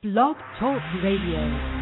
Blog Talk Radio.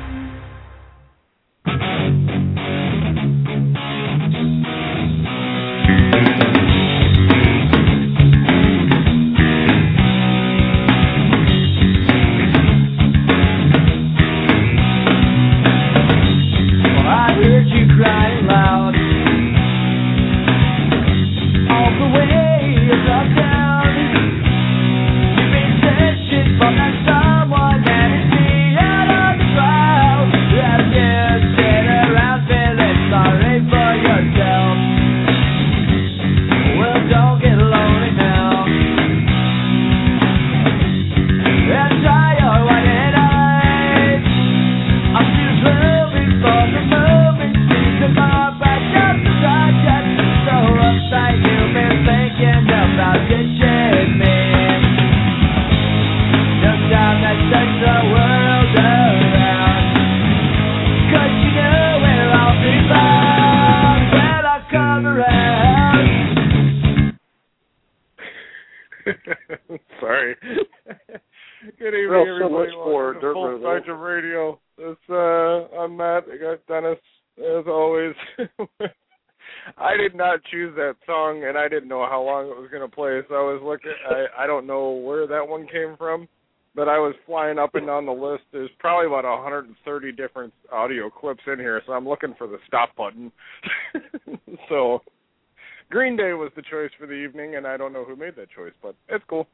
Sorry. Good evening, everybody. Welcome to Full Spectrum Radio. I'm Matt. I got Dennis, as always. I did not choose that song, and I didn't know how long it was going to play, so I was looking. I don't know where that one came from, but I was flying up and down the list. There's probably about 130 different audio clips in here, so I'm looking for the stop button. So Green Day was the choice for the evening, and I don't know who made that choice, but it's cool.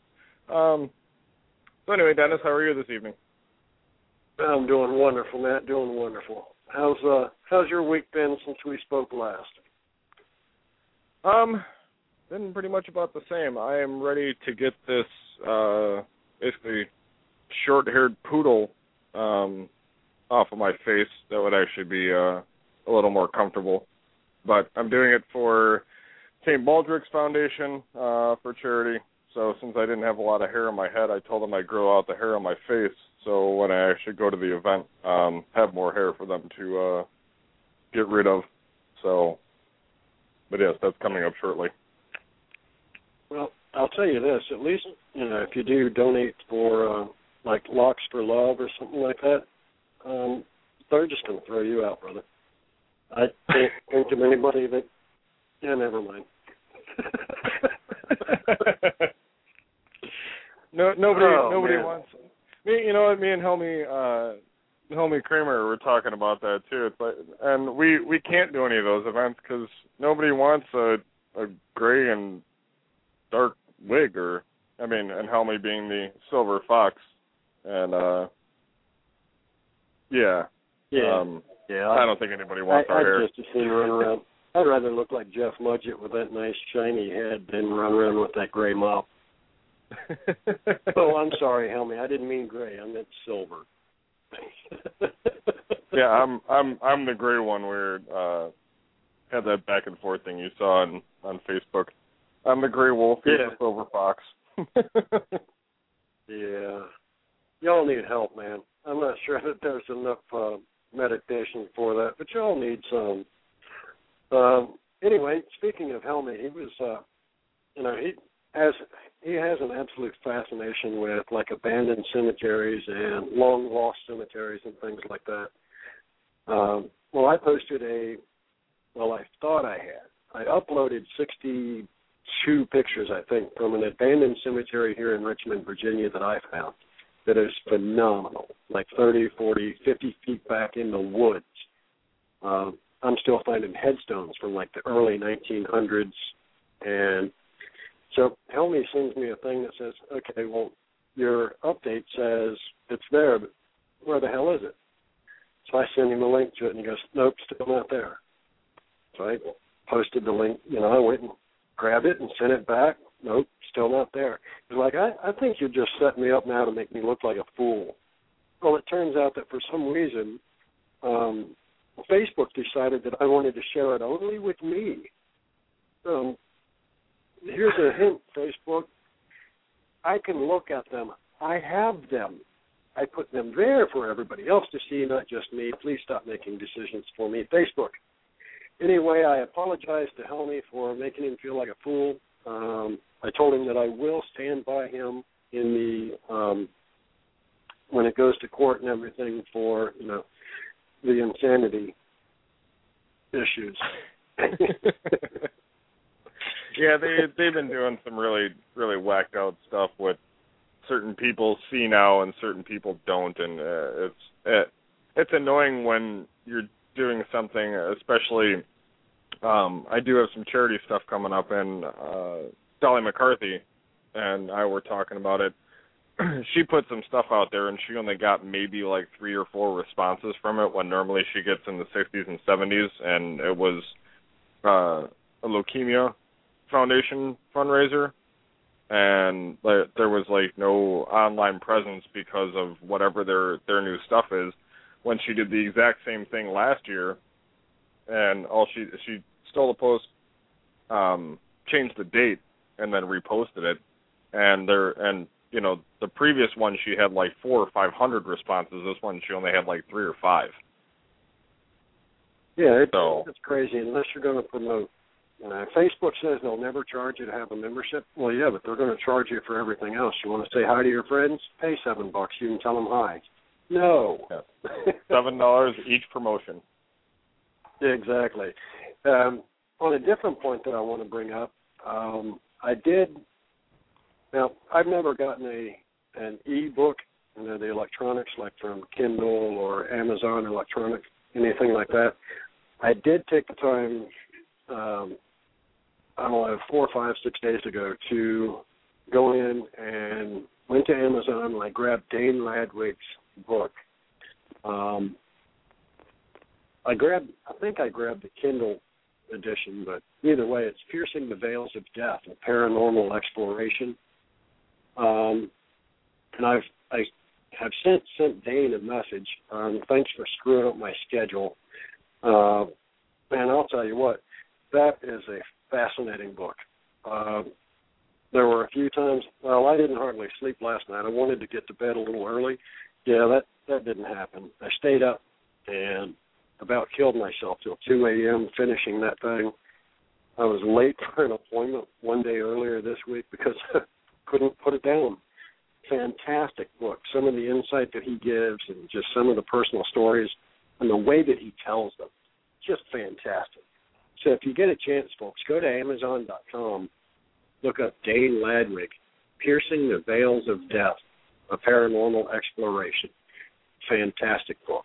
So anyway, Dennis, how are you this evening? I'm doing wonderful, Matt. Doing wonderful. How's your week been since we spoke last? Been pretty much about the same. I am ready to get this basically short-haired poodle off of my face. That would actually be a little more comfortable. But I'm doing it for St. Baldrick's Foundation for charity. So since I didn't have a lot of hair on my head, I told them I'd grow out the hair on my face. So when I actually go to the event, have more hair for them to get rid of. So, but yes, that's coming up shortly. Well, I'll tell you this. At least, if you do donate for like Locks for Love or something like that, they're just going to throw you out, brother. I can't think of anybody that. Yeah, never mind. Nobody wants. Me and Helmy Kramer were talking about that too. It's like, and we can't do any of those events because nobody wants a gray and dark wig, and Helmy being the silver fox, and yeah. I don't think anybody wants our hair. I'd just as soon run around. I'd rather look like Jeff Mudgett with that nice shiny head than run around with that gray mop. Oh, I'm sorry, Helmy. I didn't mean gray. I meant silver. Yeah, I'm the gray one where had that back and forth thing you saw on Facebook. I'm the gray wolf. He's the silver fox. Yeah, y'all need help, man. I'm not sure that there's enough medication for that, but y'all need some. Anyway, speaking of Helmy, he was, he has an absolute fascination with like abandoned cemeteries and long lost cemeteries and things like that. I posted I thought I had. I uploaded 62 pictures, I think, from an abandoned cemetery here in Richmond, Virginia that I found that is phenomenal, like 30, 40, 50 feet back in the woods. I'm still finding headstones from like the early 1900s. And so Helmy sends me a thing that says, okay, well, your update says it's there, but where the hell is it? So I send him a link to it, and he goes, nope, still not there. So I posted the link. I went and grabbed it and sent it back. Nope, still not there. He's like, I think you're just setting me up now to make me look like a fool. Well, it turns out that for some reason, Facebook decided that I wanted to share it only with me. Here's a hint, Facebook. I can look at them. I have them. I put them there for everybody else to see, not just me. Please stop making decisions for me, Facebook. Anyway, I apologize to Helmy for making him feel like a fool. I told him that I will stand by him in the when it goes to court and everything for, the insanity issues. Yeah, they've been doing some really, really whacked out stuff with certain people see now and certain people don't, and it's annoying when you're doing something, especially I do have some charity stuff coming up, and Dolly McCarthy and I were talking about it. She put some stuff out there, and she only got maybe like 3 or 4 responses from it, when normally she gets in the 60s and 70s, and it was a leukemia foundation fundraiser, and there was like no online presence because of whatever their new stuff is. When she did the exact same thing last year, and she stole the post, changed the date, and then reposted it, and the previous one she had like 400 or 500 responses. This one she only had like 3 or 5. Yeah, it's crazy unless you're going to promote. Facebook says they'll never charge you to have a membership. Well, yeah, but they're going to charge you for everything else. You want to say hi to your friends? Pay $7. You can tell them hi. No. Yeah. $7 each promotion. Exactly. On a different point that I want to bring up, Now, I've never gotten an e-book, the electronics, like from Kindle or Amazon Electronic, anything like that. I did take the time, 4 or 5, 6 days ago, to go in and went to Amazon and I grabbed Dane Ladwig's book. I think I grabbed the Kindle edition, but either way, it's Piercing the Veils of Death, a paranormal exploration. And I have sent Dane a message. Thanks for screwing up my schedule. And I'll tell you what, that is a fascinating book. There were a few times, I didn't hardly sleep last night. I wanted to get to bed a little early. Yeah, that didn't happen. I stayed up and about killed myself till 2 a.m. finishing that thing. I was late for an appointment one day earlier this week because I couldn't put it down. Fantastic book. Some of the insight that he gives and just some of the personal stories and the way that he tells them, just fantastic. So if you get a chance, folks, go to Amazon.com, look up Dane Ladwig, Piercing the Veils of Death, a Paranormal Exploration. Fantastic book.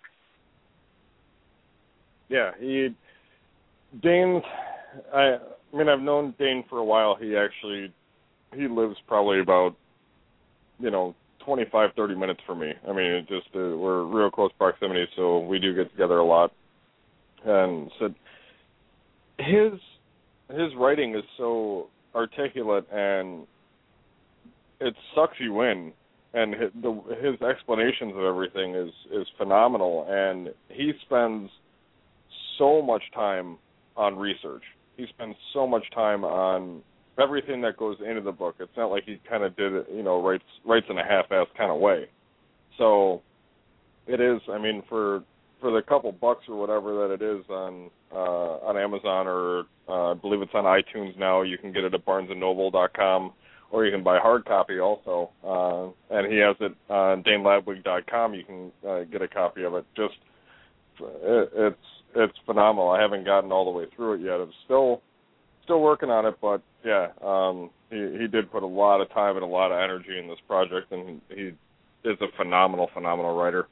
Yeah, Dane, I've known Dane for a while. He lives probably about, 25, 30 minutes from me. We're real close proximity, so we do get together a lot. And so his writing is so articulate, and it sucks you in. And his explanations of everything is phenomenal. And he spends so much time on research. He spends so much time on everything that goes into the book. It's not like he kind of did it, writes in a half-assed kind of way. So it is, for the couple bucks or whatever that it is on Amazon, or I believe it's on iTunes now. You can get it at BarnesandNoble.com, or you can buy hard copy also. And he has it on DaneLadwig.com. You can get a copy of it. It's phenomenal. I haven't gotten all the way through it yet. I'm still working on it, but yeah, he did put a lot of time and a lot of energy in this project, and he is a phenomenal writer.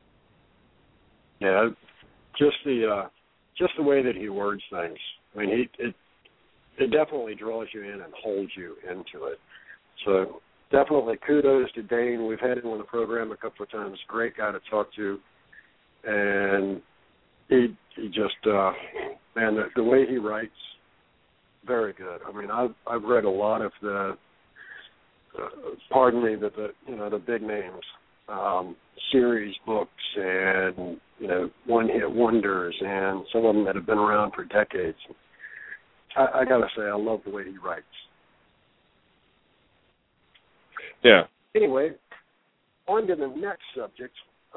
Yeah, just the way that he words things. It definitely draws you in and holds you into it. So definitely kudos to Dane. We've had him on the program a couple of times. Great guy to talk to, and he just the way he writes, very good. I've read a lot of the big names, series books, and one-hit wonders, and some of them that have been around for decades. I gotta say, I love the way he writes. Yeah. Anyway, on to the next subject.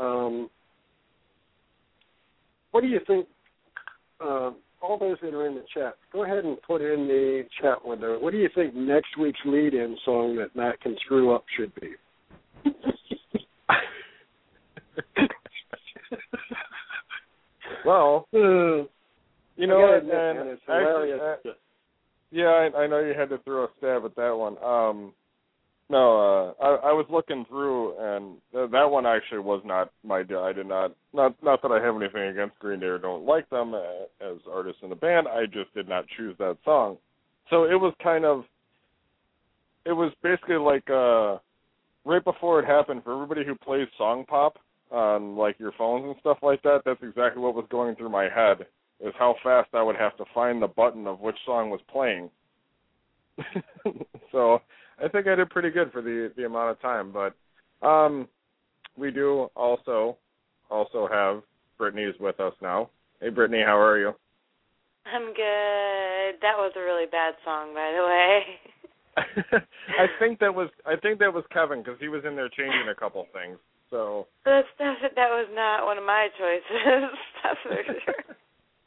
What do you think? All those that are in the chat, go ahead and put in the chat window. What do you think next week's lead-in song that Matt can screw up should be? Well, you know, and it's hilarious. Yeah, I know you had to throw a stab at that one. No, I was looking through, and that one actually was not my deal. I did not that I have anything against Green Day or don't like them as artists in the band. I just did not choose that song. So it was basically like right before it happened, for everybody who plays Song Pop on like your phones and stuff like that, that's exactly what was going through my head, is how fast I would have to find the button of which song was playing. So I think I did pretty good for the amount of time. But we do also have Brittany's with us now. Hey, Brittany, how are you? I'm good. That was a really bad song, by the way. I think that was Kevin, because he was in there changing a couple things. So that was not one of my choices. That's for sure.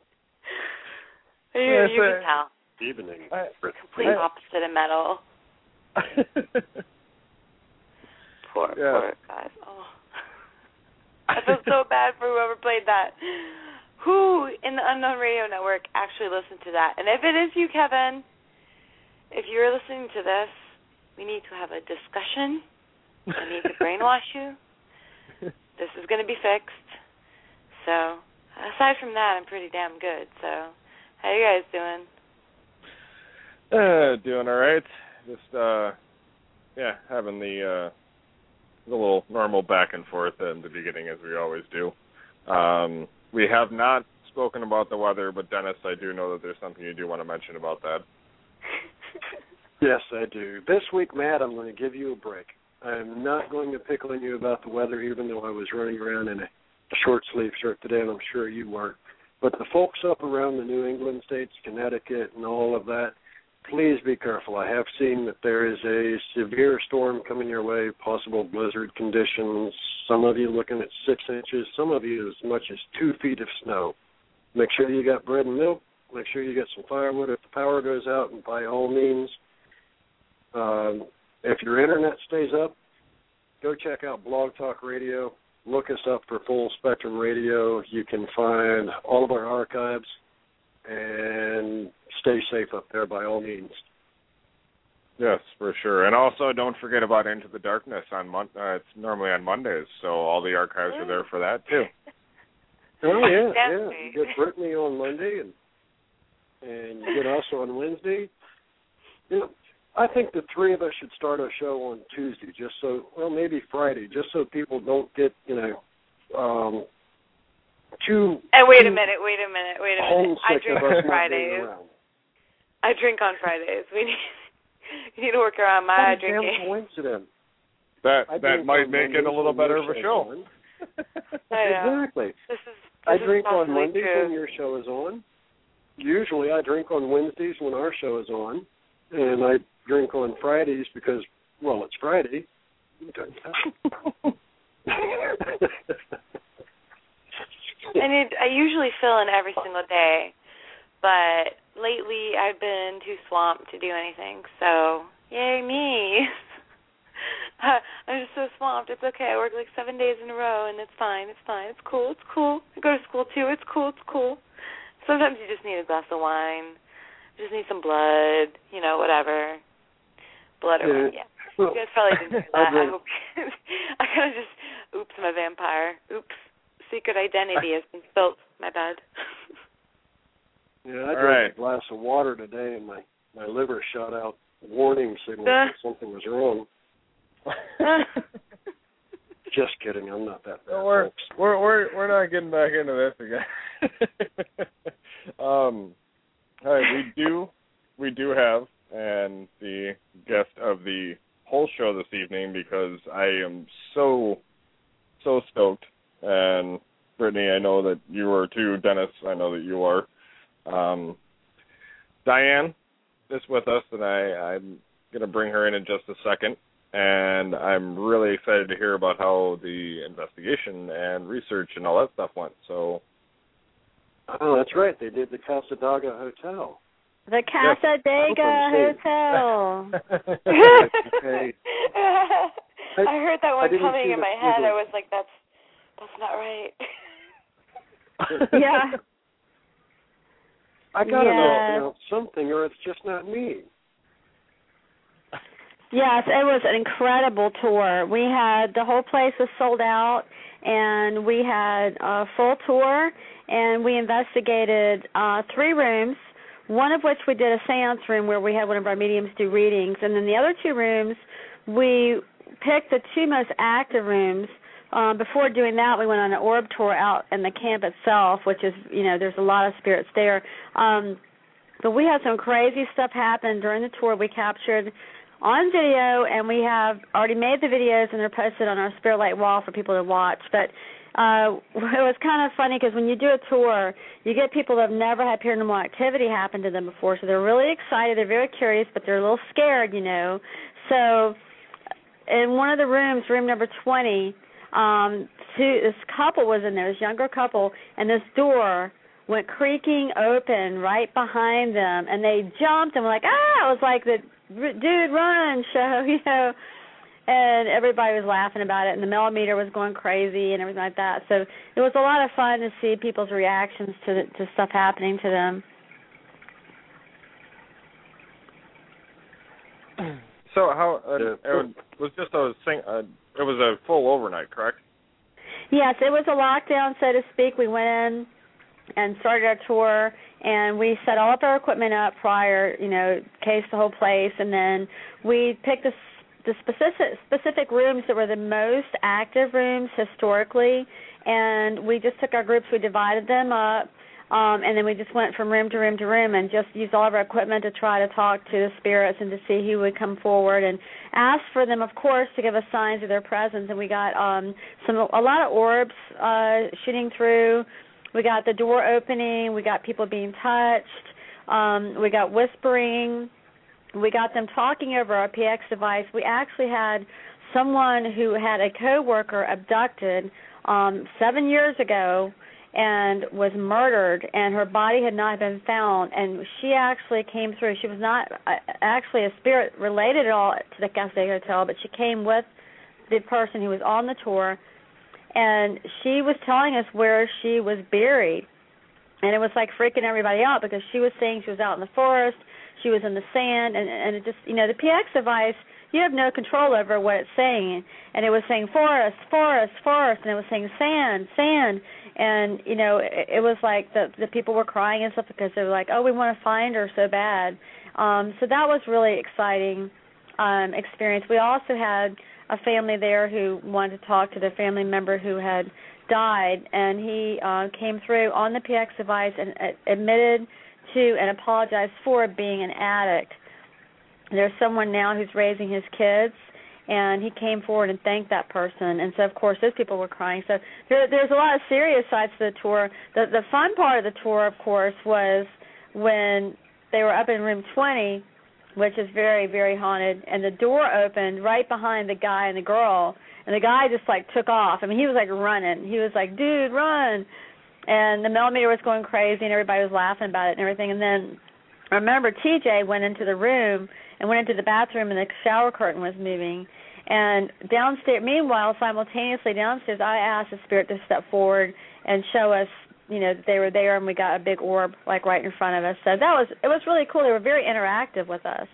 You can tell. Evening. Complete opposite of metal. Poor guys. Oh. I feel so bad for whoever played that. Who in the Unknown Radio Network actually listened to that? And if it is you, Kevin, if you're listening to this, we need to have a discussion. I need to brainwash you. This is going to be fixed. So, aside from that, I'm pretty damn good. So, how you guys doing? Doing all right. Just having the little normal back and forth in the beginning, as we always do. We have not spoken about the weather, but Dennis, I do know that there's something you do want to mention about that. Yes, I do. This week, Matt, I'm going to give you a break. I'm not going to pick on you about the weather, even though I was running around in a short sleeve shirt today, and I'm sure you weren't. But the folks up around the New England states, Connecticut, and all of that, please be careful. I have seen that there is a severe storm coming your way, possible blizzard conditions. Some of you looking at 6 inches, some of you as much as 2 feet of snow. Make sure you got bread and milk. Make sure you get some firewood if the power goes out, and by all means, if your internet stays up, go check out Blog Talk Radio. Look us up for Full Spectrum Radio. You can find all of our archives, and stay safe up there by all means. Yes, for sure. And also, don't forget about Into the Darkness on it's normally on Mondays, so all the archives are there for that too. Oh yeah. You get Brittany on Monday, and you get us on Wednesday. You know, I think the three of us should start our show on Tuesday, maybe Friday, just so people don't get too. And wait a minute. I drink on Fridays. I drink on Fridays. You need to work around my drinking. Damn coincidence. That might make it a little better of a show. Exactly. I drink on Mondays when your show is on. Usually I drink on Wednesdays when our show is on. And I drink on Fridays because, well, it's Friday. I usually fill in every single day, but lately I've been too swamped to do anything, so yay me. I'm just so swamped. It's okay. I work like 7 days in a row, and it's fine. It's cool. I go to school, too. It's cool. Sometimes you just need a glass of wine. You just need some blood, whatever. Blood or wine, yeah. You guys probably didn't do that. I hope. I kind of just, oops, I'm a vampire. Oops. Secret identity has been spilt. My bad. Yeah, I drank a glass of water today, and my liver shot out warning signals that something was wrong. Just kidding. I'm not that bad. We're not getting back into this again. All right, we do have the guest of the whole show this evening, because I am so stoked. And Brittany, I know that you are too. Dennis, I know that you are. Diane is with us, and I'm going to bring her in just a second. And I'm really excited to hear about how the investigation and research and all that stuff went. So. Oh, that's right. They did the Cassadaga Hotel. The Cassadaga Hotel. Okay. I heard that one coming in my head. I was like, that's not right. Yeah. I got to know something, or it's just not me. Yes, it was an incredible tour. We had, the whole place was sold out, and we had a full tour, and we investigated 3 rooms, one of which we did a seance room where we had one of our mediums do readings, and then the other 2 rooms, we picked the 2 most active rooms. Before doing that, we went on an orb tour out in the camp itself, which is, there's a lot of spirits there. But we had some crazy stuff happen during the tour. We captured on video, and we have already made the videos, and they're posted on our Spirit Light wall for people to watch. But it was kind of funny because when you do a tour, you get people that have never had paranormal activity happen to them before, so they're really excited, they're very curious, but they're a little scared, So in one of the rooms, room number 20, this couple was in there, this younger couple, and this door went creaking open right behind them, and they jumped and were like, ah! It was like the dude run show, and everybody was laughing about it, and the millimeter was going crazy and everything like that. So it was a lot of fun to see people's reactions to stuff happening to them. So how it was just it was a full overnight, correct? Yes, it was a lockdown, so to speak. We went in and started our tour, and we set all of our equipment up prior, cased the whole place, and then we picked the specific rooms that were the most active rooms historically, and we just took our groups, we divided them up, and then we just went from room to room to room and just used all of our equipment to try to talk to the spirits and to see who would come forward, and asked for them, of course, to give us signs of their presence. And we got a lot of orbs shooting through. We got the door opening. We got people being touched. We got whispering. We got them talking over our PX device. We actually had someone who had a coworker abducted 7 years ago and was murdered, and her body had not been found, and she actually came through. She was not actually a spirit related at all to the Casa Hotel, but she came with the person who was on the tour, and she was telling us where she was buried, and it was like freaking everybody out because she was saying she was out in the forest, she was in the sand, and it just, the PX device, you have no control over what it's saying, and it was saying forest, forest, forest, and it was saying sand, sand, and, it was like the people were crying and stuff because they were like, oh, we want to find her so bad. So that was really exciting experience. We also had a family there who wanted to talk to their family member who had died, and he came through on the PX device and admitted to and apologized for being an addict. There's someone now who's raising his kids, and he came forward and thanked that person. And so, of course, those people were crying. So there's a lot of serious sides to the tour. The fun part of the tour, of course, was when they were up in room 20, which is very, very haunted, and the door opened right behind the guy and the girl, and the guy just, took off. I mean, he was, running. He was like, dude, run. And the millimeter was going crazy, and everybody was laughing about it and everything. And then I remember TJ went into the room and went into the bathroom, and the shower curtain was moving. And downstairs, meanwhile, simultaneously downstairs, I asked the spirit to step forward and show us, that they were there, and we got a big orb, right in front of us. So it was really cool. They were very interactive with us.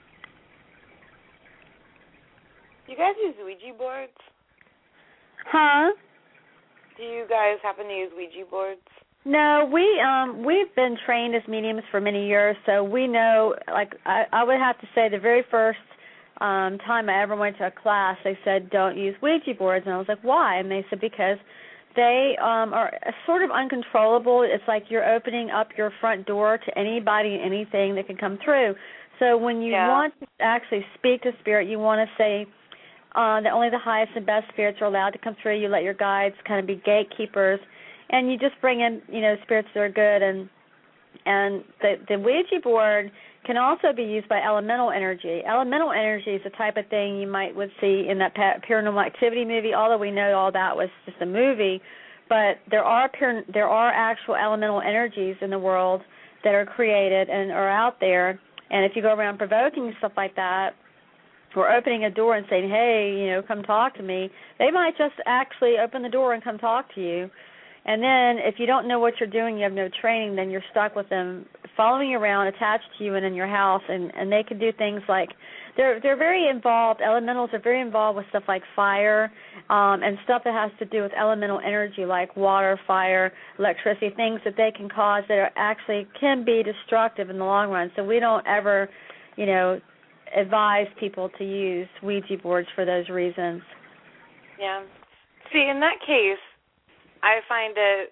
Do you guys use Ouija boards? Huh? Do you guys happen to use Ouija boards? No, we've been trained as mediums for many years, so we know, I would have to say the very first time I ever went to a class, they said, don't use Ouija boards, and I was like, why? And they said, because they are sort of uncontrollable. It's like you're opening up your front door to anybody and anything that can come through. So when you want to actually speak to spirit, you want to say that only the highest and best spirits are allowed to come through. You let your guides kind of be gatekeepers, and you just bring in, spirits that are good. And the Ouija board can also be used by elemental energy. Elemental energy is the type of thing you would see in that Paranormal Activity movie, although we know all that was just a movie. But there are actual elemental energies in the world that are created and are out there. And if you go around provoking stuff like that, or opening a door and saying, hey, come talk to me, they might just actually open the door and come talk to you. And then if you don't know what you're doing, you have no training, then you're stuck with them following you around, attached to you and in your house, and they can do things like they're very involved. Elementals are very involved with stuff like fire and stuff that has to do with elemental energy like water, fire, electricity, things that they can cause that are actually can be destructive in the long run. So we don't ever, advise people to use Ouija boards for those reasons. Yeah. See, in that case, I find it,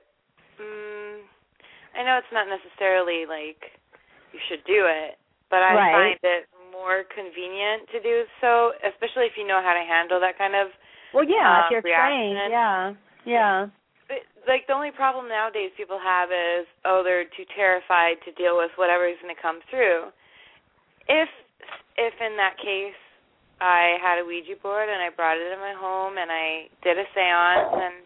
I know it's not necessarily like you should do it, but I find it more convenient to do so, especially if you know how to handle that kind of if you're reaction. trained, yeah. But, like, the only problem nowadays people have is, they're too terrified to deal with whatever is going to come through. If in that case I had a Ouija board and I brought it in my home and I did a seance and,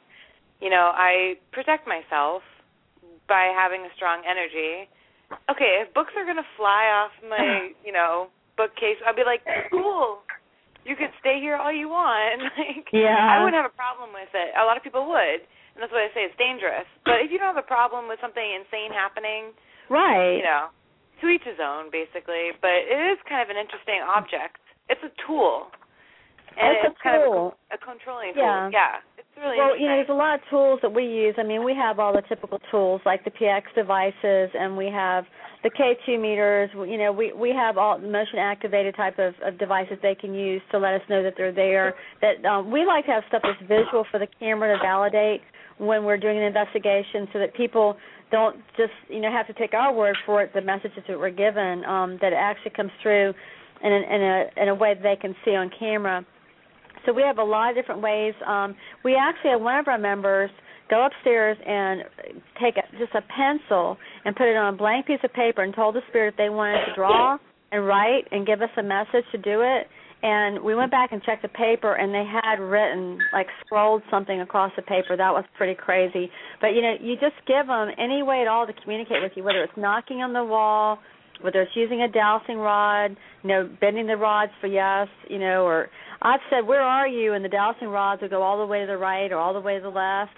I protect myself by having a strong energy. Okay, if books are going to fly off my, bookcase, I'd be like, cool, you could stay here all you want. I wouldn't have a problem with it. A lot of people would, and that's why I say it's dangerous. But if you don't have a problem with something insane happening, right, to each his own, basically. But it is kind of an interesting object. It's a tool. And it's kind of a controlling tool. Yeah. It's really interesting. There's a lot of tools that we use. I mean, we have all the typical tools like the PX devices, and we have the K2 meters. We have all the motion-activated type of devices they can use to let us know that they're there. That we like to have stuff that's visual for the camera to validate when we're doing an investigation so that people don't just, have to take our word for it, the messages that we're given, that it actually comes through in a way that they can see on camera. So we have a lot of different ways. We actually had one of our members go upstairs and take just a pencil and put it on a blank piece of paper and told the spirit they wanted to draw and write and give us a message to do it. And we went back and checked the paper, and they had written, scrolled something across the paper. That was pretty crazy. But, you just give them any way at all to communicate with you, whether it's knocking on the wall, whether it's using a dowsing rod, bending the rods for yes, or I've said, where are you? And the dowsing rods will go all the way to the right or all the way to the left.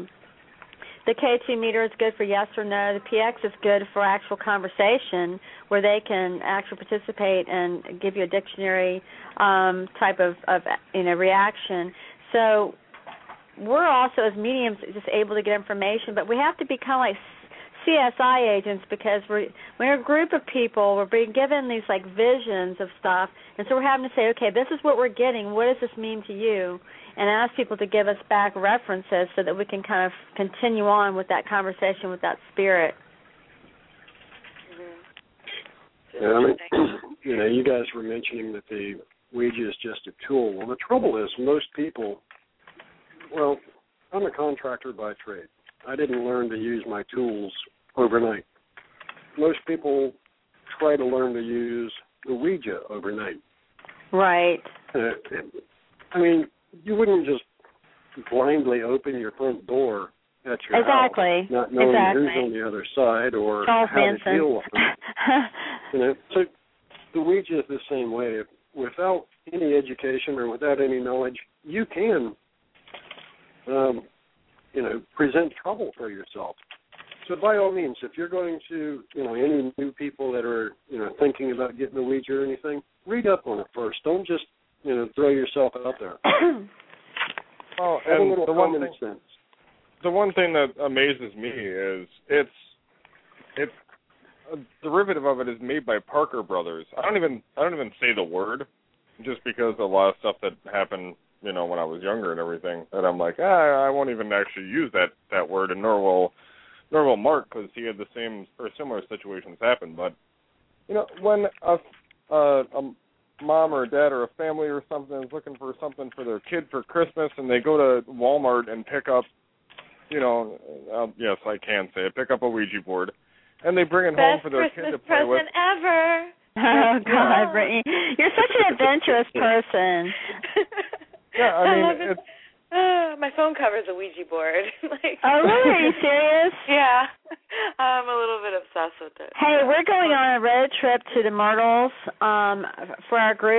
The K2 meter is good for yes or no. The PX is good for actual conversation where they can actually participate and give you a dictionary type of reaction. So we're also, as mediums, just able to get information, but we have to be kind of like CSI agents because we're a group of people. We're being given these visions of stuff, and so we're having to say, okay, this is what we're getting. What does this mean to you? And ask people to give us back references so that we can kind of continue on with that conversation with that spirit. Yeah, you guys were mentioning that the Ouija is just a tool. Well, the trouble is most people, I'm a contractor by trade. I didn't learn to use my tools overnight. Most people try to learn to use the Ouija overnight. Right. You wouldn't just blindly open your front door at your house, not knowing who's on the other side or Charles how Manson. to deal with them. So the Ouija is the same way. Without any education or without any knowledge, you can, present trouble for yourself. So by all means, if you're going to, any new people that are, thinking about getting a Ouija or anything, read up on it first. Don't just, throw yourself out there. Well, and the one thing that amazes me is it's a derivative of it is made by Parker Brothers. I don't even say the word, just because a lot of stuff that happened, when I was younger and everything, that I'm like, I won't even actually use that word, and nor will Mark, because he had the same or similar situations happen. But when a mom or a dad or a family or something is looking for something for their kid for Christmas, and they go to Walmart and pick up, yes, I can say it, pick up a Ouija board, and they bring it home for their kid to play with. Best Christmas present ever. Oh, God, Brittany. You're such an adventurous person. Yeah, it's... my phone cover's a Ouija board. Oh, really? Are you serious? Yeah. I'm a little bit obsessed with it. Hey, we're going on a road trip to the Myrtles for our group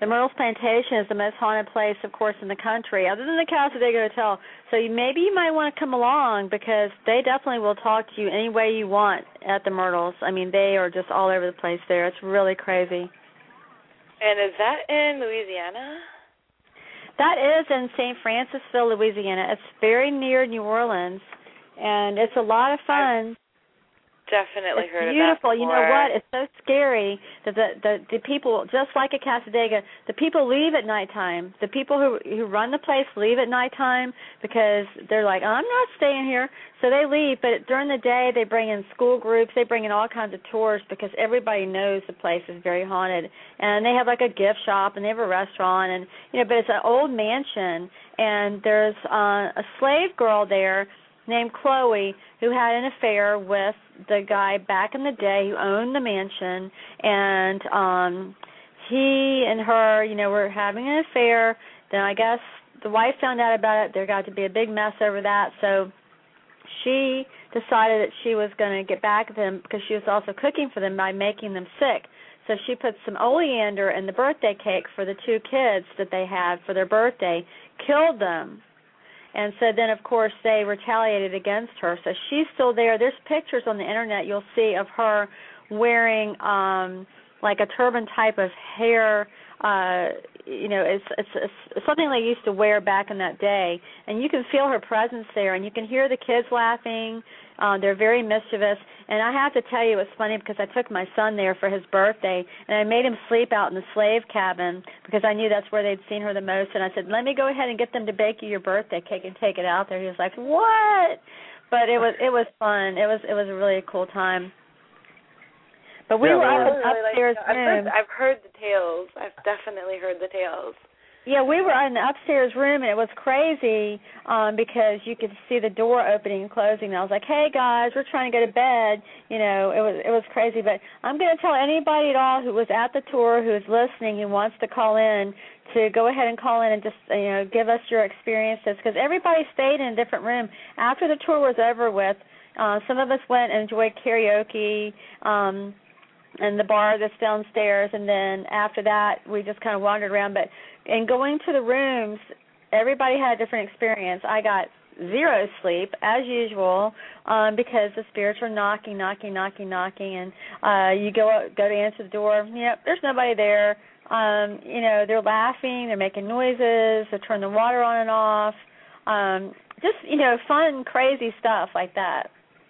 the Myrtles Plantation is the most haunted place, of course, in the country, other than the Cassadaga Hotel. So maybe you might want to come along because they definitely will talk to you any way you want at the Myrtles. I mean, they are just all over the place there. It's really crazy. And is that in Louisiana? That is in St. Francisville, Louisiana. It's very near New Orleans, and it's a lot of fun. Definitely heard of that. Beautiful. You know what? It's so scary that the people, just like at Cassadaga, the people leave at nighttime. The people who run the place leave at nighttime because they're like, I'm not staying here. So they leave, but during the day they bring in school groups. They bring in all kinds of tours because everybody knows the place is very haunted. And they have like a gift shop and they have a restaurant, and but it's an old mansion, and there's a slave girl there named Chloe who had an affair with the guy back in the day who owned the mansion, and he and her, were having an affair. Then I guess the wife found out about it. There got to be a big mess over that, so she decided that she was going to get back at them because she was also cooking for them by making them sick. So she put some oleander in the birthday cake for the two kids that they had for their birthday, killed them. And so then, of course, they retaliated against her. So she's still there. There's pictures on the Internet you'll see of her wearing like a turban type of hair. It's something they used to wear back in that day. And you can feel her presence there, and you can hear the kids laughing. They're very mischievous. And I have to tell you, it was funny because I took my son there for his birthday, and I made him sleep out in the slave cabin because I knew that's where they'd seen her the most. And I said, let me go ahead and get them to bake you your birthday cake and take it out there. He was like, what? But it was fun. It was a really cool time. But we were up upstairs room. I've heard the tales. I've definitely heard the tales. Yeah, we were in the upstairs room, and it was crazy because you could see the door opening and closing. And I was like, hey, guys, we're trying to go to bed. It was crazy. But I'm going to tell anybody at all who was at the tour, who is listening, who wants to call in, to go ahead and call in and just, give us your experiences, because everybody stayed in a different room. After the tour was over with, some of us went and enjoyed karaoke, and the bar that's downstairs, and then after that we just kind of wandered around. But in going to the rooms, everybody had a different experience. I got zero sleep, as usual, because the spirits were knocking, and you go to answer the door. There's nobody there. They're laughing, they're making noises, they turn the water on and off. Just, fun, crazy stuff like that.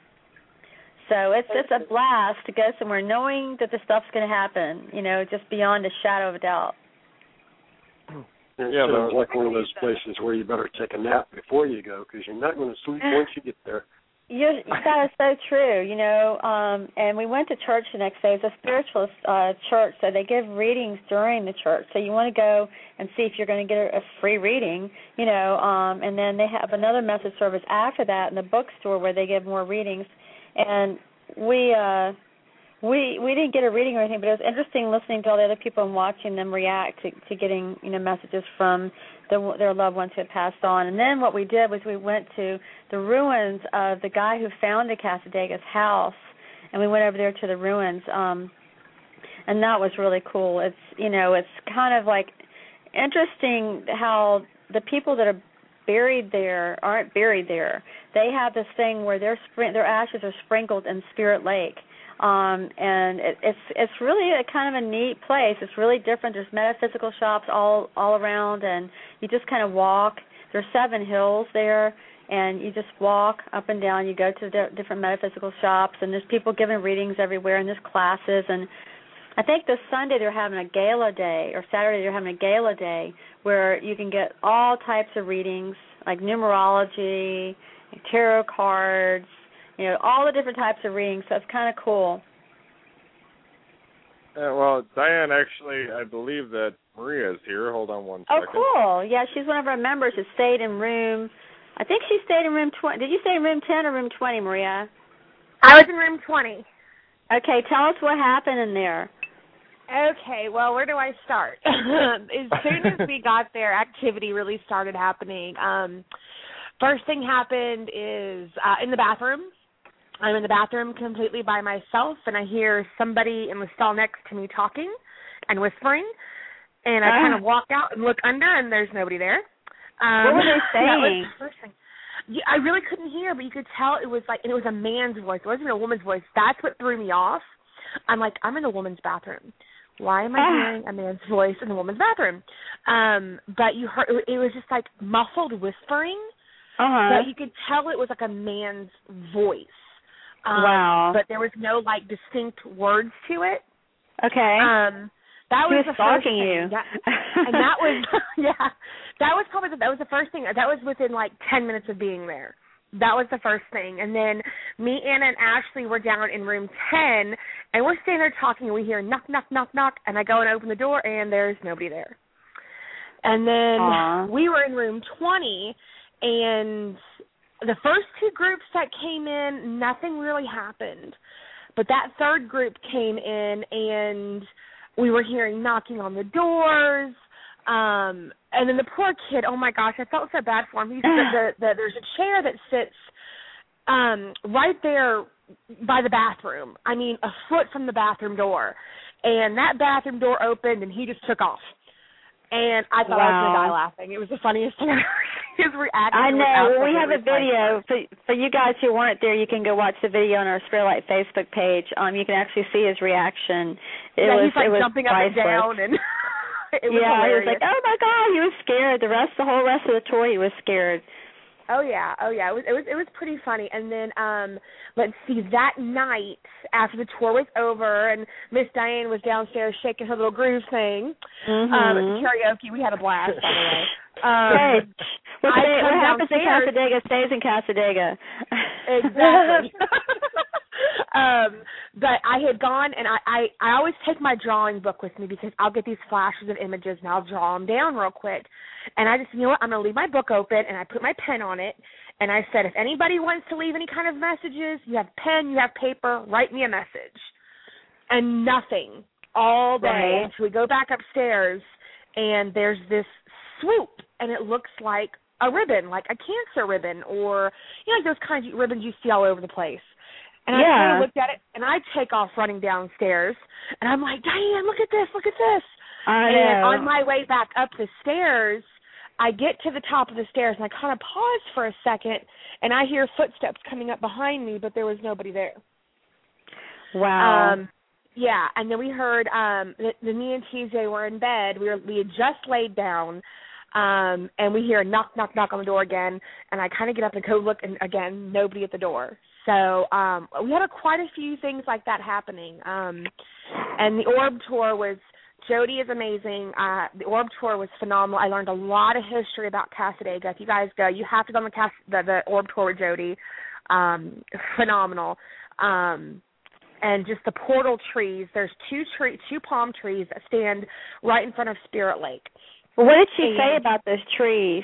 So it's a blast to go somewhere knowing that the stuff's going to happen, just beyond a shadow of a doubt. Yeah, but it's like one of those places where you better take a nap before you go because you're not going to sleep once you get there. That is so true, and we went to church the next day. It's a spiritualist church, so they give readings during the church. So you want to go and see if you're going to get a free reading, and then they have another message service after that in the bookstore where they give more readings. And we didn't get a reading or anything, but it was interesting listening to all the other people and watching them react to getting messages from their loved ones who had passed on. And then what we did was we went to the ruins of the guy who founded Cassadaga's house, and we went over there to the ruins, and that was really cool. It's it's kind of like interesting how the people that are buried there aren't buried there. They have this thing where their ashes are sprinkled in Spirit Lake. And it's really a kind of a neat place. It's really different. There's metaphysical shops all around, and you just kind of walk. There's 7 hills there, and you just walk up and down. You go to the different metaphysical shops, and there's people giving readings everywhere, and there's classes. And I think this Sunday they're having a gala day, or Saturday they're having a gala day, where you can get all types of readings, like numerology, tarot cards, all the different types of readings, so it's kind of cool. Well, Diane, actually, I believe that Maria is here. Hold on one second. Oh, cool. Yeah, she's one of our members who stayed in room, I think she stayed in room 20. Did you stay in room 10 or room 20, Maria? I was in room 20. Okay, tell us what happened in there. Okay, well, where do I start? As soon as we got there, activity really started happening. First thing happened is in the bathroom. I'm in the bathroom completely by myself, and I hear somebody in the stall next to me talking and whispering. And I kind of walk out and look under, and there's nobody there. What were they saying? That was the first thing. Yeah, I really couldn't hear, but you could tell it was like, and it was a man's voice. It wasn't even a woman's voice. That's what threw me off. I'm like, I'm in a woman's bathroom. Why am I hearing a man's voice in the woman's bathroom? But you heard, it was just like muffled whispering. But you could tell it was like a man's voice. Wow. But there was no like distinct words to it. Okay. That was the first thing. You. And that was, that was probably that was the first thing. That was within like 10 minutes of being there. That was the first thing. And then me, Anna, and Ashley were down in room 10, and we're standing there talking, and we hear knock, knock, knock, knock, and I go and open the door, and there's nobody there. And then we were in room 20, and the first two groups that came in, nothing really happened. But that third group came in, and we were hearing knocking on the doors. And then the poor kid, oh, my gosh, I felt so bad for him. There's a chair that sits right there by the bathroom. I mean, a foot from the bathroom door. And that bathroom door opened, and he just took off. And I thought I was going to die laughing. It was the funniest thing I've ever seen. His reaction. I know. We have a video. For you guys who weren't there, you can go watch the video on our Spirit Light Facebook page. You can actually see his reaction. He's like jumping up and down. And it was hilarious. He was like, oh, my God. He was scared. The whole rest of the tour, he was scared. Oh yeah. It was pretty funny. And then let's see, that night after the tour was over and Miss Diane was downstairs shaking her little groove thing at the karaoke, we had a blast, by the way. What happens in Cassadaga stays in Cassadaga. Exactly. But I had gone, and I always take my drawing book with me because I'll get these flashes of images and I'll draw them down real quick. And I just, you know what, I'm going to leave my book open, and I put my pen on it, and I said, if anybody wants to leave any kind of messages, you have pen, you have paper, write me a message. And nothing all day until we go back upstairs, and there's this swoop, and it looks like a ribbon, like a cancer ribbon, or, you know, like those kinds of ribbons you see all over the place. And I kind of looked at it, and I take off running downstairs, and I'm like, Diane, look at this, look at this. And on my way back up the stairs, I get to the top of the stairs, and I kind of pause for a second, and I hear footsteps coming up behind me, but there was nobody there. Wow. And then we heard the me and TJ were in bed. We had just laid down, and we hear a knock, knock, knock on the door again, and I kind of get up and go look, and again, nobody at the door. So we had quite a few things like that happening. And the Orb Tour was, Jody is amazing. The Orb Tour was phenomenal. I learned a lot of history about Cassadaga. If you guys go, you have to go on the Orb Tour with Jody. Phenomenal. And just the portal trees. There's two palm trees that stand right in front of Spirit Lake. Well, what did she say about those trees?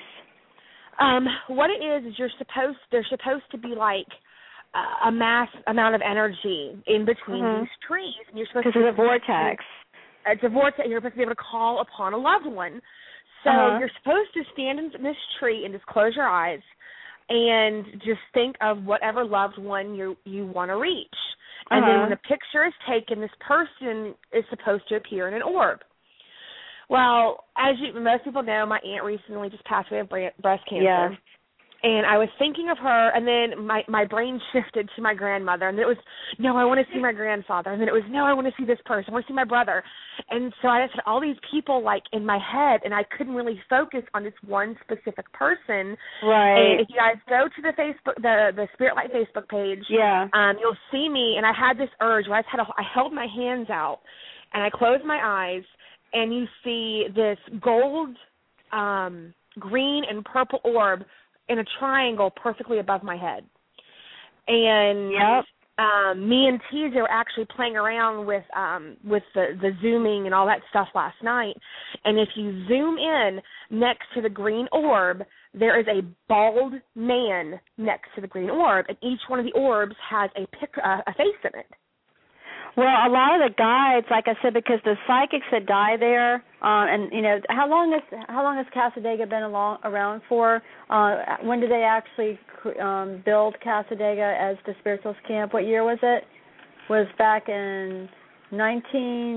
What it is they're supposed to be like a mass amount of energy in between these trees. And you're supposed to, because it's a vortex. It's a vortex. You're supposed to be able to call upon a loved one. So you're supposed to stand in this tree and just close your eyes and just think of whatever loved one you want to reach. And then when the picture is taken, this person is supposed to appear in an orb. Well, as most people know, my aunt recently just passed away of breast cancer. Yeah. And I was thinking of her, and then my brain shifted to my grandmother. And then it was, no, I want to see my grandfather. And then it was, no, I want to see this person. I want to see my brother. And so I just had all these people, like, in my head, and I couldn't really focus on this one specific person. Right. And if you guys go to the Facebook, the Spirit Light Facebook page, you'll see me. And I had this urge where I held my hands out, and I closed my eyes, and you see this gold, green, and purple orb in a triangle perfectly above my head. And me and TJ were actually playing around with the zooming and all that stuff last night. And if you zoom in next to the green orb, there is a bald man next to the green orb, and each one of the orbs has a face in it. Well, a lot of the guides, like I said, because the psychics that die there, and you know, how long has Cassadaga been around for? When did they actually build Cassadaga as the Spirituals Camp? What year was it? Was back in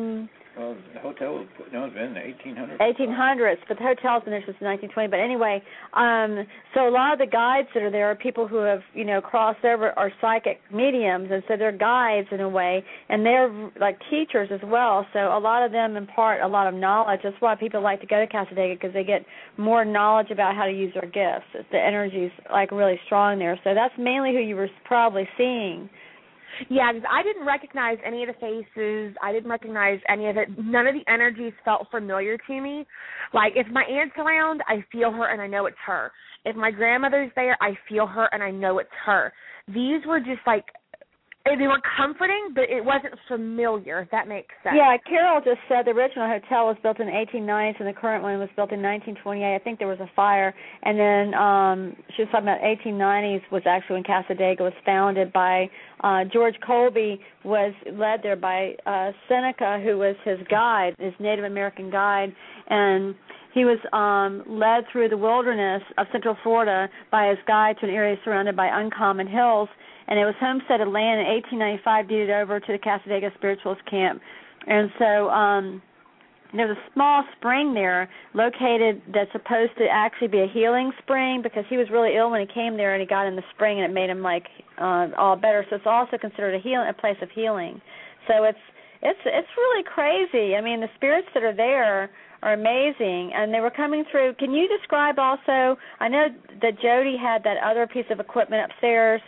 Well, the hotel was put, no, it's been in the 1800s. 1800s, but the hotel's been there since 1920. But anyway, so a lot of the guides that are there are people who have, crossed over, are psychic mediums, and so they're guides in a way, and they're like teachers as well. So a lot of them impart a lot of knowledge. That's why people like to go to Cassadaga, because they get more knowledge about how to use their gifts. The energy's like really strong there. So that's mainly who you were probably seeing. Yeah, because I didn't recognize any of the faces. I didn't recognize any of it. None of the energies felt familiar to me. Like, if my aunt's around, I feel her and I know it's her. If my grandmother's there, I feel her and I know it's her. These were just like, they were comforting, but it wasn't familiar, if that makes sense. Yeah, Carol just said the original hotel was built in the 1890s and the current one was built in 1928. I think there was a fire. And then she was talking about 1890s was actually when Cassadaga was founded by George Colby, was led there by Seneca, who was his guide, his Native American guide. And he was led through the wilderness of Central Florida by his guide to an area surrounded by uncommon hills. And it was homesteaded land in 1895, deeded over to the Cassadaga Spiritualist Camp. And so there's a small spring there located that's supposed to actually be a healing spring, because he was really ill when he came there and he got in the spring and it made him like all better. So it's also considered a place of healing. So it's really crazy. I mean, the spirits that are there are amazing, and they were coming through. Can you describe also, I know that Jody had that other piece of equipment upstairs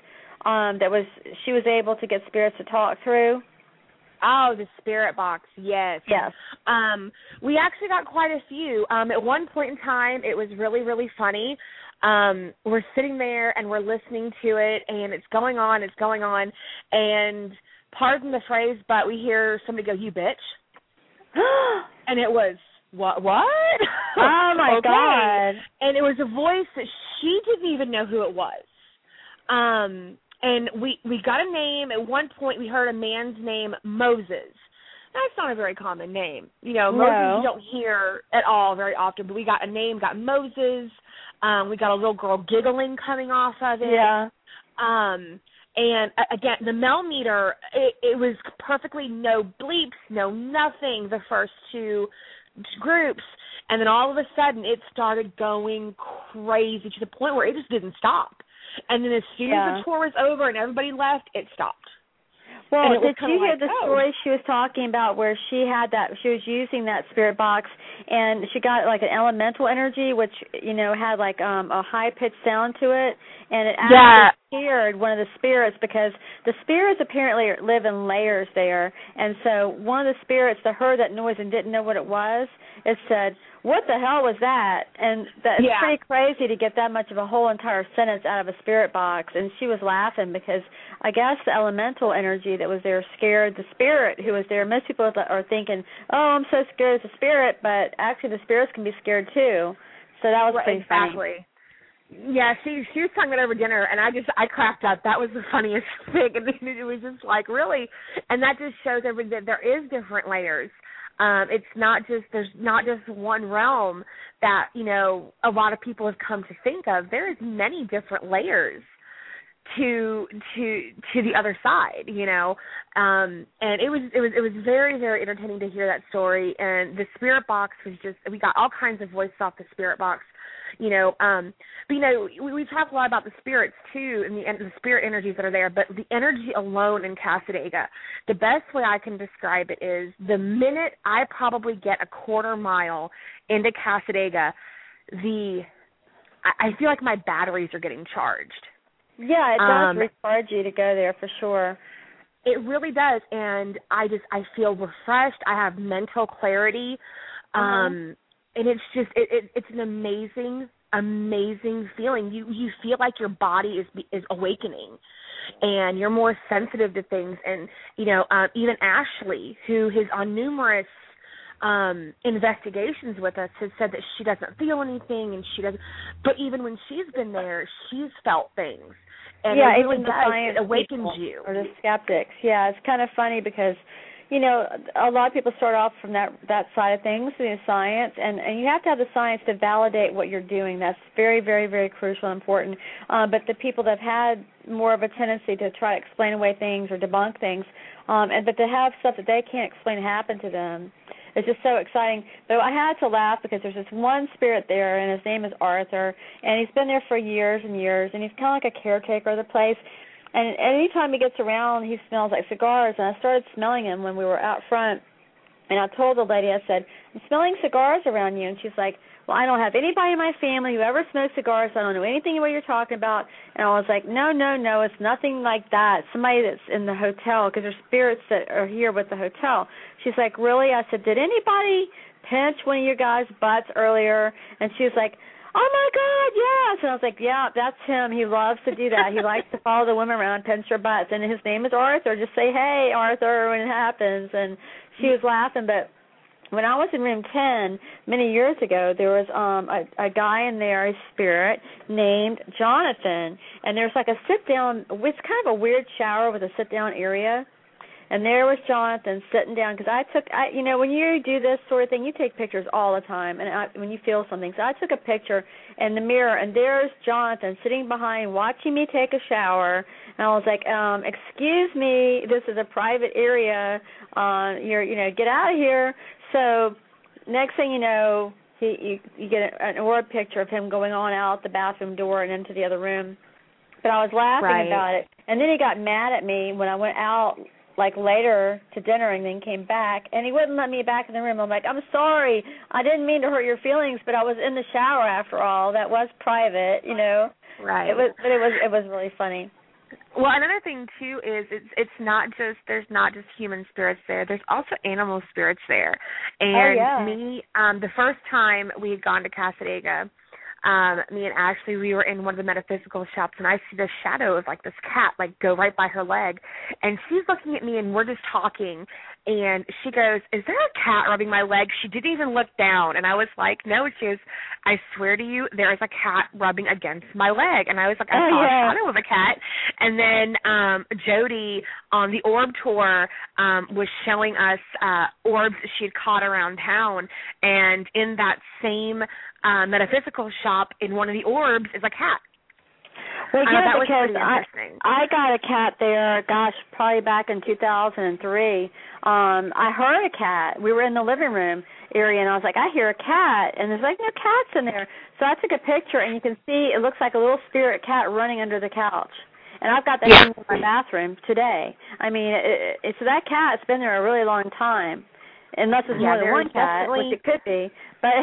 she was able to get spirits to talk through. Oh, the spirit box, yes. Yes. We actually got quite a few. At one point in time, it was really, really funny. We're sitting there and we're listening to it, and it's going on, and pardon the phrase, but we hear somebody go, "You bitch." And it was, what? Oh, my okay. God. And it was a voice that she didn't even know who it was. And we got a name. At one point, we heard a man's name, Moses. That's not a very common name. Moses you don't hear at all very often. But we got a name, got Moses. We got a little girl giggling coming off of it. Yeah. And, again, the Mel meter, it was perfectly no bleeps, no nothing, the first two groups. And then all of a sudden, it started going crazy to the point where it just didn't stop. And then as soon as the tour was over and everybody left, it stopped. Well, did you hear the story she was talking about where she was using that spirit box and she got like an elemental energy, which, had like a high-pitched sound to it, and it actually scared one of the spirits, because the spirits apparently live in layers there. And so one of the spirits that heard that noise and didn't know what it was, it said, "What the hell was that?" And it's pretty crazy to get that much of a whole entire sentence out of a spirit box. And she was laughing because I guess the elemental energy that was there scared the spirit who was there. Most people are thinking, "Oh, I'm so scared it's a spirit," but actually the spirits can be scared too. So that was pretty funny. Yeah, she was talking about it over dinner, and I cracked up. That was the funniest thing, and it was just like, really? And that just shows everybody that there is different layers. There's not just one realm that, a lot of people have come to think of. There's many different layers to the other side, and it was very, very entertaining to hear that story. And the spirit box was we got all kinds of voices off the spirit box. But we talk a lot about the spirits too, and the spirit energies that are there. But the energy alone in Cassadaga, the best way I can describe it is the minute I probably get a quarter mile into Cassadaga, I feel like my batteries are getting charged. Yeah, it does recharge you to go there for sure. It really does, and I feel refreshed. I have mental clarity. And it's just it's an amazing feeling. You feel like your body is awakening, and you're more sensitive to things. And even Ashley, who is on numerous investigations with us, has said that she doesn't feel anything, and she doesn't. But even when she's been there, she's felt things. And it really does. It awakens you. Or the skeptics. Yeah, it's kind of funny because a lot of people start off from that side of things, the science, and you have to have the science to validate what you're doing. That's very, very, very crucial and important. But the people that have had more of a tendency to try to explain away things or debunk things, but to have stuff that they can't explain happen to them, it's just so exciting. But I had to laugh because there's this one spirit there, and his name is Arthur, and he's been there for years and years, and he's kind of like a caretaker of the place. And anytime he gets around, he smells like cigars. And I started smelling him when we were out front. And I told the lady, I said, I'm smelling cigars around you. And she's like, well, I don't have anybody in my family who ever smokes cigars. So I don't know anything what you're talking about. And I was like, no, it's nothing like that. Somebody that's in the hotel, because there's spirits that are here with the hotel. She's like, really? I said, did anybody pinch one of your guys' butts earlier? And she was like, oh, my God, yes. And I was like, yeah, that's him. He loves to do that. He likes to follow the women around, pinch their butts. And his name is Arthur. Just say, hey, Arthur, when it happens. And she was laughing. But when I was in room 10 many years ago, there was a guy in there, a spirit, named Jonathan. And there's like a sit-down, it's kind of a weird shower with a sit-down area. And there was Jonathan sitting down, because when you do this sort of thing, you take pictures all the time, and when you feel something. So I took a picture in the mirror, and there's Jonathan sitting behind, watching me take a shower. And I was like, excuse me, this is a private area. Get out of here. So next thing you know, you get an orb picture of him going on out the bathroom door and into the other room. But I was laughing about it. And then he got mad at me when I went out later to dinner and then came back, and he wouldn't let me back in the room. I'm like, I'm sorry, I didn't mean to hurt your feelings, but I was in the shower after all. That was private, Right. It was really funny. Well, another thing too is there's not just human spirits there. There's also animal spirits there. And the first time we had gone to Cassadaga, me and Ashley, we were in one of the metaphysical shops, and I see the shadow of this cat go right by her leg, and she's looking at me, and we're just talking, and she goes, is there a cat rubbing my leg? She didn't even look down, and I was like, no. She goes, I swear to you, there is a cat rubbing against my leg, and I was like, I saw a shadow of a cat. And then Jody on the orb tour was showing us orbs she had caught around town, and in that same metaphysical shop, in one of the orbs is a cat. Well, that was because pretty interesting. I got a cat there, probably back in 2003. I heard a cat. We were in the living room area, and I was like, I hear a cat, and there's no cats in there. So I took a picture, and you can see it looks like a little spirit cat running under the couch. And I've got that in my bathroom today. I mean, so that cat's been there a really long time, unless it's more than one cat, which it could be. But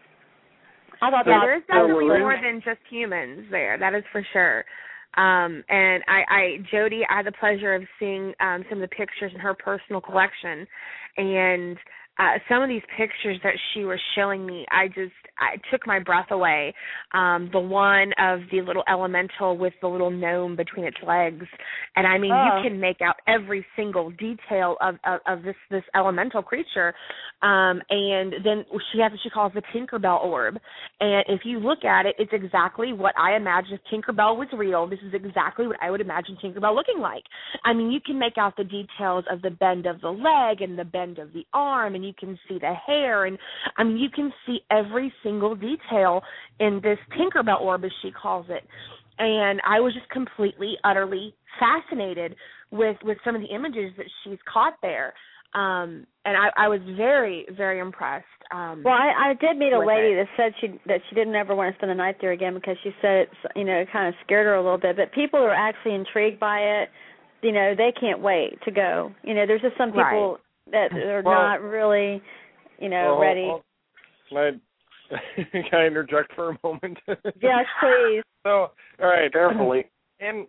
there's definitely more than just humans there. That is for sure. And Jody, I had the pleasure of seeing some of the pictures in her personal collection, and some of these pictures that she was showing me, I took my breath away. The one of the little elemental with the little gnome between its legs, and I mean, you can make out every single detail of this elemental creature. And then she has what she calls the Tinkerbell orb, and if you look at it, it's exactly what I imagined if Tinkerbell was real. This is exactly what I would imagine Tinkerbell looking like. I mean, you can make out the details of the bend of the leg and the bend of the arm, and you can see the hair, and I mean, you can see every single detail in this Tinkerbell orb, as she calls it. And I was just completely, utterly fascinated with some of the images that she's caught there. And I was very, very impressed. Well, I did meet a lady that said she didn't ever want to spend the night there again because she said it kind of scared her a little bit. But people are actually intrigued by it. They can't wait to go. There's just some people that are not really, ready. Can I interject for a moment? Yes, please. So, all right, carefully. In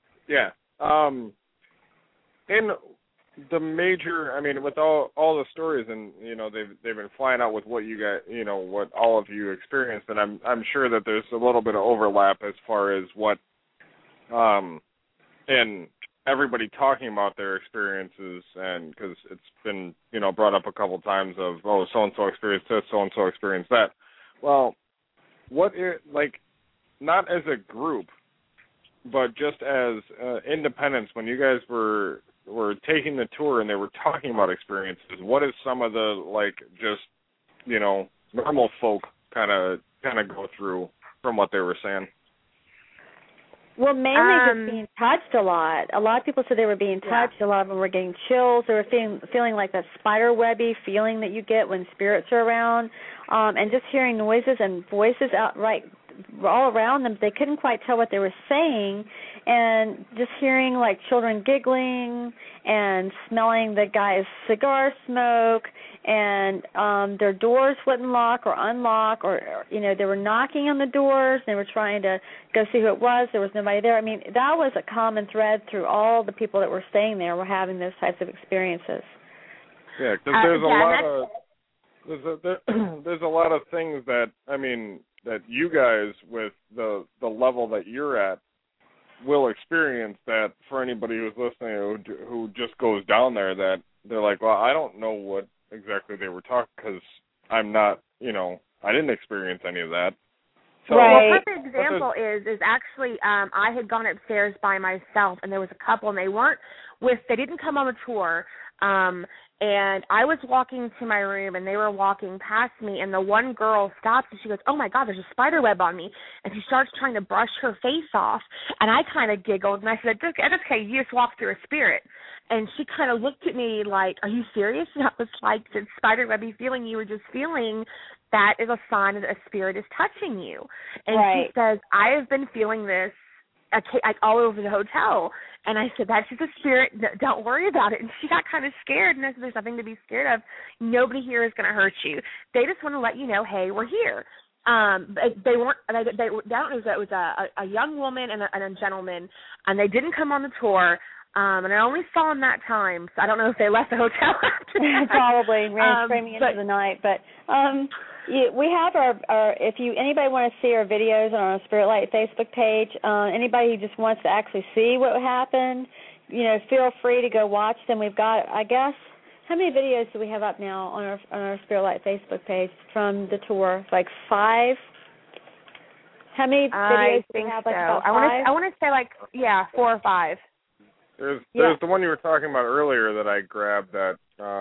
the major, I mean, with all the stories, and they've been flying out with what you got, what all of you experienced, and I'm sure that there's a little bit of overlap as far as what, and everybody talking about their experiences, and because it's been brought up a couple times of so and so experienced this, so and so experienced that. Well, what is not as a group, but just as independents, when you guys were taking the tour and they were talking about experiences, what is some of the, like, just, you know, normal folk kind of go through from what they were saying? Well, mainly just being touched a lot. A lot of people said they were being touched. Yeah. A lot of them were getting chills. They were feeling like that spider webby feeling that you get when spirits are around, and just hearing noises and voices outright all around them. They couldn't quite tell what they were saying, and just hearing like children giggling and smelling the guy's cigar smoke, and their doors wouldn't lock or unlock, or you know, they were knocking on the doors. They were trying to go see who it was. There was nobody there. I mean, that was a common thread through all the people that were staying there, were having those types of experiences. Yeah, because there's a lot of things that, I mean, that you guys, with the level that you're at, will experience, that for anybody who's listening who just goes down there, that they're like, well, I don't know what exactly they were talking, because I'm not, you know, I didn't experience any of that. So, right. Well, a perfect example is actually I had gone upstairs by myself, and there was a couple, and they didn't come on the tour, and I was walking to my room, and they were walking past me, and the one girl stops, and she goes, oh, my God, there's a spider web on me, and she starts trying to brush her face off, and I kind of giggled, and I said, that's okay, you just walked through a spirit. And she kind of looked at me like, are you serious? And I was like, the spider webby feeling you were just feeling, that is a sign that a spirit is touching you. And right. She says, I have been feeling this all over the hotel. And I said, that's just a spirit. Don't worry about it. And she got kind of scared. And I said, there's nothing to be scared of. Nobody here is going to hurt you. They just want to let you know, hey, we're here. They weren't. I don't know if it was a young woman and a gentleman, and they didn't come on the tour. And I only saw them that time, so I don't know if they left the hotel after that. Probably ran screaming into the night. But we have our if anybody want to see our videos on our Spirit Light Facebook page, anybody who just wants to actually see what happened, you know, feel free to go watch them. We've got, I guess, how many videos do we have up now on our Spirit Light Facebook page from the tour? Like 5. How many videos do we have? Like about 5? I want to say 4 or 5. There's the one you were talking about earlier that I grabbed that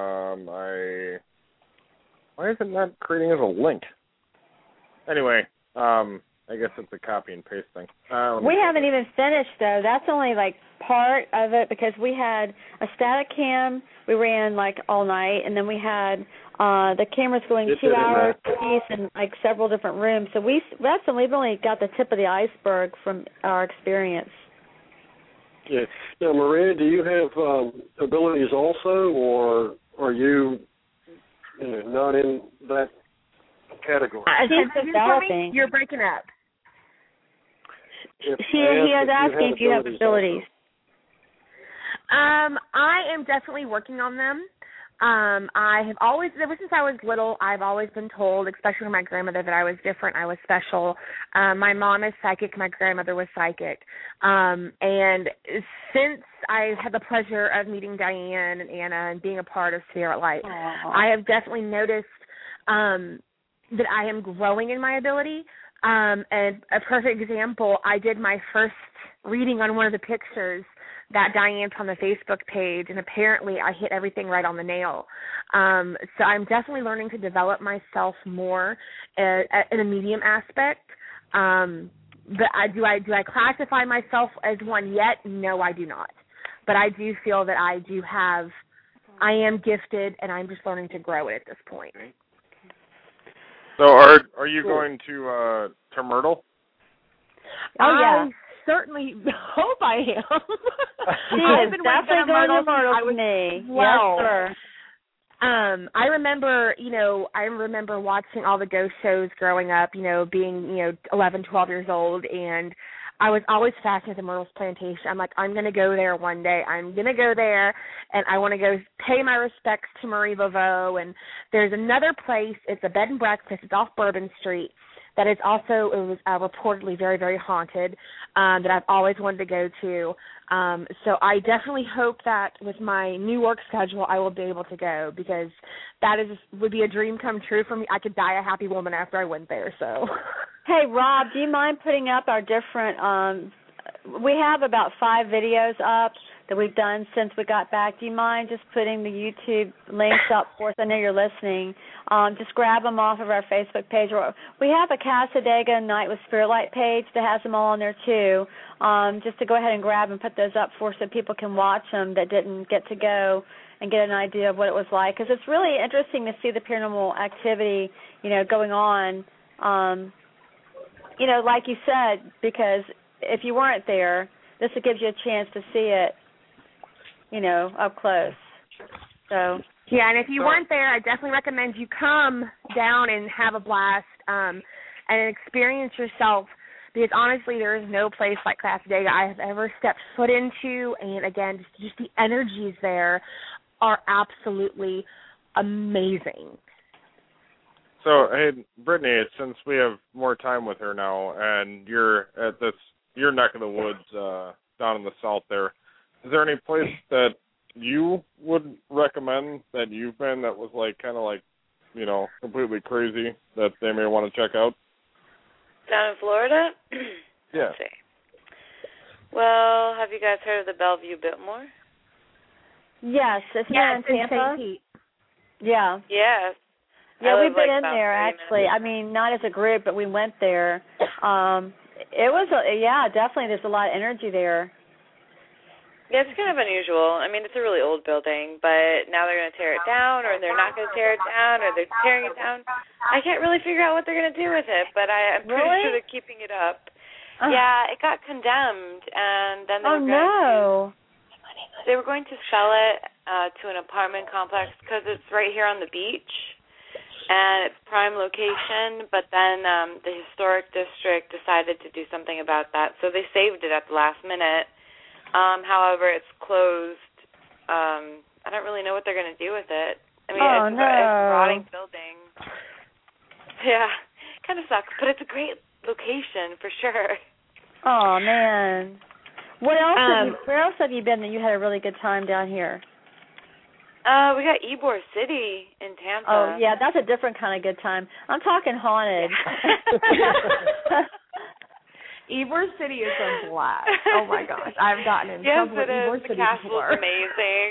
why is it not creating as a link? Anyway, I guess it's a copy and paste thing. We haven't even finished, though. That's only like part of it, because we had a static cam we ran like all night, and then we had the cameras going 2 hours each in like several different rooms. So we've only got the tip of the iceberg from our experience. Yeah. Now, Maria, do you have abilities also, or are you not in that category? She's developing. You're breaking up. He is asking if you have abilities. I am definitely working on them. I have always, ever since I was little, I've always been told, especially from my grandmother, that I was different, I was special. My mom is psychic, my grandmother was psychic. And since I had the pleasure of meeting Diane and Anna and being a part of Spirit Light, I have definitely noticed that I am growing in my ability. And a perfect example, I did my first reading on one of the pictures that Diane put on the Facebook page, and apparently I hit everything right on the nail. So I'm definitely learning to develop myself more in a medium aspect. But do I classify myself as one yet? No, I do not. But I do feel that I am gifted, and I'm just learning to grow it at this point. So are you going to Myrtle? Oh, yeah. I certainly hope I am. I've been definitely going to Myrtle with me. Well, yes, sir. I remember watching all the ghost shows growing up, being, 11, 12 years old, and I was always fascinated with Myrtle's Plantation. I'm like, I'm going to go there one day. I'm going to go there, and I want to go pay my respects to Marie Laveau. And there's another place. It's a bed and breakfast. It's off Bourbon Street. That is also, it was reportedly very, very haunted, that I've always wanted to go to. So I definitely hope that with my new work schedule, I will be able to go, because that would be a dream come true for me. I could die a happy woman after I went there. So, hey, Rob, do you mind putting up our different we have about 5 videos up that we've done since we got back. Do you mind just putting the YouTube links up for us? I know you're listening. Just grab them off of our Facebook page. We have a Cassadaga Night with Spiritlight page that has them all on there too. Just to go ahead and grab and put those up for so people can watch them that didn't get to go and get an idea of what it was like. Because it's really interesting to see the paranormal activity, going on. Like you said, because if you weren't there, this gives you a chance to see it, up close. So yeah, and if you weren't there, I definitely recommend you come down and have a blast and experience yourself, because honestly, there is no place like Cassadaga I have ever stepped foot into, and again, just the energies there are absolutely amazing. So, hey, Brittany, since we have more time with her now, and you're at your neck of the woods down in the south there, is there any place that you would recommend that you've been that was completely crazy that they may want to check out? Down in Florida? Yeah. Let's see. Well, have you guys heard of the Bellevue Biltmore? Yes, it's in Tampa. Yeah. Yes. Yeah, we've been in there actually. I mean, not as a group, but we went there. It was, definitely. There's a lot of energy there. Yeah, it's kind of unusual. I mean, it's a really old building, but now they're going to tear it down, or they're not going to tear it down, or they're tearing it down. I can't really figure out what they're going to do with it, but I'm pretty sure they're keeping it up. Yeah, it got condemned, and then they were going to sell it to an apartment complex because it's right here on the beach, and it's prime location, but then the historic district decided to do something about that, so they saved it at the last minute. However, it's closed. I don't really know what they're going to do with it. I mean, it's a rotting building. Yeah, kind of sucks, but it's a great location for sure. Oh, man. Where else have you been that you had a really good time down here? We got Ybor City in Tampa. Oh, yeah, that's a different kind of good time. I'm talking haunted. Ybor City is a blast. Oh, my gosh. I've gotten in trouble with Ybor City before. Yes, it is. The castle's amazing.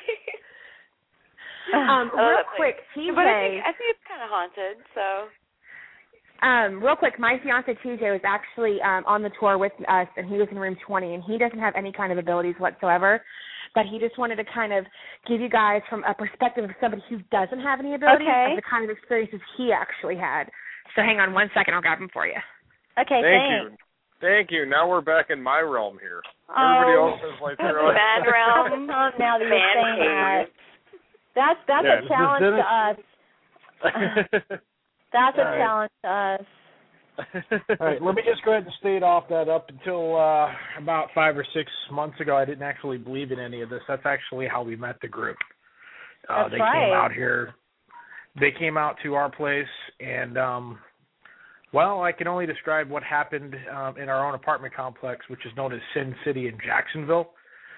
Real quick, TJ. But I think it's kind of haunted, so. Real quick, my fiance TJ was actually on the tour with us, and he was in room 20, and he doesn't have any kind of abilities whatsoever, but he just wanted to kind of give you guys from a perspective of somebody who doesn't have any abilities of the kind of experiences he actually had. So hang on 1 second, I'll grab him for you. Okay, Thank you. Now we're back in my realm here. Everybody else is like bad realm. Now that you're saying that. That's a challenge to us. That's a challenge to us. All right, let me just go ahead and state off that up until about 5 or 6 months ago, I didn't actually believe in any of this. That's actually how we met the group. They came out here. They came out to our place, and I can only describe what happened in our own apartment complex, which is known as Sin City in Jacksonville.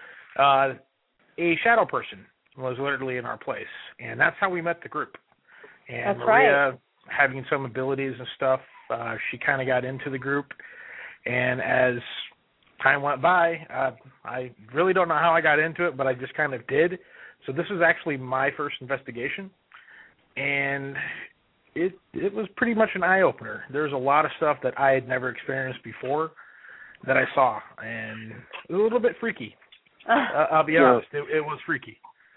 A shadow person was literally in our place, and that's how we met the group. And Maria, having some abilities and stuff, she kind of got into the group, and as time went by, I really don't know how I got into it, but I just kind of did. So this was actually my first investigation, and it was pretty much an eye-opener. There's a lot of stuff that I had never experienced before that I saw, and it was a little bit freaky. I'll be honest, it was freaky.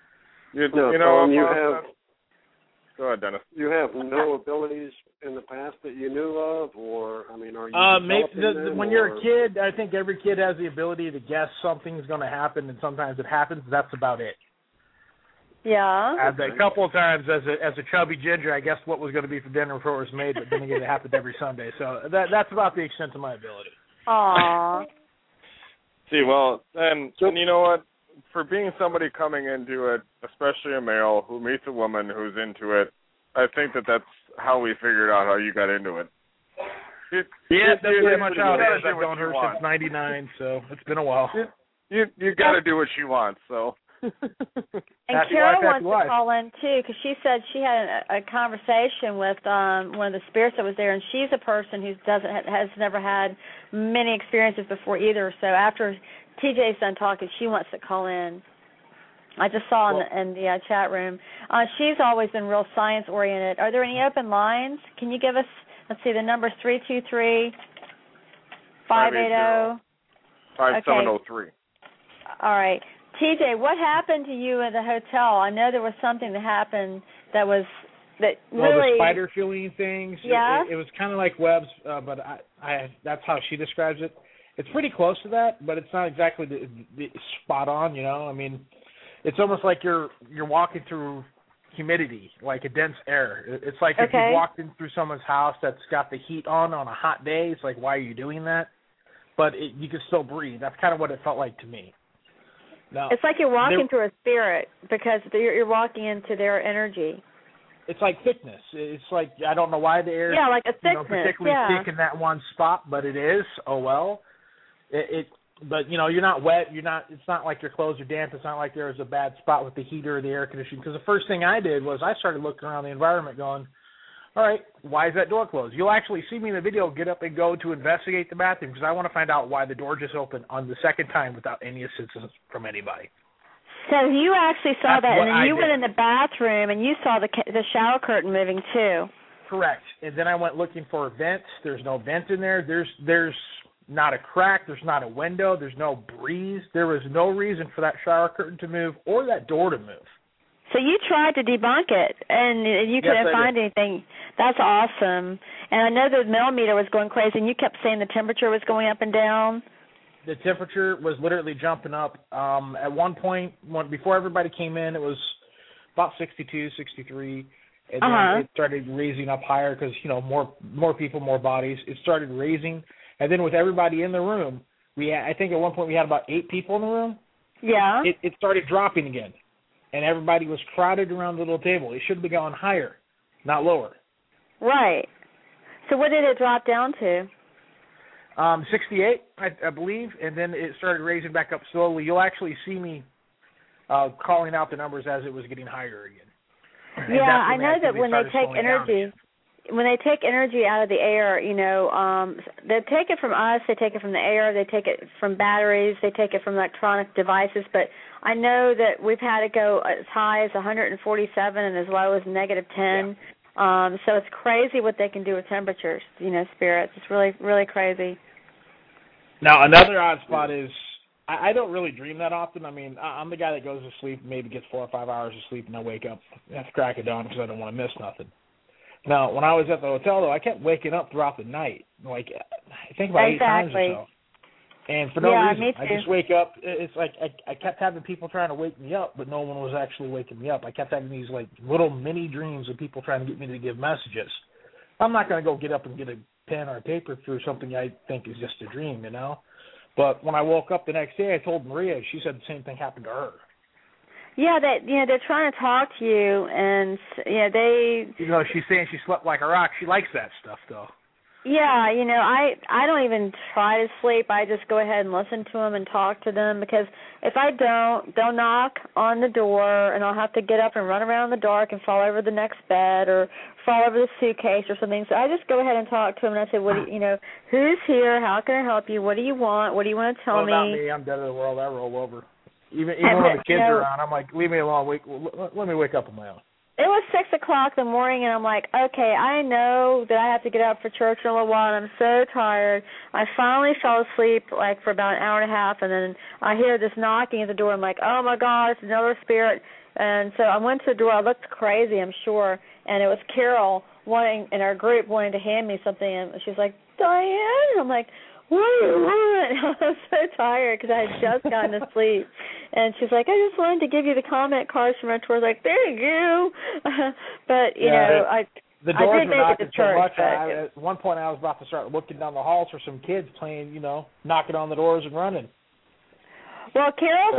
Go ahead, Dennis. You have no abilities in the past that you knew of, or are you when you're a kid, I think every kid has the ability to guess something's going to happen, and sometimes it happens. That's about it. Yeah. A couple of times as a chubby ginger, I guessed what was going to be for dinner before it was made, but then again, it happened every Sunday. So that's about the extent of my ability. Aww. See, well, and you know what? For being somebody coming into it, especially a male who meets a woman who's into it, I think that's how we figured out how you got into it. That's pretty much how it is. I've known her since '99, so it's been a while. You got to do what she wants, so. And Carol wants to call in too, because she said she had a conversation with one of the spirits that was there, and she's a person who has never had many experiences before either. So after TJ's done talking, she wants to call in. I just saw in the chat room. She's always been real science oriented. Are there any open lines? Can you give us? Let's see. The number 323-580-5703. Okay. All right. TJ, what happened to you at the hotel? I know there was something that happened that really... the spider feeling things. Yeah. It was kind of like webs, but I that's how she describes it. It's pretty close to that, but it's not exactly the spot on, you know? I mean, it's almost like you're walking through humidity, like a dense air. It's like if you walked in through someone's house that's got the heat on a hot day, it's like, why are you doing that? But you can still breathe. That's kind of what it felt like to me. Now, it's like you're walking through a spirit because you're walking into their energy. It's like thickness. It's like, I don't know why the air like a thickness, particularly thick in that one spot, but it is. Oh, well. But, you know, you're not wet. It's not like your clothes are damp. It's not like there was a bad spot with the heater or the air conditioning. Because the first thing I did was I started looking around the environment going, all right, why is that door closed? You'll actually see me in the video get up and go to investigate the bathroom because I want to find out why the door just opened on the second time without any assistance from anybody. So you actually saw that, and then you went in the bathroom and you saw the shower curtain moving too. Correct. And then I went looking for a vent. There's no vent in there. There's not a crack. There's not a window. There's no breeze. There was no reason for that shower curtain to move or that door to move. So you tried to debunk it, and you couldn't find anything. That's awesome. And I know the millimeter was going crazy, and you kept saying the temperature was going up and down. The temperature was literally jumping up. At one point, before everybody came in, it was about 62, 63, and then it started raising up higher because, you know, more people, more bodies. It started raising, and then with everybody in the room, I think at one point we had about 8 people in the room. Yeah. It started dropping again. And everybody was crowded around the little table. It should have been going higher, not lower. Right. So what did it drop down to? 68, I believe, and then it started raising back up slowly. You'll actually see me calling out the numbers as it was getting higher again. Yeah, I know that when they take energy out of the air, you know, they take it from us, they take it from the air, they take it from batteries, they take it from electronic devices, but I know that we've had it go as high as 147 and as low as -10. Yeah. So it's crazy what they can do with temperatures, you know, spirits. It's really, really crazy. Now, another odd spot is I don't really dream that often. I mean, I'm the guy that goes to sleep and maybe gets 4 or 5 hours of sleep, and I wake up at the crack of dawn because I don't want to miss nothing. Now, when I was at the hotel, though, I kept waking up throughout the night, like I think about 8 times or so. And for no reason, I just wake up. It's like I kept having people trying to wake me up, but no one was actually waking me up. I kept having these like little mini dreams of people trying to get me to give messages. I'm not going to go get up and get a pen or a paper through something I think is just a dream, you know. But when I woke up the next day, I told Maria. She said the same thing happened to her. Yeah, they're trying to talk to you, and they. You know, she's saying she slept like a rock. She likes that stuff, though. Yeah, you know, I don't even try to sleep. I just go ahead and listen to them and talk to them because if I don't, they'll knock on the door and I'll have to get up and run around in the dark and fall over the next bed or fall over the suitcase or something. So I just go ahead and talk to them and I say, who's here? How can I help you? What do you want? What do you want to tell me? About me, I'm dead of the world. I roll over. Even when the kids are around, I'm like, leave me alone. Let me wake up on my own. It was 6 o'clock in the morning, and I'm like, okay, I know that I have to get up for church in a little while, and I'm so tired. I finally fell asleep, like, for about an hour and a half, and then I hear this knocking at the door. I'm like, oh, my God, it's another spirit. And so I went to the door. I looked crazy, I'm sure, and it was Carol in our group wanting to hand me something, and she's like, Diane? I'm like, what do you want? I was so tired because I had just gotten to sleep. And she's like, I just wanted to give you the comment cards from our tour. I was like, there you go. But, you know, the doors were knocking so much. At one point I was about to start looking down the halls for some kids playing, you know, knocking on the doors and running. Well,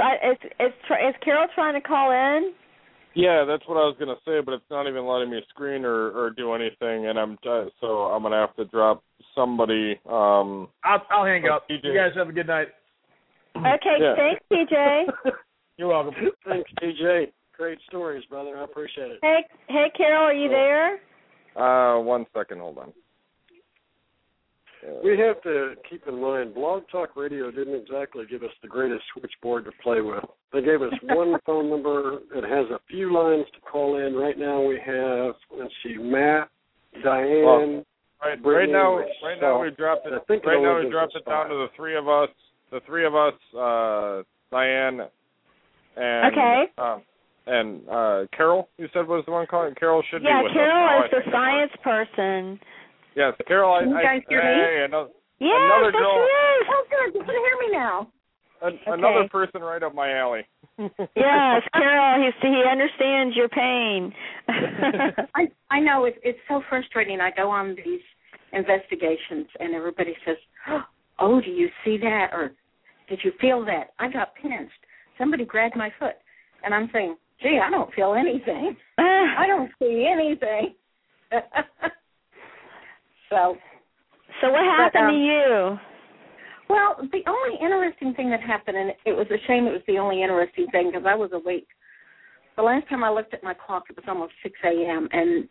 is Carol trying to call in? Yeah, that's what I was gonna say, but it's not even letting me screen or do anything, and so I'm gonna have to drop somebody. I'll hang up. TJ. You guys have a good night. Okay, thanks, TJ. You're welcome. Thanks, DJ. Great stories, brother. I appreciate it. Hey, Carol, are you there? 1 second, hold on. We have to keep in mind, Blog Talk Radio didn't exactly give us the greatest switchboard to play with. They gave us one phone number that has a few lines to call in. Right now we have, let's see, Matt, Diane. Right now we dropped it. Right now we dropped it down to the three of us. The three of us, Diane, and Carol. You said was the one calling. Carol should be with us. Yeah, Carol is the science person. Yes, Carol. Can you guys hear me? Another girl. Oh, good. You can hear me now. Another person right up my alley. Yes, Carol. He understands your pain. I know it's so frustrating. I go on these investigations and everybody says, "Oh, do you see that?" or "Did you feel that?" I got pinched. Somebody grabbed my foot, and I'm saying, "Gee, I don't feel anything. I don't see anything." So what happened to you? Well, the only interesting thing that happened, and it was a shame it was the only interesting thing because I was awake. The last time I looked at my clock, it was almost 6 a.m., and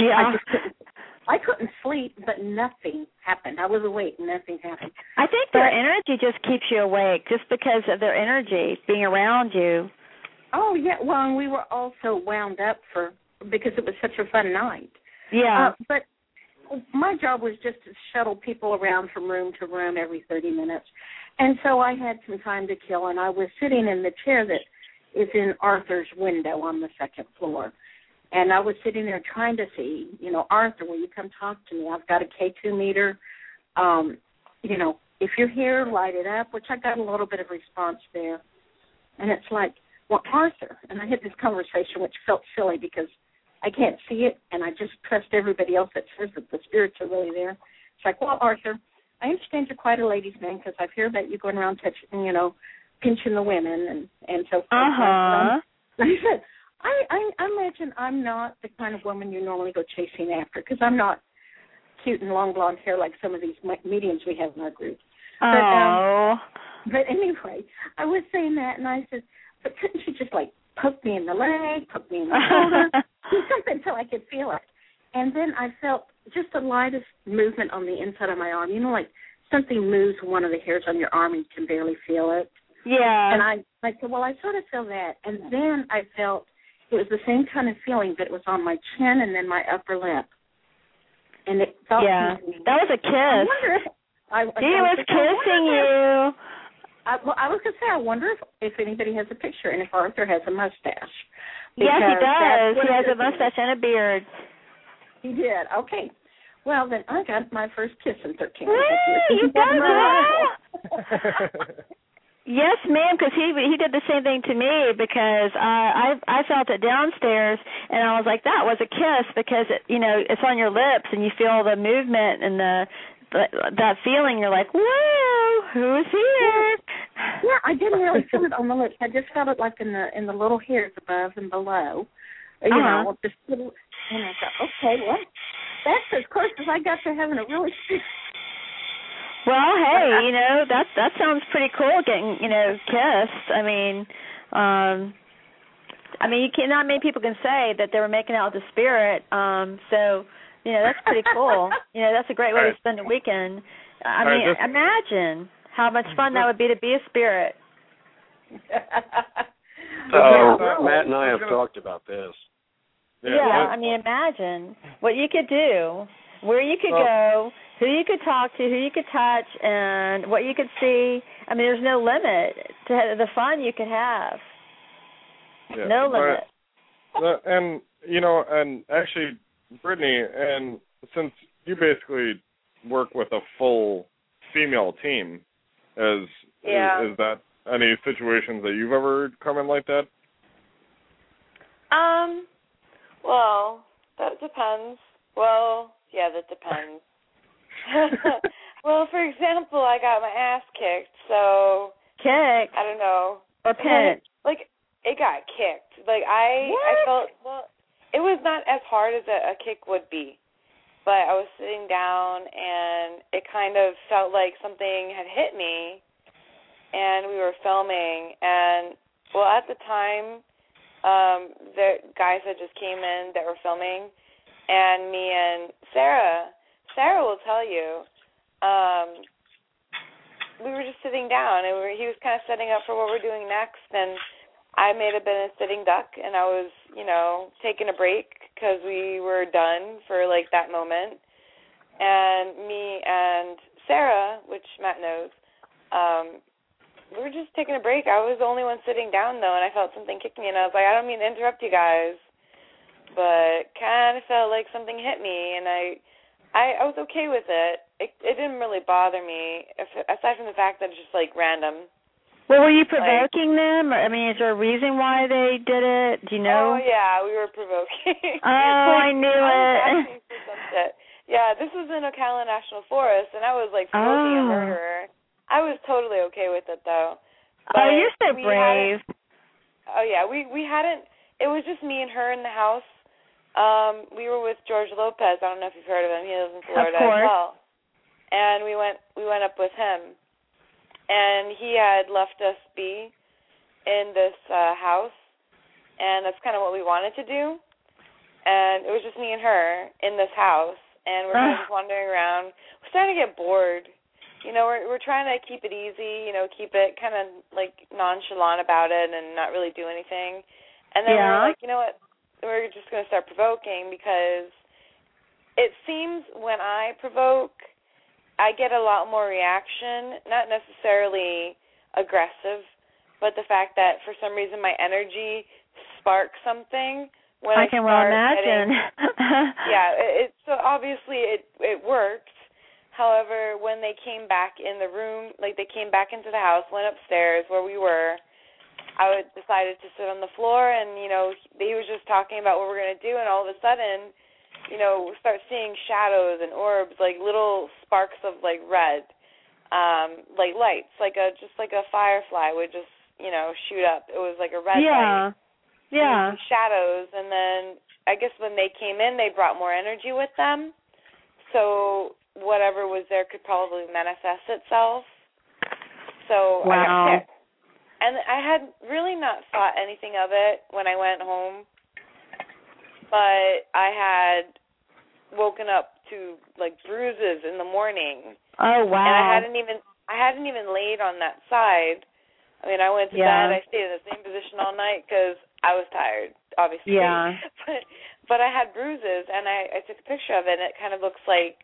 I couldn't sleep, but nothing happened. I was awake, and nothing happened. I think their energy just keeps you awake just because of their energy being around you. Oh, yeah. Well, and we were also wound up because it was such a fun night. Yeah. But my job was just to shuttle people around from room to room every 30 minutes. And so I had some time to kill, and I was sitting in the chair that is in Arthur's window on the second floor. And I was sitting there trying to see, Arthur, will you come talk to me? I've got a K2 meter. If you're here, light it up, which I got a little bit of response there. And it's like, well, Arthur, and I had this conversation which felt silly because I can't see it, and I just trust everybody else that says that the spirits are really there. It's like, well, Arthur, I understand you're quite a ladies' man because I've heard that you going around touching, pinching the women and so forth. Uh-huh. I said, I imagine I'm not the kind of woman you normally go chasing after because I'm not cute and long blonde hair like some of these mediums we have in our group. But anyway, I was saying that, and I said, but couldn't you just, poke me in the leg, poke me in the shoulder, do something so I could feel it? And then I felt just the lightest movement on the inside of my arm. Like something moves one of the hairs on your arm and you can barely feel it. Yeah. And I said, well, I sort of feel that. And then I felt it was the same kind of feeling, but it was on my chin and then my upper lip. And it felt that was a kiss. I wonder if he was kissing you. I was going to say, I wonder if anybody has a picture and if Arthur has a mustache. Yes, he does. He has a mustache and a beard. He did. Okay. Well, then I got my first kiss in 13 years. You got it. Yes, ma'am, because he did the same thing to me because I felt it downstairs, and I was like, that was a kiss because, it's on your lips, and you feel the movement and that feeling. You're like, whoa, who's here? Yeah, I didn't really feel it on the lips. I just felt it like in the little hairs above and below. Just little, and I thought, okay, well, that's as close as I got to having a really. Well, hey, that sounds pretty cool. Getting, kissed. I mean, not many people can say that they were making out with the spirit. So. That's pretty cool. That's a great way to spend a weekend. Imagine how much fun that would be to be a spirit. Matt and I have talked about this. Yeah, imagine what you could do, where you could go, who you could talk to, who you could touch, and what you could see. There's no limit to the fun you could have. Yeah, no limit. And actually, Brittany, and since you basically work with a full female team, is that any situations that you've ever come in like that? Well, that depends. Well, yeah, that depends. Well, for example, I got my ass kicked, so kicked. I don't know. Or pinched. It got kicked. I felt it was not as hard as a kick would be, but I was sitting down, and it kind of felt like something had hit me, and we were filming, and Well, at the time, the guys that just came in that were filming, and me and Sarah will tell you, we were just sitting down, and he was kind of setting up for what we're doing next, and I may have been a sitting duck, and I was, taking a break because we were done for, that moment. And me and Sarah, which Matt knows, we were just taking a break. I was the only one sitting down, though, and I felt something kick me, and I was like, I don't mean to interrupt you guys, but kind of felt like something hit me, and I was okay with it. It didn't really bother me, aside from the fact that it's just, random. Well, were you provoking them? I mean, is there a reason why they did it? Do you know? Oh, yeah, we were provoking. Oh, I knew it. Yeah, this was in Ocala National Forest, and I was, provoking a murderer. I was totally okay with it, though. But you're so brave. We hadn't, it was just me and her in the house. We were with George Lopez. I don't know if you've heard of him. He lives in Florida as well. And we went up with him. And he had left us be in this house, and that's kind of what we wanted to do. And it was just me and her in this house, and we're kind of just wandering around. We're starting to get bored. We're trying to keep it easy, keep it kind of nonchalant about it and not really do anything. And then we're like, you know what, we're just going to start provoking, because it seems when I provoke, I get a lot more reaction, not necessarily aggressive, but the fact that for some reason my energy sparks something when I can well imagine. So obviously it worked. However, when they came back in the room, they came back into the house, went upstairs where we were, I decided to sit on the floor, and, he was just talking about what we're going to do, and all of a sudden, we start seeing shadows and orbs, little sparks of, red, lights, just like a firefly would just, shoot up. It was like a red light. Yeah. Shadows, and then I guess when they came in, they brought more energy with them, so whatever was there could probably manifest itself. So I got sick. And I had really not thought anything of it when I went home, but I had woken up to bruises in the morning. Oh wow! And I hadn't even laid on that side. I mean, I went to bed. I stayed in the same position all night because I was tired, obviously. Yeah. But I had bruises, and I took a picture of it, and it kind of looks like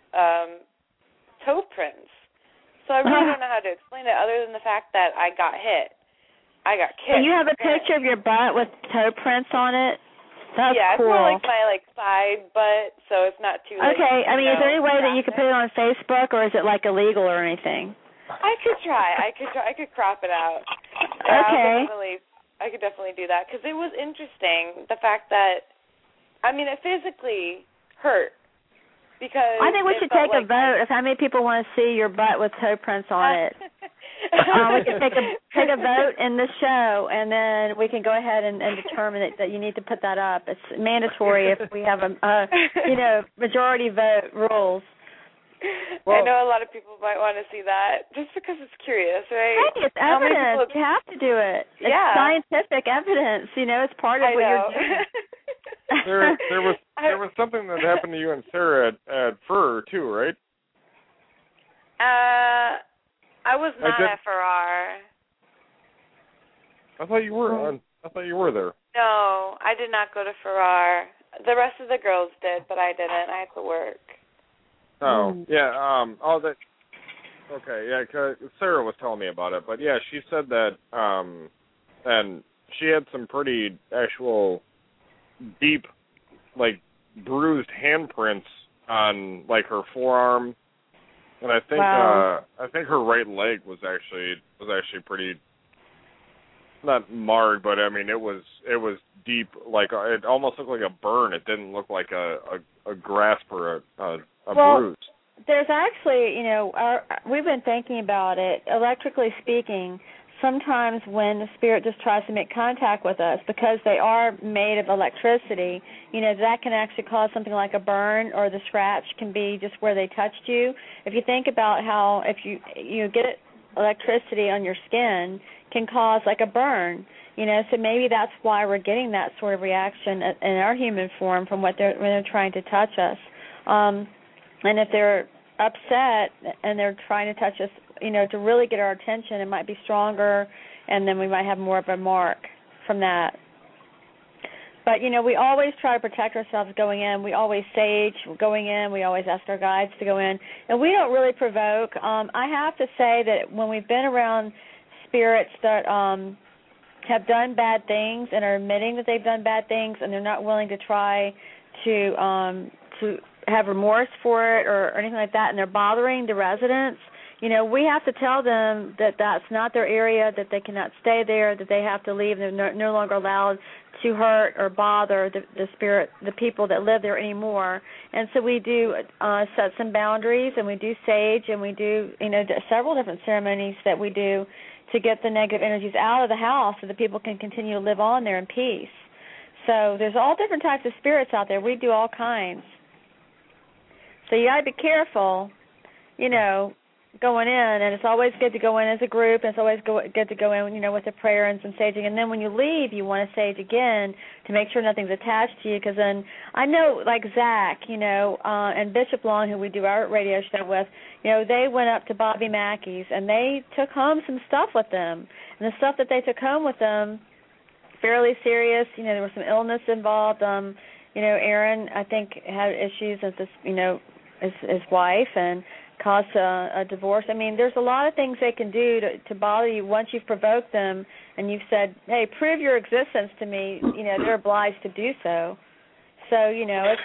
toe prints. So I really don't know how to explain it, other than the fact that I got hit. I got kicked. And you have a picture of your butt with toe prints on it? That's cool. It's more like my side butt, so it's not too. Okay, I mean, is there any way that you could put it on Facebook, or is it illegal or anything? I could try. I could crop it out. Okay. I could definitely do that, because it was interesting, the fact that, I mean, it physically hurt. Because I think we should take a vote of how many people want to see your butt with toe prints on it. We can take a vote in the show, and then we can go ahead and determine that you need to put that up. It's mandatory if we have a majority vote rules. Well, I know a lot of people might want to see that just because it's curious, right? Hey, it's evidence. You have to do it. It's scientific evidence. It's part of what you're doing. There was something that happened to you and Sarah at Fur too, right? I was not at Farrar. I thought you were. I thought you were there. No, I did not go to Farrar. The rest of the girls did, but I didn't. I had to work. Oh yeah. That. Okay, yeah. 'Cause Sarah was telling me about it, but yeah, she said that. And she had some pretty actual deep, bruised handprints on her forearm, and I think her right leg was actually pretty, not marred, but I mean it was deep, it almost looked like a burn. It didn't look like a grasp or a bruise. There's actually, we've been thinking about it. Electrically speaking, sometimes when the spirit just tries to make contact with us, because they are made of electricity, that can actually cause something like a burn, or the scratch can be just where they touched you. If you think about how, if you get it electricity on your skin can cause like a burn. So maybe that's why we're getting that sort of reaction in our human form from when they're trying to touch us. And if they're upset and they're trying to touch us, to really get our attention, it might be stronger, and then we might have more of a mark from that. But, we always try to protect ourselves going in. We always sage going in. We always ask our guides to go in. And we don't really provoke. I have to say that when we've been around spirits that have done bad things and are admitting that they've done bad things and they're not willing to try to have remorse for it or anything like that, and they're bothering the residents, we have to tell them that that's not their area, that they cannot stay there, that they have to leave, and they're no longer allowed to hurt or bother the people that live there anymore. And so we do set some boundaries, and we do sage, and we do several different ceremonies that we do to get the negative energies out of the house so that people can continue to live on there in peace. So there's all different types of spirits out there. We do all kinds. So you got to be careful, going in, and it's always good to go in as a group, and it's always good to go in, with a prayer and some saging. And then when you leave, you want to sage again to make sure nothing's attached to you, because then I know, like Zach, and Bishop Long, who we do our radio show with, they went up to Bobby Mackey's, and they took home some stuff with them. And the stuff that they took home with them, fairly serious. There was some illness involved. Aaron, I think, had issues with this, his wife, and caused a divorce. I mean, there's a lot of things they can do to bother you once you've provoked them and you've said, hey, prove your existence to me. They're obliged to do so. So, you got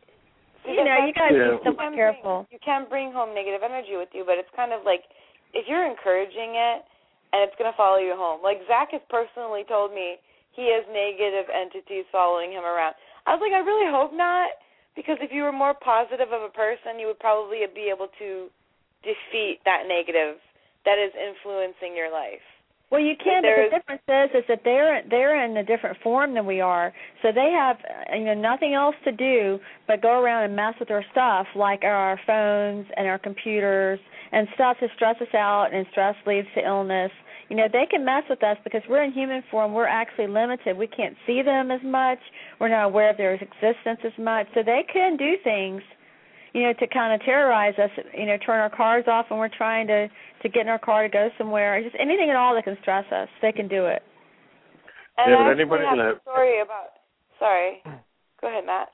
to be somewhat careful. You can bring home negative energy with you, but it's kind of like if you're encouraging it and it's going to follow you home. Like Zach has personally told me he has negative entities following him around. I was like, I really hope not. Because if you were more positive of a person, you would probably be able to defeat that negative that is influencing your life. Well, you can, but the difference is that they're in a different form than we are. So they have nothing else to do but go around and mess with our stuff, like our phones and our computers and stuff to stress us out, and stress leads to illness. They can mess with us because we're in human form. We're actually limited. We can't see them as much. We're not aware of their existence as much. So they can do things, to kind of terrorize us, turn our cars off when we're trying to get in our car to go somewhere. Just anything at all that can stress us, they can do it. And I actually have a story about... Sorry. Go ahead, Matt.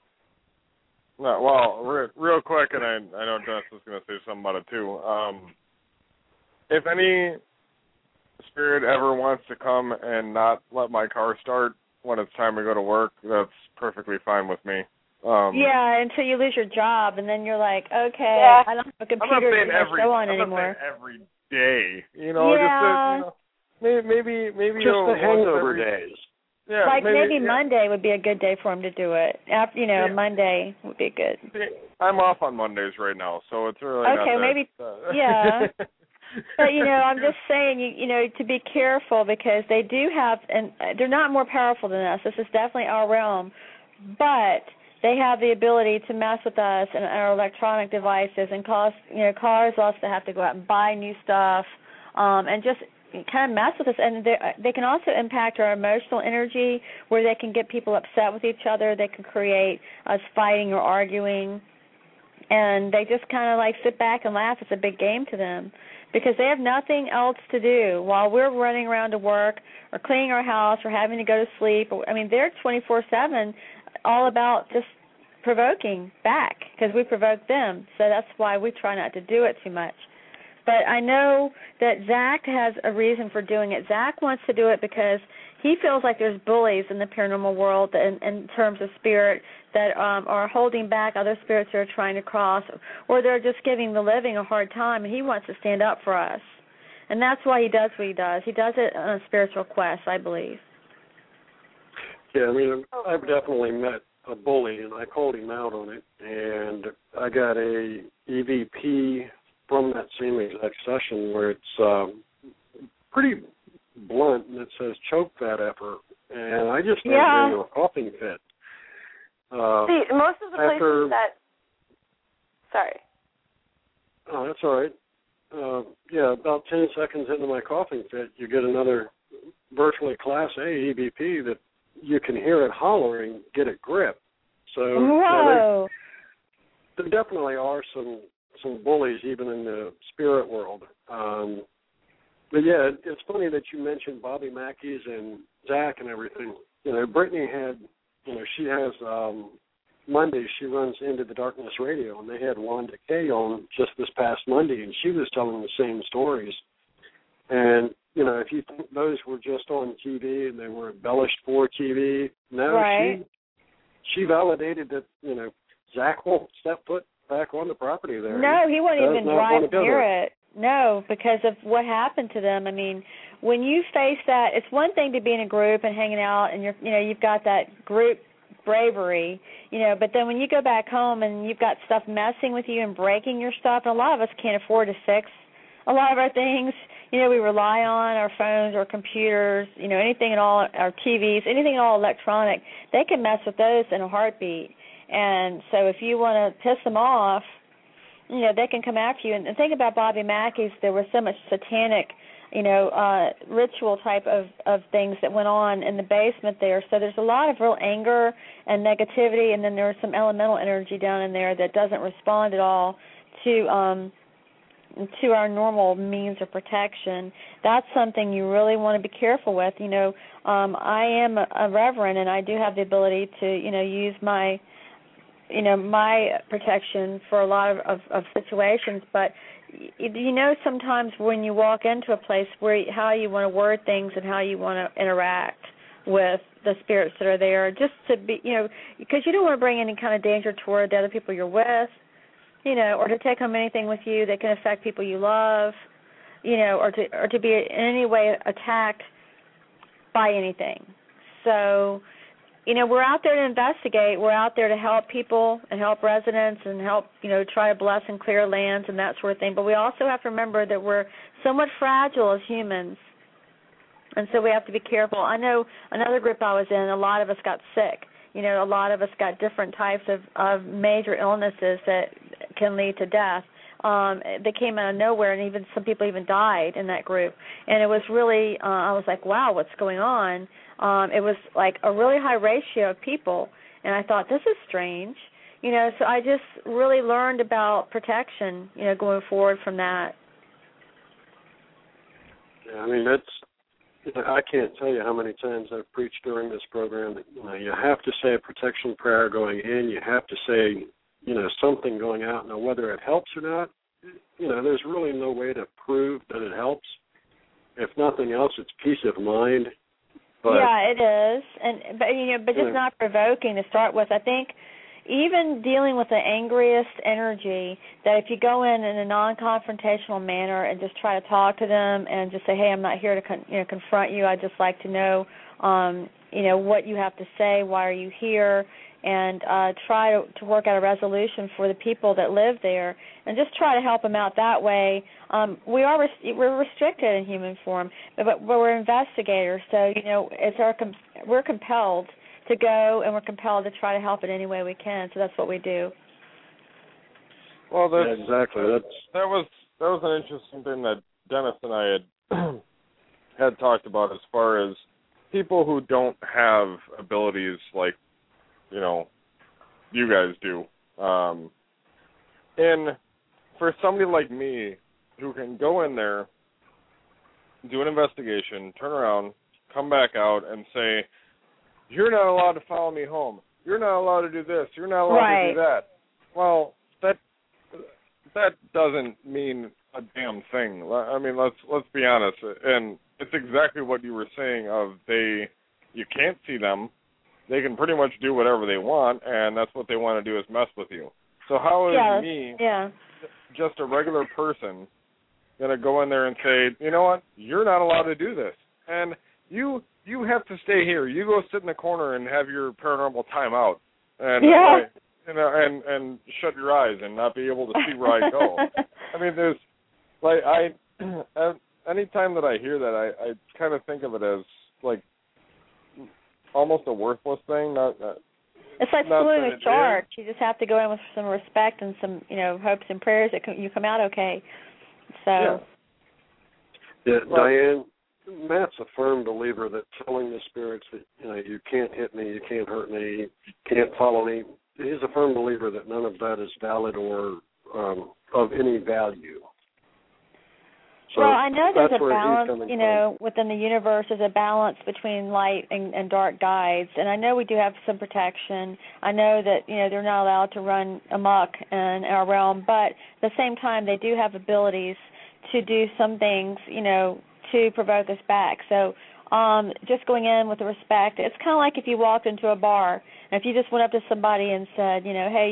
No, well, real quick, and I know Dennis was going to say something about it too. If any spirit ever wants to come and not let my car start when it's time to go to work, that's perfectly fine with me. Until you lose your job, and then you're like, okay, I don't have a computer to show on anymore. Every day, maybe just the hangover days. Yeah, like maybe Monday would be a good day for him to do it. After, Monday would be good. I'm off on Mondays right now, so it's really not that, maybe, But, I'm just saying, to be careful, because they do have, and they're not more powerful than us. This is definitely our realm. But they have the ability to mess with us and our electronic devices and cause us to have to go out and buy new stuff and just kind of mess with us. And they can also impact our emotional energy, where they can get people upset with each other. They can create us fighting or arguing. And they just kind of like sit back and laugh. It's a big game to them, because they have nothing else to do while we're running around to work or cleaning our house or having to go to sleep. They're 24/7 all about just provoking back, because we provoke them. So that's why we try not to do it too much. But I know that Zach has a reason for doing it. Zach wants to do it because he feels like there's bullies in the paranormal world in terms of spirit that are holding back other spirits that are trying to cross, or they're just giving the living a hard time, and he wants to stand up for us. And that's why he does what he does. He does it on a spiritual quest, I believe. Yeah, I've definitely met a bully, and I called him out on it, and I got a EVP from that same exact session where it's pretty blunt, and it says choke that effort, and I just started into a coughing fit. See, most of the places that... Sorry. Oh, that's all right. about 10 seconds into my coughing fit, you get another virtually Class A EVP that you can hear it hollering, get a grip. So there definitely are some bullies even in the spirit world. But yeah, it's funny that you mentioned Bobby Mackey's and Zach and everything. You know, Brittany had, she has Monday, she runs Into the Darkness Radio, and they had Wanda Kay on just this past Monday, and she was telling the same stories. And, if you think those were just on TV and they were embellished for TV, no, she validated that, Zach won't step foot back on the property there. No, he won't even drive near it. No, because of what happened to them. I mean, when you face that, it's one thing to be in a group and hanging out, and you've got that group bravery, but then when you go back home and you've got stuff messing with you and breaking your stuff, and a lot of us can't afford to fix a lot of our things. We rely on our phones or computers, anything at all, our TVs, anything at all electronic. They can mess with those in a heartbeat. And so if you want to piss them off, they can come after you. And the thing about Bobby Mackey's, there was so much satanic, ritual type of things that went on in the basement there. So there's a lot of real anger and negativity, and then there's some elemental energy down in there that doesn't respond at all to our normal means of protection. That's something you really want to be careful with. I am a reverend, and I do have the ability to, use my protection for a lot of situations, but sometimes when you walk into a place how you want to word things and how you want to interact with the spirits that are there, just to be, because you don't want to bring any kind of danger toward the other people you're with, or to take home anything with you that can affect people you love, or to be in any way attacked by anything. So, we're out there to investigate. We're out there to help people and help residents and help, try to bless and clear lands and that sort of thing. But we also have to remember that we're somewhat fragile as humans, and so we have to be careful. I know another group I was in, a lot of us got sick. A lot of us got different types of major illnesses that can lead to death. They came out of nowhere, and even some people even died in that group. And it was really, I was like, wow, what's going on? It was like a really high ratio of people, and I thought, this is strange. So I just really learned about protection, going forward from that. Yeah, I mean, I can't tell you how many times I've preached during this program that, you have to say a protection prayer going in. You have to say, something going out. Now, whether it helps or not, there's really no way to prove that it helps. If nothing else, it's peace of mind. But, yeah, it is, but just not provoking to start with. I think even dealing with the angriest energy, that if you go in a non-confrontational manner and just try to talk to them and just say, hey, I'm not here to confront you. I'd just like to know, what you have to say. Why are you here? And try to work out a resolution for the people that live there, and just try to help them out that way. We're restricted in human form, but we're investigators, so we're compelled to go, and we're compelled to try to help it any way we can. So that's what we do. Well, exactly. That was an interesting thing that Dennis and I had talked about, as far as people who don't have abilities like you guys do. And for somebody like me who can go in there, do an investigation, turn around, come back out and say, you're not allowed to follow me home. You're not allowed to do this. You're not allowed to do that. Well, that doesn't mean a damn thing. I mean, let's be honest. And it's exactly what you were saying you can't see them. They can pretty much do whatever they want, and that's what they want to do is mess with you. So how is me, just a regular person, going to go in there and say, you know what, you're not allowed to do this, and you have to stay here. You go sit in the corner and have your paranormal time out, and and shut your eyes and not be able to see where I go. I mean, there's any time that I hear that, I kind of think of it as like almost a worthless thing. It's like saluting a shark. You just have to go in with some respect and some, hopes and prayers that you come out okay. So. Yeah, Diane, Matt's a firm believer that telling the spirits that you can't hit me, you can't hurt me, you can't follow me. He's a firm believer that none of that is valid or of any value. So well, I know there's a balance, within the universe. There's a balance between light and dark guides, and I know we do have some protection. I know that they're not allowed to run amok in our realm, but at the same time, they do have abilities to do some things, to provoke us back. So, just going in with respect, it's kind of like if you walked into a bar, and if you just went up to somebody and said, hey,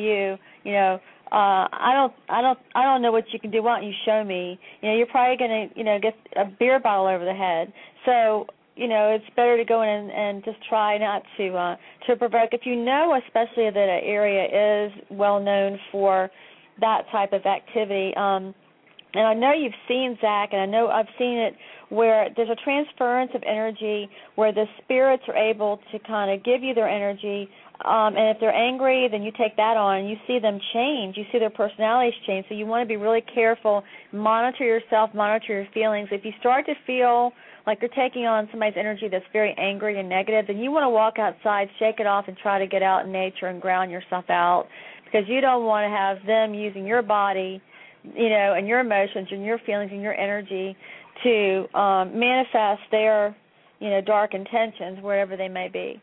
I don't know what you can do. Why don't you show me? You're probably going to, get a beer bottle over the head. So, it's better to go in and just try not to provoke. If you know, especially that an area is well known for that type of activity, and I know you've seen, Zach, and I know I've seen it where there's a transference of energy where the spirits are able to kind of give you their energy. And if they're angry, then you take that on, and you see them change. You see their personalities change. So you want to be really careful, monitor yourself, monitor your feelings. If you start to feel like you're taking on somebody's energy that's very angry and negative, then you want to walk outside, shake it off, and try to get out in nature and ground yourself out, because you don't want to have them using your body, and your emotions and your feelings and your energy to manifest their, dark intentions wherever they may be.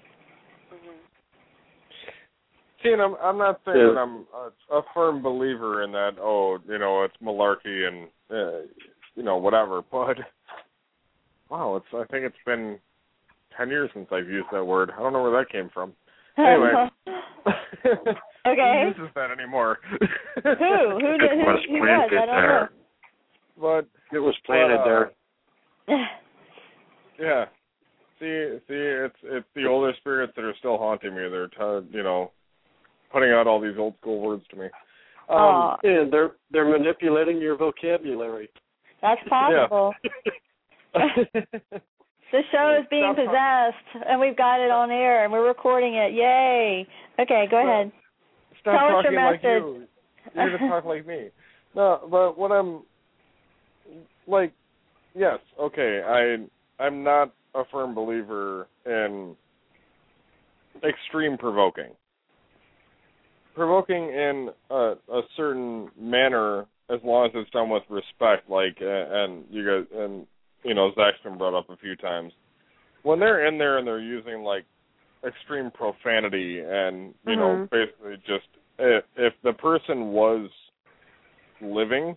See, and I'm not saying that I'm a firm believer in that, it's malarkey and, whatever. But, wow, I think it's been 10 years since I've used that word. I don't know where that came from. Anyway. Okay. Who uses that anymore? Who was? I don't know. But it was planted there. Yeah. See, it's the older spirits that are still haunting me. They're, putting out all these old school words to me. And they're manipulating your vocabulary. That's possible. The show is being possessed, and we've got it on air, and we're recording it. Yay! Okay, go ahead. Stop Tell us talking your like message. you. You're going to talk like me. No, but what I'm like, yes, okay, I'm not a firm believer in extreme provoking. Provoking in a certain manner, as long as it's done with respect, and you guys, and Zach's been brought up a few times. When they're in there and they're using extreme profanity and basically just if the person was living,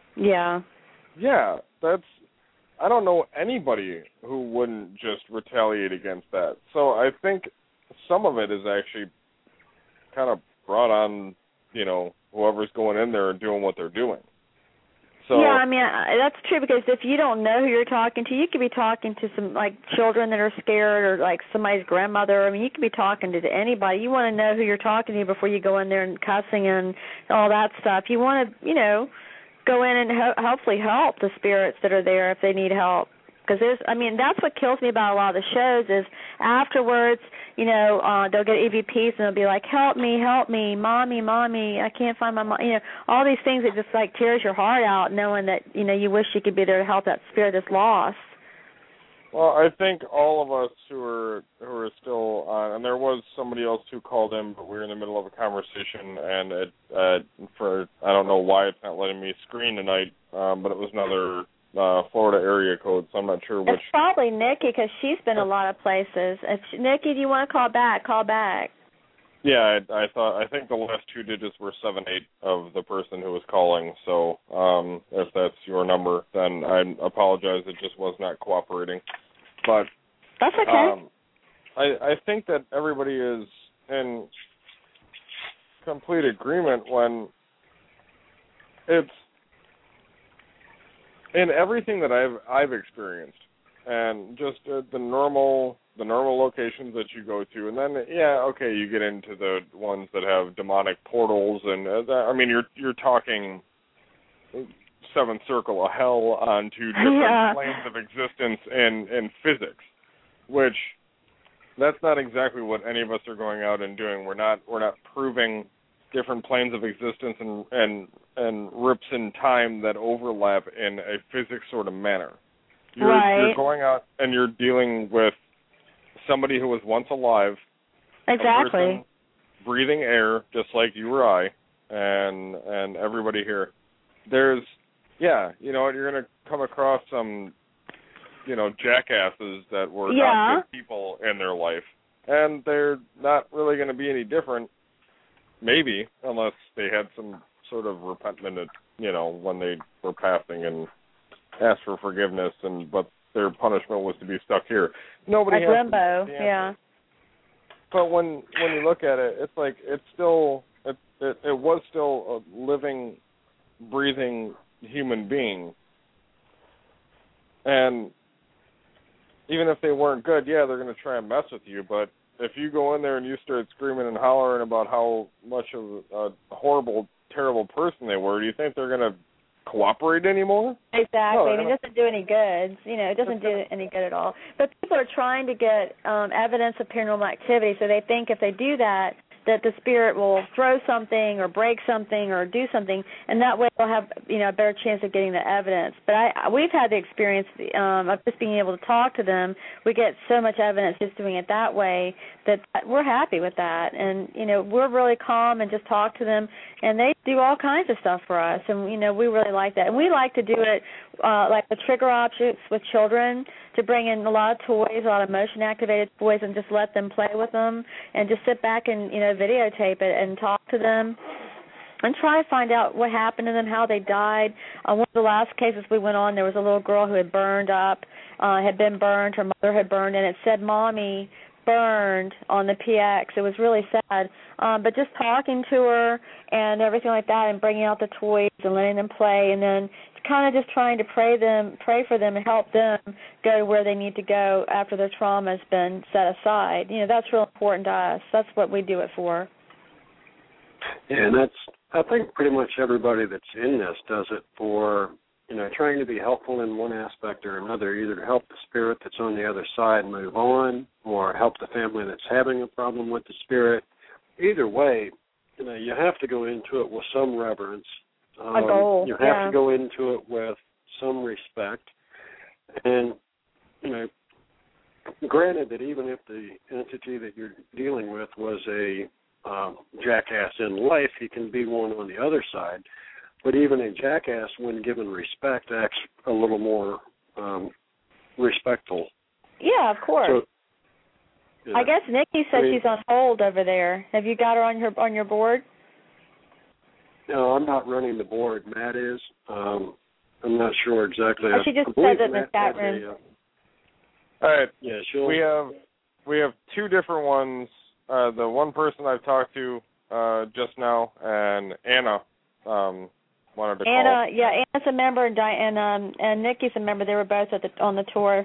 that's, I don't know anybody who wouldn't just retaliate against that. So I think some of it is actually kind of brought on, whoever's going in there and doing what they're doing. So, yeah, I mean, that's true, because if you don't know who you're talking to, you could be talking to some, children that are scared, or, somebody's grandmother. I mean, you could be talking to anybody. You want to know who you're talking to before you go in there and cussing and all that stuff. You want to, go in and hopefully help the spirits that are there if they need help. Because that's what kills me about a lot of the shows is afterwards, they'll get EVPs and they'll be like, help me, mommy, I can't find my mom. All these things that just tears your heart out, knowing that you wish you could be there to help that spirit that's lost. Well, I think all of us who are still on, and there was somebody else who called in, but we were in the middle of a conversation, and I don't know why it's not letting me screen tonight, but it was another Florida area code, so I'm not sure which. It's probably Nikki, because she's been a lot of places. Nikki, do you want to call back? Call back. Yeah, I think the last two digits were 78 of the person who was calling, so if that's your number, then I apologize, it just was not cooperating. But that's okay. I think that everybody is in complete agreement when it's in everything that I've experienced, and just the normal locations that you go to, and then you get into the ones that have demonic portals, and you're talking seventh circle of hell onto different planes of existence and physics, which that's not exactly what any of us are going out and doing. We're not proving different planes of existence and rips in time that overlap in a physics sort of manner. You're going out and you're dealing with somebody who was once alive, exactly, a person breathing air just like you or I, and everybody here. There's, you know, you're going to come across some, you know, jackasses that were not good people in their life, and they're not really going to be any different, maybe, unless they had some sort of repentance, you know, when they were passing and asked for forgiveness, but their punishment was to be stuck here. Nobody has limbo, But when you look at it, it's like it was still a living, breathing human being, and even if they weren't good, they're going to try and mess with you. But if you go in there and you start screaming and hollering about how much of a horrible, terrible person they were, do you think they're going to cooperate anymore? Exactly. No, it doesn't do any good. You know, it doesn't do any good at all. But people are trying to get evidence of paranormal activity, so they think if they do that the spirit will throw something or break something or do something, and that way they'll have, you know, a better chance of getting the evidence. But we've had the experience of just being able to talk to them. We get so much evidence just doing it that way that we're happy with that. And, you know, we're really calm and just talk to them, and they do all kinds of stuff for us, and, you know, we really like that. And we like to do it like the trigger objects with children, to bring in a lot of toys, a lot of motion-activated toys, and just let them play with them and just sit back and, you know, videotape it and talk to them and try to find out what happened to them, how they died. One of the last cases we went on, there was a little girl who had burned up, had been burned, her mother had burned, and it said Mommy burned on the PX. It was really sad. But just talking to her and everything like that and bringing out the toys and letting them play, and then kind of just trying to pray for them and help them go where they need to go after their trauma has been set aside. You know, that's real important to us. That's what we do it for. Yeah, and I think pretty much everybody that's in this does it for, you know, trying to be helpful in one aspect or another, either to help the spirit that's on the other side move on or help the family that's having a problem with the spirit. Either way, you know, you have to go into it with some reverence. A goal. You have to go into it with some respect. And, you know, granted that even if the entity that you're dealing with was a jackass in life, he can be one on the other side. But even a jackass, when given respect, acts a little more respectful. Yeah, of course. So, yeah. I guess Nikki said she's on hold over there. Have you got her on your board? No, I'm not running the board. Matt is. I'm not sure exactly. She just said it in the chat room. All right. Yeah, we have two different ones. The one person I've talked to just now, and Anna wanted to call. Anna's a member, and Nikki's a member. They were both on the tour.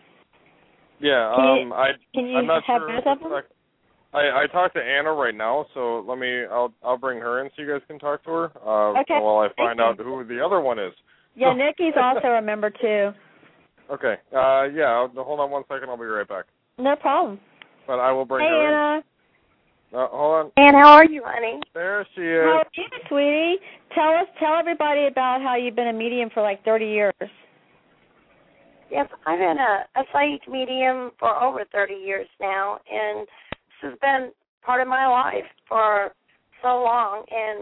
Yeah. Can you I'm not have sure both of them? I talked to Anna right now, so I'll bring her in so you guys can talk to her. Okay. While I find out who the other one is. Yeah, Nikki's also a member too. Okay. Hold on one second. I'll be right back. No problem. But I will bring her in. Anna. Hold on. Ann, how are you, honey? There she is. How are you, sweetie? Tell everybody about how you've been a medium for like 30 years. Yes, I've been a psychic medium for over 30 years now, and this has been part of my life for so long. And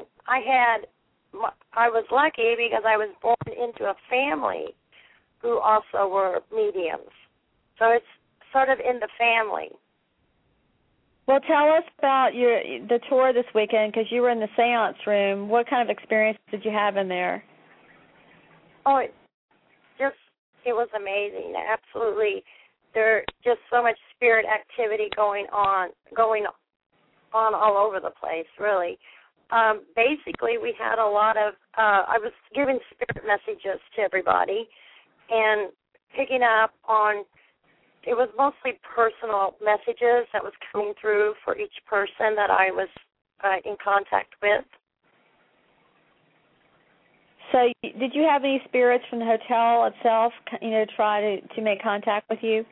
I was lucky because I was born into a family who also were mediums. So it's sort of in the family. Well, tell us about the tour this weekend, because you were in the seance room. What kind of experience did you have in there? Oh, it was amazing. Absolutely. There's just so much spirit activity going on all over the place, really. Basically, we had a lot of, I was giving spirit messages to everybody and picking up on, it was mostly personal messages that was coming through for each person that I was in contact with. So did you have any spirits from the hotel itself, try to make contact with you?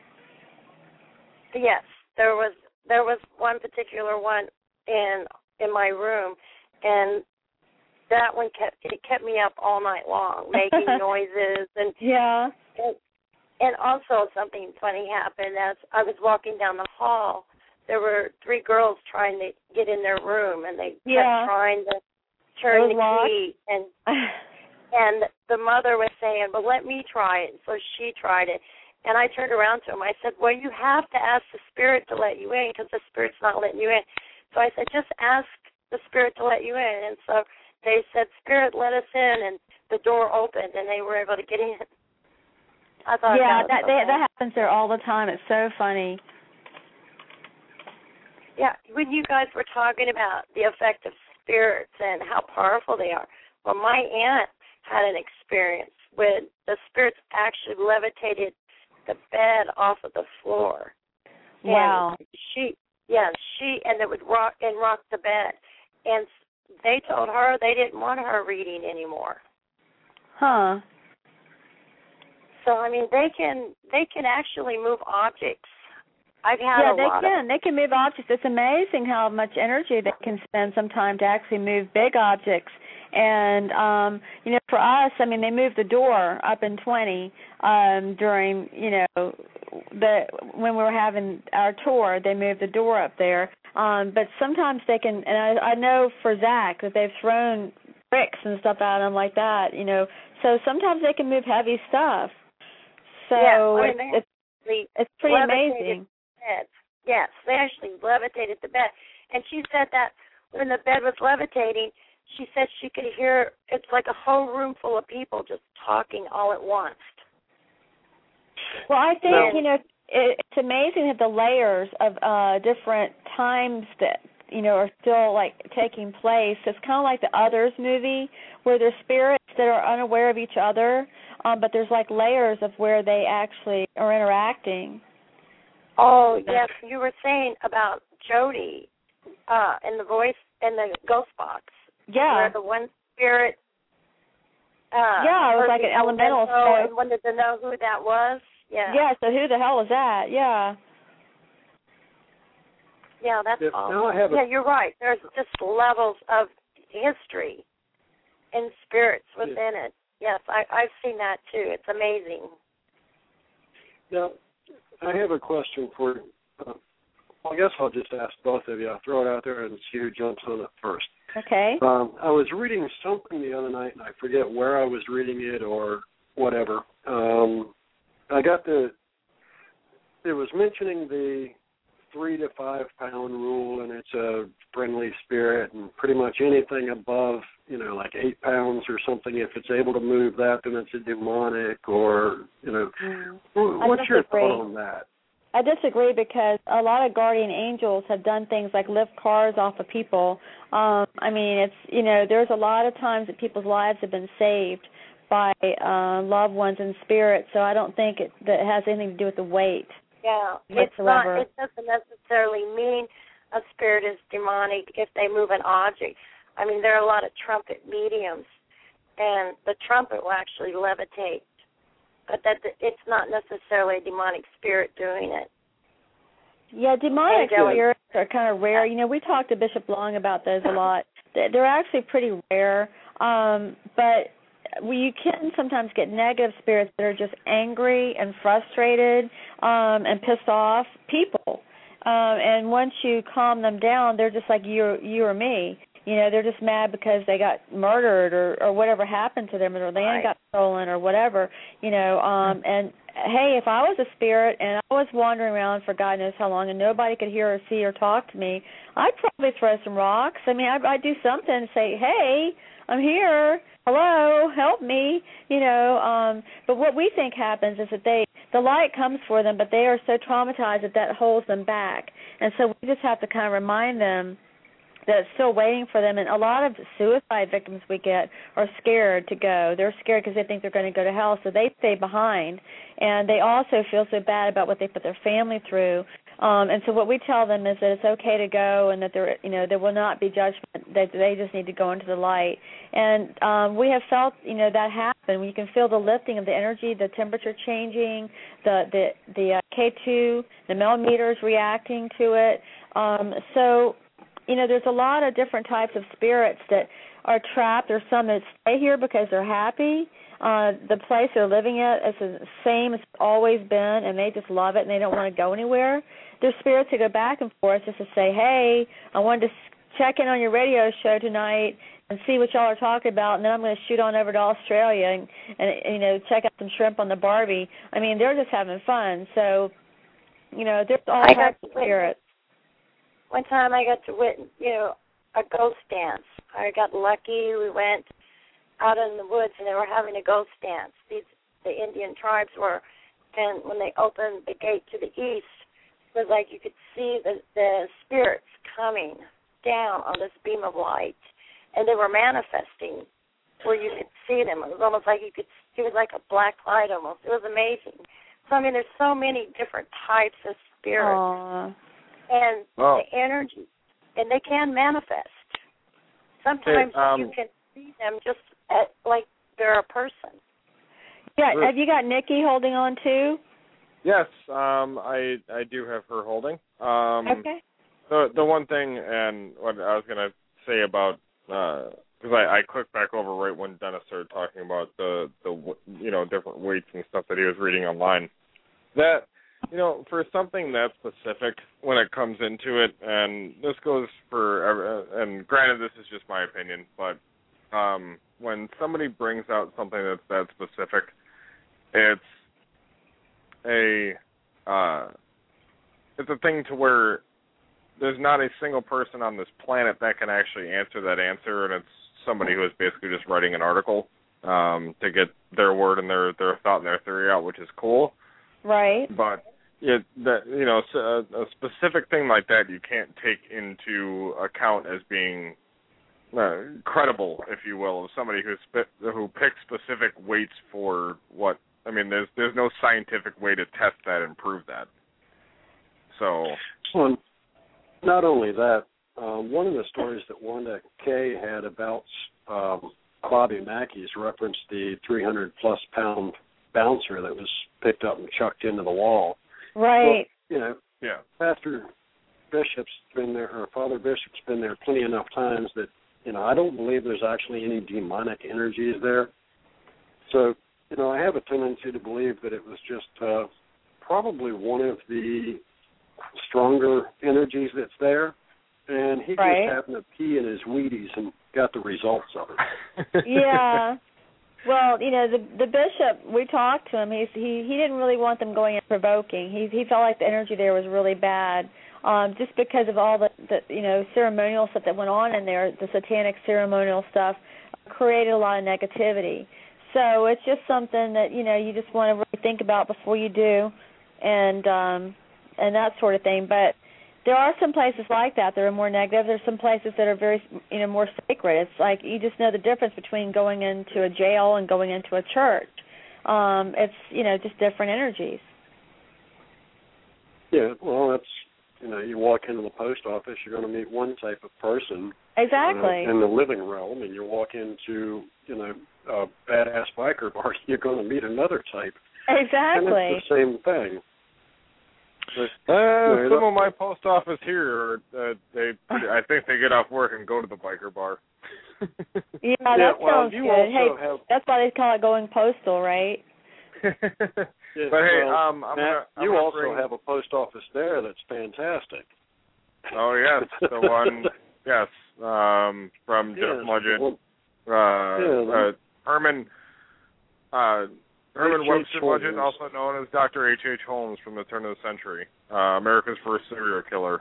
Yes, there was one particular one in my room, and that one kept me up all night long, making noises and yeah. And also something funny happened as I was walking down the hall. There were 3 girls trying to get in their room, and they kept trying to turn the key. And the mother was saying, "Well, let me try it." So she tried it. And I turned around to him. I said, "Well, you have to ask the spirit to let you in because the spirit's not letting you in." So I said, "Just ask the spirit to let you in." And so they said, "Spirit, let us in." And the door opened, and they were able to get in. I thought that happens there all the time. It's so funny. Yeah, when you guys were talking about the effect of spirits and how powerful they are, well, my aunt had an experience when the spirits actually levitated the bed off of the floor. Wow. And and it would rock the bed. And they told her they didn't want her reading anymore. Huh. So I mean, they can actually move objects. I've had a lot of. They can move objects. It's amazing how much energy they can spend sometimes to actually move big objects. And for us, I mean, they moved the door up in 20 during when we were having our tour. They moved the door up there. But sometimes they can, and I know for Zach that they've thrown bricks and stuff at him like that. So sometimes they can move heavy stuff. So it's pretty amazing. Yes, they actually levitated the bed. And she said that when the bed was levitating, she said she could hear, it's like a whole room full of people just talking all at once. Well, I think, it's amazing that the layers of different times that, are still, like, taking place. It's kind of like the Others movie where there's spirits that are unaware of each other, but there's, like, layers of where they actually are interacting. Oh, yes. You were saying about Jody in the voice, in the ghost box. Yeah. Where the one spirit it was like an elemental spirit. And wanted to know who that was. Yeah. Yeah, so who the hell is that? Yeah. Yeah, that's awesome. You're right. There's just levels of history and spirits within it. Yes, I've seen that too. It's amazing. Now, I have a question for I guess I'll just ask both of you. I'll throw it out there and see who jumps on it first. Okay. I was reading something the other night, and I forget where I was reading it or whatever. It was mentioning the 3 to 5 pound rule, and it's a friendly spirit, and pretty much anything above, like 8 pounds or something, if it's able to move that, then it's a demonic or, What's your thought on that? I disagree because a lot of guardian angels have done things like lift cars off of people. I mean, it's, there's a lot of times that people's lives have been saved by loved ones and spirits, so I don't think that has anything to do with the weight. Yeah, whatsoever. It doesn't necessarily mean a spirit is demonic if they move an object. I mean, there are a lot of trumpet mediums, and the trumpet will actually levitate, but it's not necessarily a demonic spirit doing it. Yeah, demonic spirits are kind of rare. We talked to Bishop Long about those a lot. They're actually pretty rare, but you can sometimes get negative spirits that are just angry and frustrated and pissed off people. And once you calm them down, they're just like you or me. They're just mad because they got murdered or whatever happened to them, or their land got stolen or whatever. And hey, if I was a spirit and I was wandering around for God knows how long and nobody could hear or see or talk to me, I'd probably throw some rocks. I mean, I'd do something and say, hey, I'm here. Hello, help me. But what we think happens is that the light comes for them, but they are so traumatized that holds them back. And so we just have to kind of remind them that it's still waiting for them. And a lot of suicide victims we get are scared to go. They're scared because they think they're going to go to hell, so they stay behind. And they also feel so bad about what they put their family through. And so what we tell them is that it's okay to go, and that there will not be judgment. That they just need to go into the light. And we have felt that happen. You can feel the lifting of the energy, the temperature changing, the K2, the millimeters reacting to it. So there's a lot of different types of spirits that are trapped. There's some that stay here because they're happy. The place they're living at is the same as it's always been, and they just love it, and they don't want to go anywhere. There's spirits that go back and forth just to say, hey, I wanted to check in on your radio show tonight and see what y'all are talking about, and then I'm going to shoot on over to Australia and check out some shrimp on the Barbie. I mean, they're just having fun. So, there's all types of spirits. One time I got to witness, a ghost dance. I got lucky. We went out in the woods, and they were having a ghost dance. The Indian tribes were, and when they opened the gate to the east, it was like you could see the spirits coming down on this beam of light, and they were manifesting where you could see them. It was almost like it was like a black light almost. It was amazing. So, I mean, there's so many different types of spirits. Aww. And the energy, and they can manifest. Sometimes you can see them just like they're a person. Yeah, have you got Nikki holding on too? Yes, I do have her holding. Okay. The one thing, and what I was going to say about, because I clicked back over right when Dennis started talking about the different weights and stuff that he was reading online. That, for something that specific when it comes into it, and this goes for, and granted this is just my opinion, but when somebody brings out something that's that specific, it's a thing to where there's not a single person on this planet that can actually answer that answer, and it's somebody who is basically just writing an article to get their word and their thought and their theory out, which is cool. Right. But a specific thing like that you can't take into account as being credible, if you will, of somebody who picks specific weights for what. I mean, there's no scientific way to test that and prove that. So. Well, not only that, one of the stories that Wanda Kay had about Bobby Mackey's referenced the 300-plus pound bouncer that was picked up and chucked into the wall. Right. Well, Pastor Bishop's been there, or Father Bishop's been there plenty enough times that, I don't believe there's actually any demonic energies there. So, I have a tendency to believe that it was just probably one of the stronger energies that's there, and he just happened to pee in his Wheaties and got the results of it. Yeah. Well, the bishop, we talked to him. He didn't really want them going in provoking. He felt like the energy there was really bad, just because of all the ceremonial stuff that went on in there. The satanic ceremonial stuff created a lot of negativity. So it's just something that you just want to really think about before you do, and that sort of thing. But there are some places like that are more negative. There's some places that are very, more sacred. It's like you just know the difference between going into a jail and going into a church. It's, just different energies. Yeah, well, that's, you walk into the post office, you're going to meet one type of person. Exactly. In the living realm, and you walk into, a badass biker bar, you're going to meet another type. Exactly. And it's the same thing. Some of my post office here, I think they get off work and go to the biker bar. That sounds good. Hey, that's why they call it going postal, right? You also have a post office there that's fantastic. Oh yes, the one, yes, from Jeff Mudgett, Herman Webster Mudgett, also known as Dr. H.H. Holmes from the turn of the century, America's first serial killer.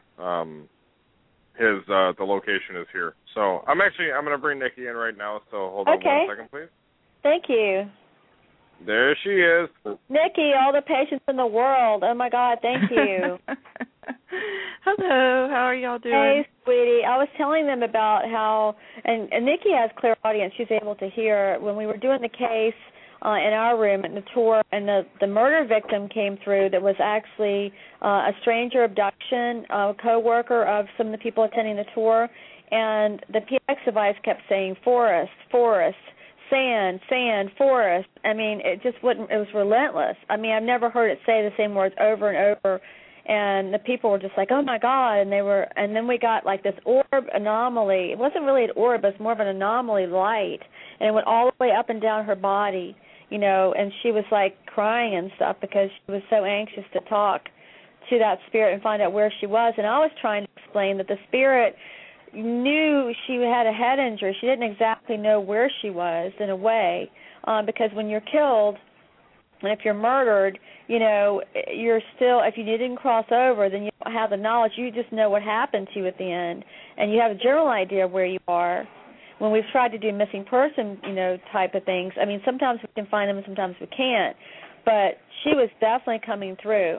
The location is here. So I'm going to bring Nikki in right now, so hold on 1 second, please. Thank you. There she is. Nikki, all the patience in the world. Oh, my God, thank you. Hello, how are y'all doing? Hey, sweetie. I was telling them about how, and Nikki has clear audience. She's able to hear. When we were doing the case in our room at the tour, and the murder victim came through that was actually a stranger abduction, a co-worker of some of the people attending the tour, and the PX device kept saying, forest, forest, sand, sand, forest. I mean, it just wouldn't, it was relentless. I mean, I've never heard it say the same words over and over. and the people were just like, oh my God, and then we got like this orb anomaly. It wasn't really an orb, it was more of an anomaly light, and it went all the way up and down her body, and she was like crying and stuff because she was so anxious to talk to that spirit and find out where she was. And I was trying to explain that the spirit knew she had a head injury. She didn't exactly know where she was in a way, because when you're killed and if you're murdered, you're still, if you didn't cross over, then you don't have the knowledge. You just know what happened to you at the end, and you have a general idea of where you are. When we've tried to do missing person, type of things, I mean, sometimes we can find them and sometimes we can't, but she was definitely coming through.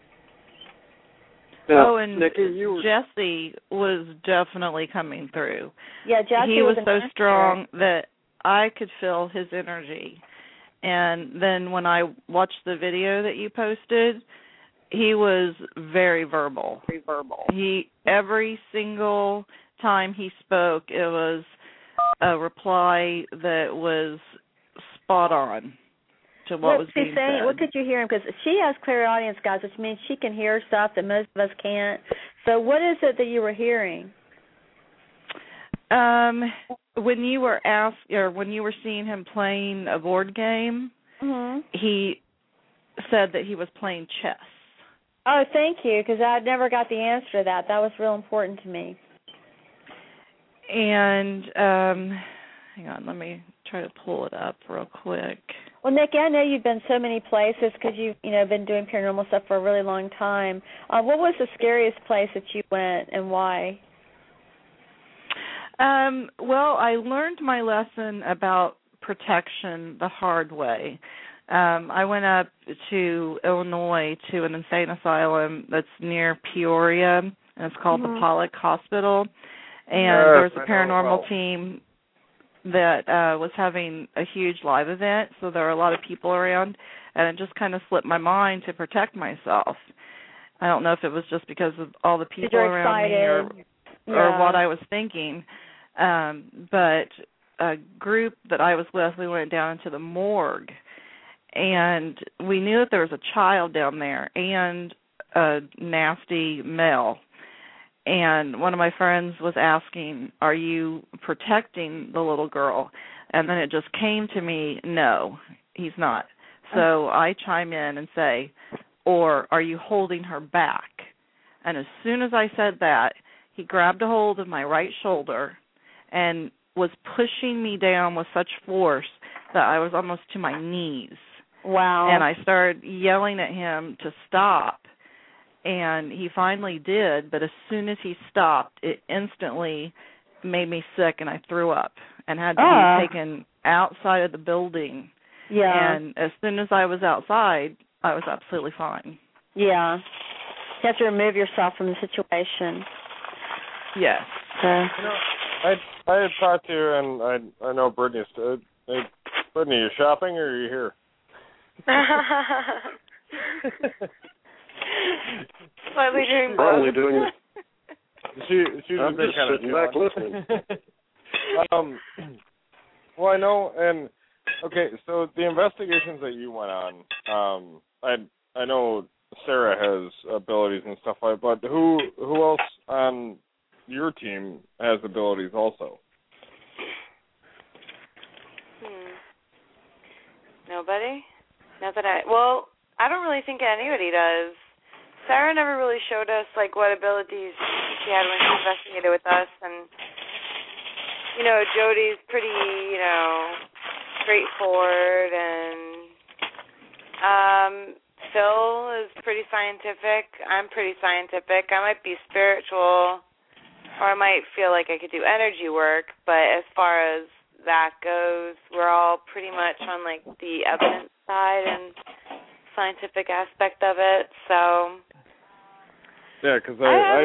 Now, and Nikki, Jesse was definitely coming through. Yeah, Jesse he was so strong that I could feel his energy. And then when I watched the video that you posted, he was very verbal. Every single time he spoke, it was a reply that was spot on to what was being said. What could you hear him? Because she has clairaudience, guys, which means she can hear stuff that most of us can't. So what is it that you were hearing? When you were when you were seeing him playing a board game, he said that he was playing chess. Oh, thank you, because I never got the answer to that. That was real important to me. And hang on, let me try to pull it up real quick. Well, Nikki, I know you've been so many places because you've been doing paranormal stuff for a really long time. What was the scariest place that you went and why? Well, I learned my lesson about protection the hard way. I went up to Illinois to an insane asylum that's near Peoria, and it's called the Pollock Hospital. And there's a paranormal team that was having a huge live event, so there were a lot of people around, and it just kind of slipped my mind to protect myself. I don't know if it was just because of all the people around me or what I was thinking, but a group that I was with, we went down into the morgue, and we knew that there was a child down there and a nasty male. And one of my friends was asking, are you protecting the little girl? And then it just came to me, no, he's not. So I chime in and say, or are you holding her back? And as soon as I said that, he grabbed a hold of my right shoulder and was pushing me down with such force that I was almost to my knees. Wow. And I started yelling at him to stop. And he finally did, but as soon as he stopped, it instantly made me sick, and I threw up and had to be taken outside of the building. Yeah. And as soon as I was outside, I was absolutely fine. Yeah. You have to remove yourself from the situation. Yes. I had talked to you, and I know Brittany's. Hey, Brittany, you shopping or are you here? Slightly doing both. Probably doing it. She's I'm just sitting back listening. Well, I know, and okay, so the investigations that you went on, I know Sarah has abilities and stuff like that, but who else on your team has abilities also? Nobody? Not that I don't really think anybody does. Sarah never really showed us, what abilities she had when she investigated with us. And, Jody's pretty, straightforward. And Phil is pretty scientific. I'm pretty scientific. I might be spiritual, or I might feel like I could do energy work. But as far as that goes, we're all pretty much on, the evidence side and scientific aspect of it, so yeah, because I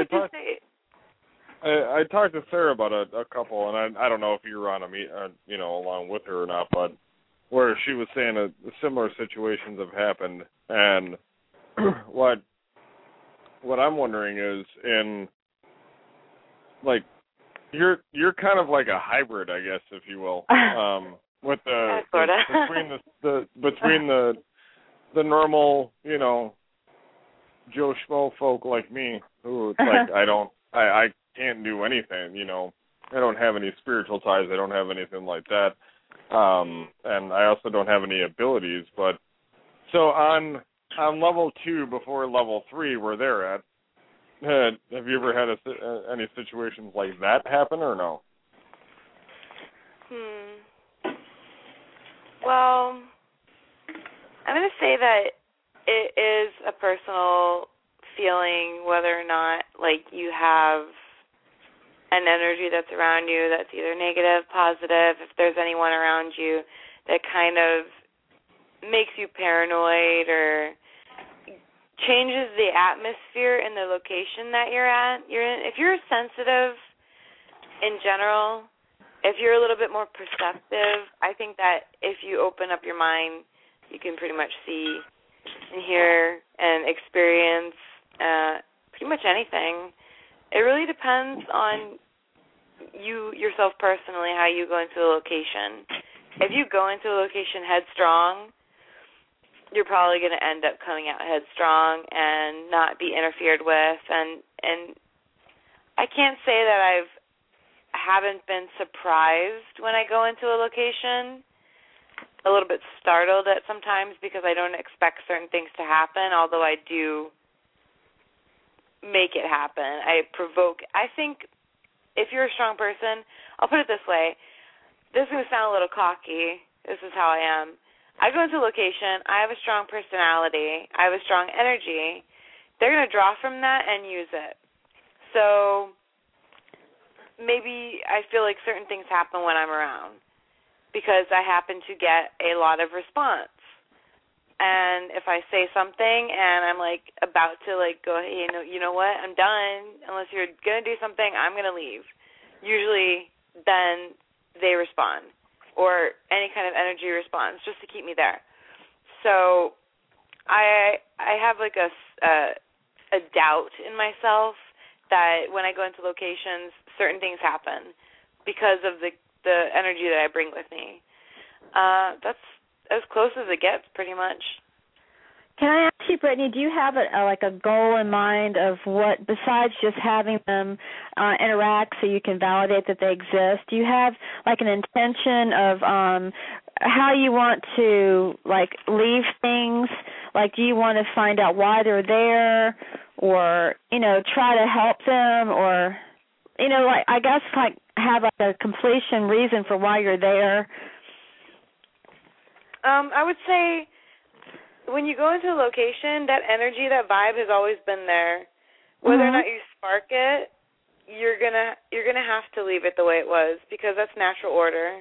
talked to Sarah about a couple, and I don't know if you were on along with her or not, but where she was saying similar situations have happened, and what I'm wondering is you're kind of like a hybrid, I guess, if you will, with between the normal, Joe Schmo folk like me who it's like I can't do anything, you know. I don't have any spiritual ties. I don't have anything like that. And I also don't have any abilities. But so on level 2 before level 3 where they're at, have you ever had any situations like that happen or no? Well, I'm going to say that it is a personal feeling whether or not, like, you have an energy that's around you that's either negative, positive, if there's anyone around you that kind of makes you paranoid or changes the atmosphere in the location that you're in. If you're sensitive in general, if you're a little bit more perceptive, I think that if you open up your mind, you can pretty much see and hear and experience pretty much anything. It really depends on you yourself personally, how you go into a location. If you go into a location headstrong, you're probably going to end up coming out headstrong and not be interfered with. And I can't say that I haven't been surprised when I go into a location, a little bit startled at sometimes because I don't expect certain things to happen, although I do make it happen. I think if you're a strong person, I'll put it this way. This is going to sound a little cocky. This is how I am. I go into a location. I have a strong personality. I have a strong energy. They're going to draw from that and use it. So maybe I feel like certain things happen when I'm around because I happen to get a lot of response. And if I say something and I'm, like, about to, like, go, hey, you know what, I'm done. Unless you're going to do something, I'm going to leave. Usually then they respond or any kind of energy response just to keep me there. So I have, like, a doubt in myself that when I go into locations, certain things happen because of the energy that I bring with me. That's as close as it gets, pretty much. Can I ask you, Brittany, do you have a goal in mind of what, besides just having them interact so you can validate that they exist, do you have, like, an intention of how you want to, like, leave things? Like, do you want to find out why they're there or, you know, try to help them or, you know, like, I guess, like, have, like, a completion reason for why you're there? I would say when you go into a location, that energy, that vibe has always been there. Whether or not you spark it, you're gonna have to leave it the way it was because that's natural order.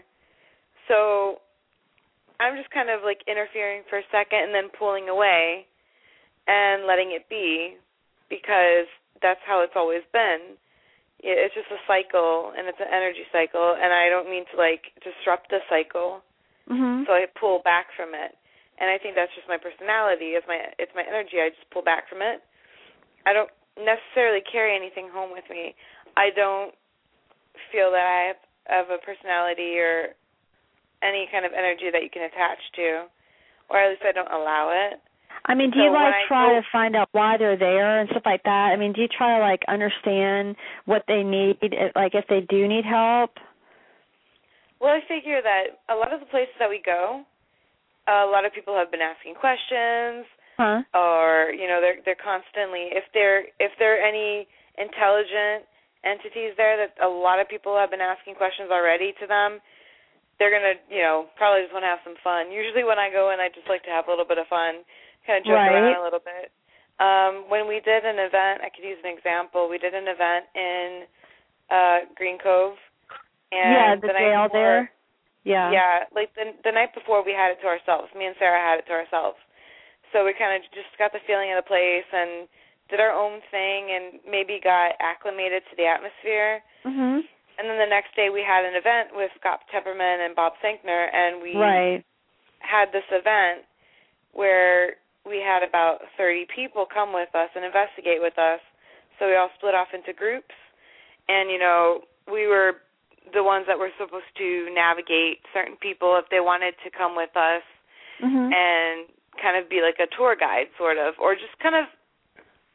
So I'm just kind of like interfering for a second and then pulling away and letting it be because that's how it's always been. It's just a cycle and it's an energy cycle, and I don't mean to like disrupt the cycle. So I pull back from it, and I think that's just my personality. It's my energy. I just pull back from it. I don't necessarily carry anything home with me. I don't feel that I have a personality or any kind of energy that you can attach to, or at least I don't allow it. I mean, do you try to find out why they're there and stuff like that? I mean, do you try to like understand what they need, like if they do need help? Well, I figure that a lot of the places that we go, a lot of people have been asking questions, or you know, they're constantly if there are any intelligent entities there that a lot of people have been asking questions already to them, they're gonna probably just want to have some fun. Usually when I go in, I just like to have a little bit of fun, kind of joke around a little bit. When we did an event, I could use an example. We did an event in Green Cove. And the jail there. Yeah, like the night before we had it to ourselves. Me and Sarah had it to ourselves. So we kind of just got the feeling of the place and did our own thing and maybe got acclimated to the atmosphere. And then the next day we had an event with Scott Tepperman and Bob Sinkner, and we had this event where we had about 30 people come with us and investigate with us. So we all split off into groups, and, we were the ones that were supposed to navigate certain people if they wanted to come with us and kind of be like a tour guide sort of, or just kind of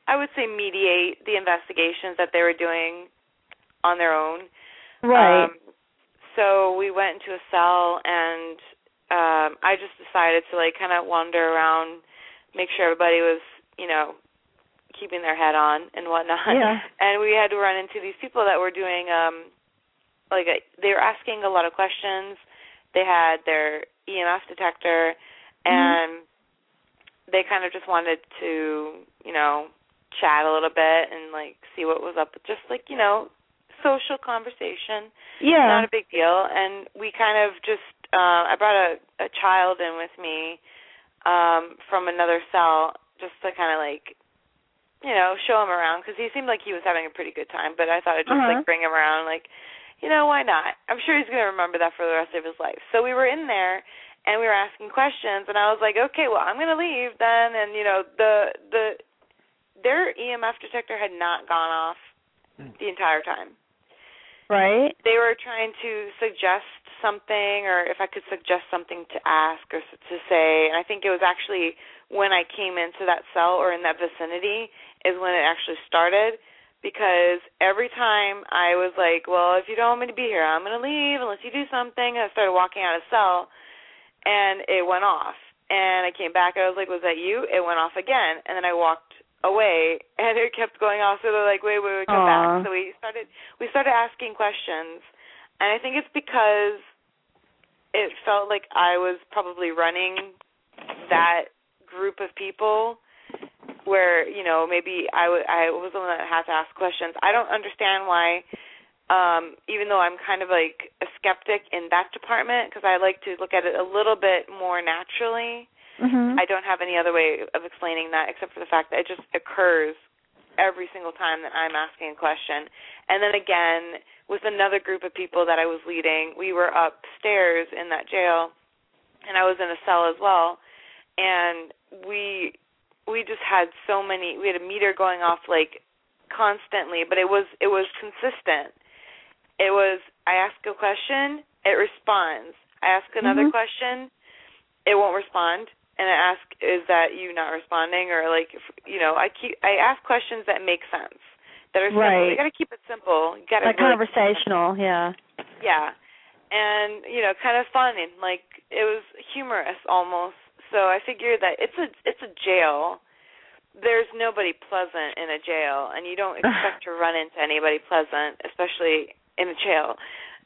I would say, mediate the investigations that they were doing on their own. Right. So we went into a cell, and I just decided to, like, kind of wander around, make sure everybody was, you know, keeping their head on and whatnot. Yeah. And we had to run into these people that were doing, they were asking a lot of questions. They had their EMF detector, and they kind of just wanted to, you know, chat a little bit and, like, see what was up with just, like, you know, social conversation. Yeah. Not a big deal. And we kind of just, I brought a child in with me from another cell just to kind of, like, you know, show him around, because he seemed like he was having a pretty good time, but I thought I'd just, like, bring him around, like, you know, why not? I'm sure he's going to remember that for the rest of his life. So we were in there, and we were asking questions, and I was like, okay, well, I'm going to leave then, and, you know, their EMF detector had not gone off the entire time. Right. They were trying to suggest something, or if I could suggest something to ask or to say, and I think it was actually when I came into that cell or in that vicinity is when it actually started, because every time I was like, well, if you don't want me to be here, I'm going to leave unless you do something, and I started walking out of the cell, and it went off. And I came back, and I was like, was that you? It went off again, and then I walked away, and it kept going off. So they're like, wait, come back. So we started asking questions, and I think it's because it felt like I was probably running that group of people, where, you know, maybe I was the one that had to ask questions. I don't understand why, even though I'm kind of like a skeptic in that department, because I like to look at it a little bit more naturally. I don't have any other way of explaining that except for the fact that it just occurs every single time that I'm asking a question. And then again, with another group of people that I was leading, we were upstairs in that jail, and I was in a cell as well, and we just had so many, we had a meter going off like constantly, but it was consistent. It was, I ask a question, it responds. I ask another question, it won't respond. And I ask, is that you not responding? Or, like, you know, I ask questions that make sense, that are simple. Right. You got to keep it simple. You got to like conversational, yeah. Yeah, and, you know, kind of fun, and, like, it was humorous almost. So I figured that it's a jail. There's nobody pleasant in a jail, and you don't expect to run into anybody pleasant, especially in a jail.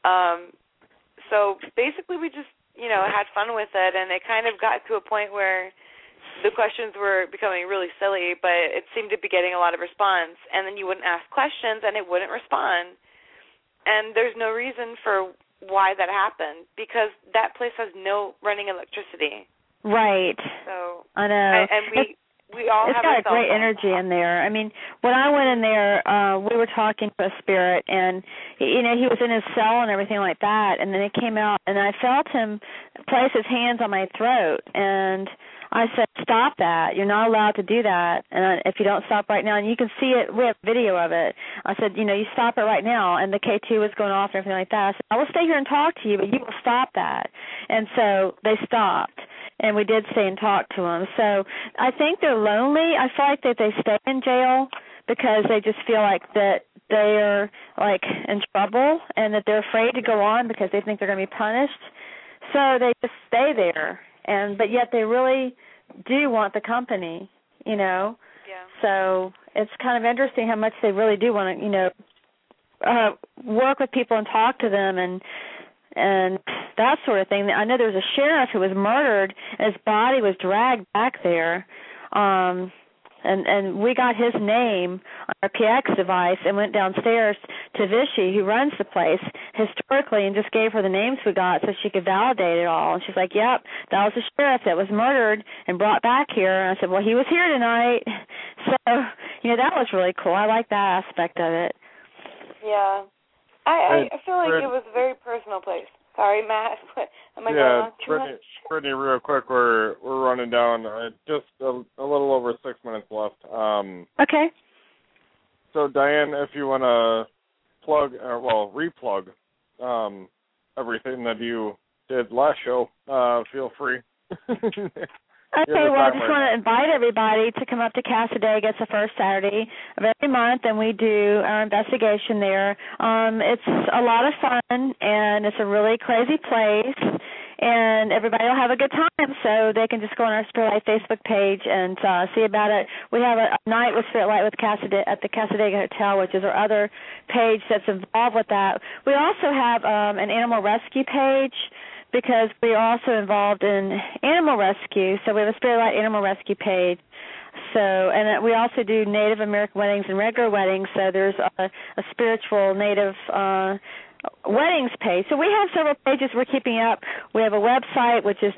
So basically, we just, you know, had fun with it, and it kind of got to a point where the questions were becoming really silly, but it seemed to be getting a lot of response. And then you wouldn't ask questions, and it wouldn't respond. And there's no reason for why that happened, because that place has no running electricity. Right. So I know. And we all it's have got a great phone. energy in there. I mean, when I went in there, we were talking to a spirit, and, you know, he was in his cell and everything like that, and then he came out, and I felt him place his hands on my throat, and I said, stop that. You're not allowed to do that, and if you don't stop right now, and you can see it, we have video of it. I said, you know, you stop it right now, and the K2 was going off and everything like that. I said, I will stay here and talk to you, but you will stop that. And so they stopped. And we did stay and talk to them. So I think they're lonely. I feel like that they stay in jail because they just feel like that they're, like, in trouble and that they're afraid to go on because they think they're going to be punished. So they just stay there. But yet they really do want the company, you know. Yeah. So it's kind of interesting how much they really do want to, you know, work with people and talk to them and that sort of thing. I know there was a sheriff who was murdered, and his body was dragged back there, and we got his name on our PX device and went downstairs to Vichy, who runs the place, historically, and just gave her the names we got so she could validate it all. And she's like, yep, that was the sheriff that was murdered and brought back here. And I said, well, he was here tonight. So, you know, that was really cool. I like that aspect of it. Yeah. I feel like it was a very personal place. Sorry, Matt. Am I going on too much? Brittany, real quick, we're running down. Just a little over 6 minutes left. Okay. So, Diane, if you want to replug everything that you did last show, feel free. Okay, well, I just want to invite everybody to come up to Cassadaga. It's the first Saturday of every month, and we do our investigation there. It's a lot of fun, and it's a really crazy place, and everybody will have a good time, so they can just go on our Spirit Light Facebook page and see about it. We have a night with Spirit Light with at the Cassadaga Hotel, which is our other page that's involved with that. We also have an animal rescue page, because we are also involved in animal rescue. So we have a Spirit Light animal rescue page. So, and we also do Native American weddings and regular weddings. So there's a spiritual Native weddings page. So we have several pages we're keeping up. We have a website, which is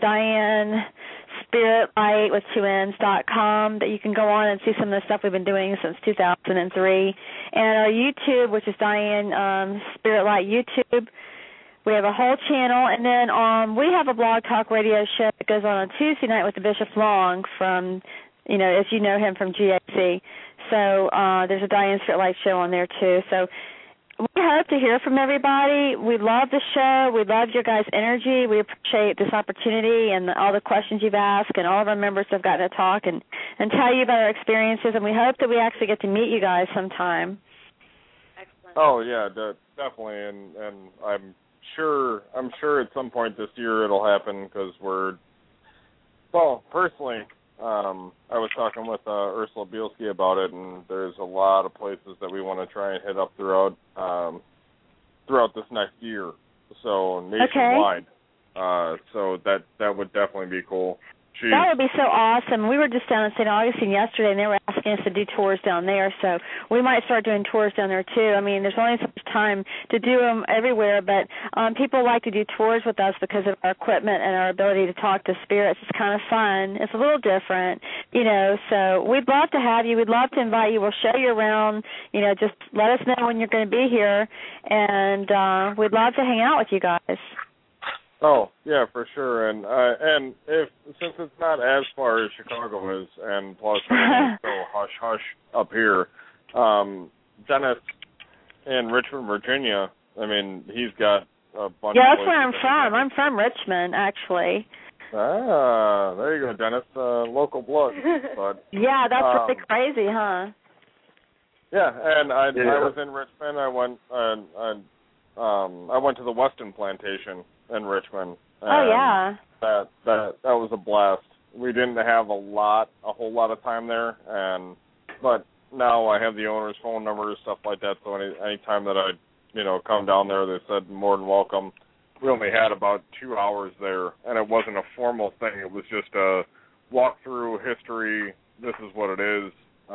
DianeSpiritLight.com, that you can go on and see some of the stuff we've been doing since 2003. And our YouTube, which is Diane Spirit Light YouTube. We have a whole channel, and then we have a blog talk radio show that goes on Tuesday night with the Bishop Long from, as you know him from GAC. So there's a Diane Spirit Light show on there too. So we hope to hear from everybody. We love the show. We love your guys' energy. We appreciate this opportunity and all the questions you've asked, and all of our members have gotten to talk and tell you about our experiences, and we hope that we actually get to meet you guys sometime. Excellent. Oh, yeah, definitely, and I'm sure at some point this year it'll happen, because personally, I was talking with Ursula Bielski about it, and there's a lot of places that we want to try and hit up throughout this next year, so nationwide. Okay. So that would definitely be cool. Jeez. That would be so awesome. We were just down in St. Augustine yesterday, and they were asking us to do tours down there, so we might start doing tours down there, too. I mean, there's only so much time to do them everywhere, but people like to do tours with us because of our equipment and our ability to talk to spirits. It's kind of fun. It's a little different, so we'd love to have you. We'd love to invite you. We'll show you around. Just let us know when you're going to be here, and we'd love to hang out with you guys. Oh, yeah, for sure. And since it's not as far as Chicago is, and plus it's so hush-hush up here, Dennis in Richmond, Virginia, I mean, he's got a bunch of that's where I'm from. I'm from Richmond, actually. Ah, there you go, Dennis. Local blood. But, yeah, that's really crazy, huh? Yeah, and I was in Richmond. I went to the Weston Plantation in Richmond. Oh yeah. That was a blast. We didn't have a whole lot of time there, but now I have the owner's phone number and stuff like that. So any time that I come down there, they said more than welcome. We only had about 2 hours there, and it wasn't a formal thing. It was just a walk through history. This is what it is.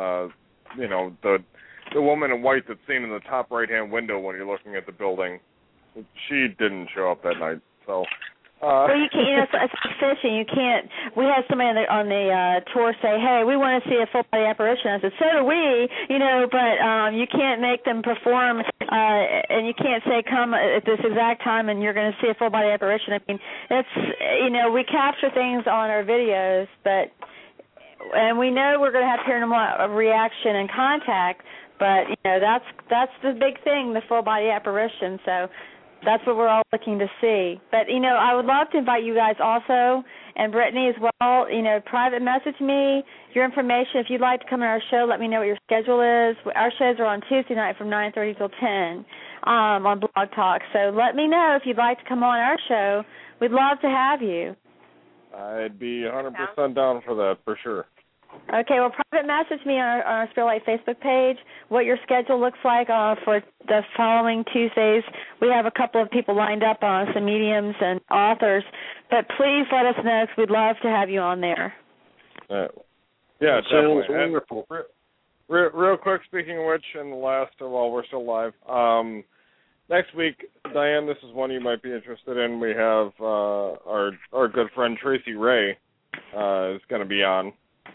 The woman in white that's seen in the top right-hand window when you're looking at the building, she didn't show up that night. So. Well, you can't. It's like fishing. You can't. We had somebody on the tour say, "Hey, we want to see a full body apparition." I said, "So do we," But you can't make them perform, and you can't say, "Come at this exact time," and you're going to see a full body apparition. I mean, it's we capture things on our videos, and we know we're going to have paranormal reaction and contact, but that's the big thing, the full body apparition. So. That's what we're all looking to see. But, I would love to invite you guys also, and Brittany as well, private message me your information. If you'd like to come on our show, let me know what your schedule is. Our shows are on Tuesday night from 9:30 till 10 on Blog Talk. So let me know if you'd like to come on our show. We'd love to have you. I'd be 100% down for that, for sure. Okay, well, private message me on our Spirit Light Facebook page what your schedule looks like for the following Tuesdays. We have a couple of people lined up, some mediums and authors, but please let us know because we'd love to have you on there. Yeah, sounds definitely. Wonderful. Real quick, speaking of which, and the last, while we're still live, next week, Diane, this is one you might be interested in. We have our good friend Tracy Ray is going to be on.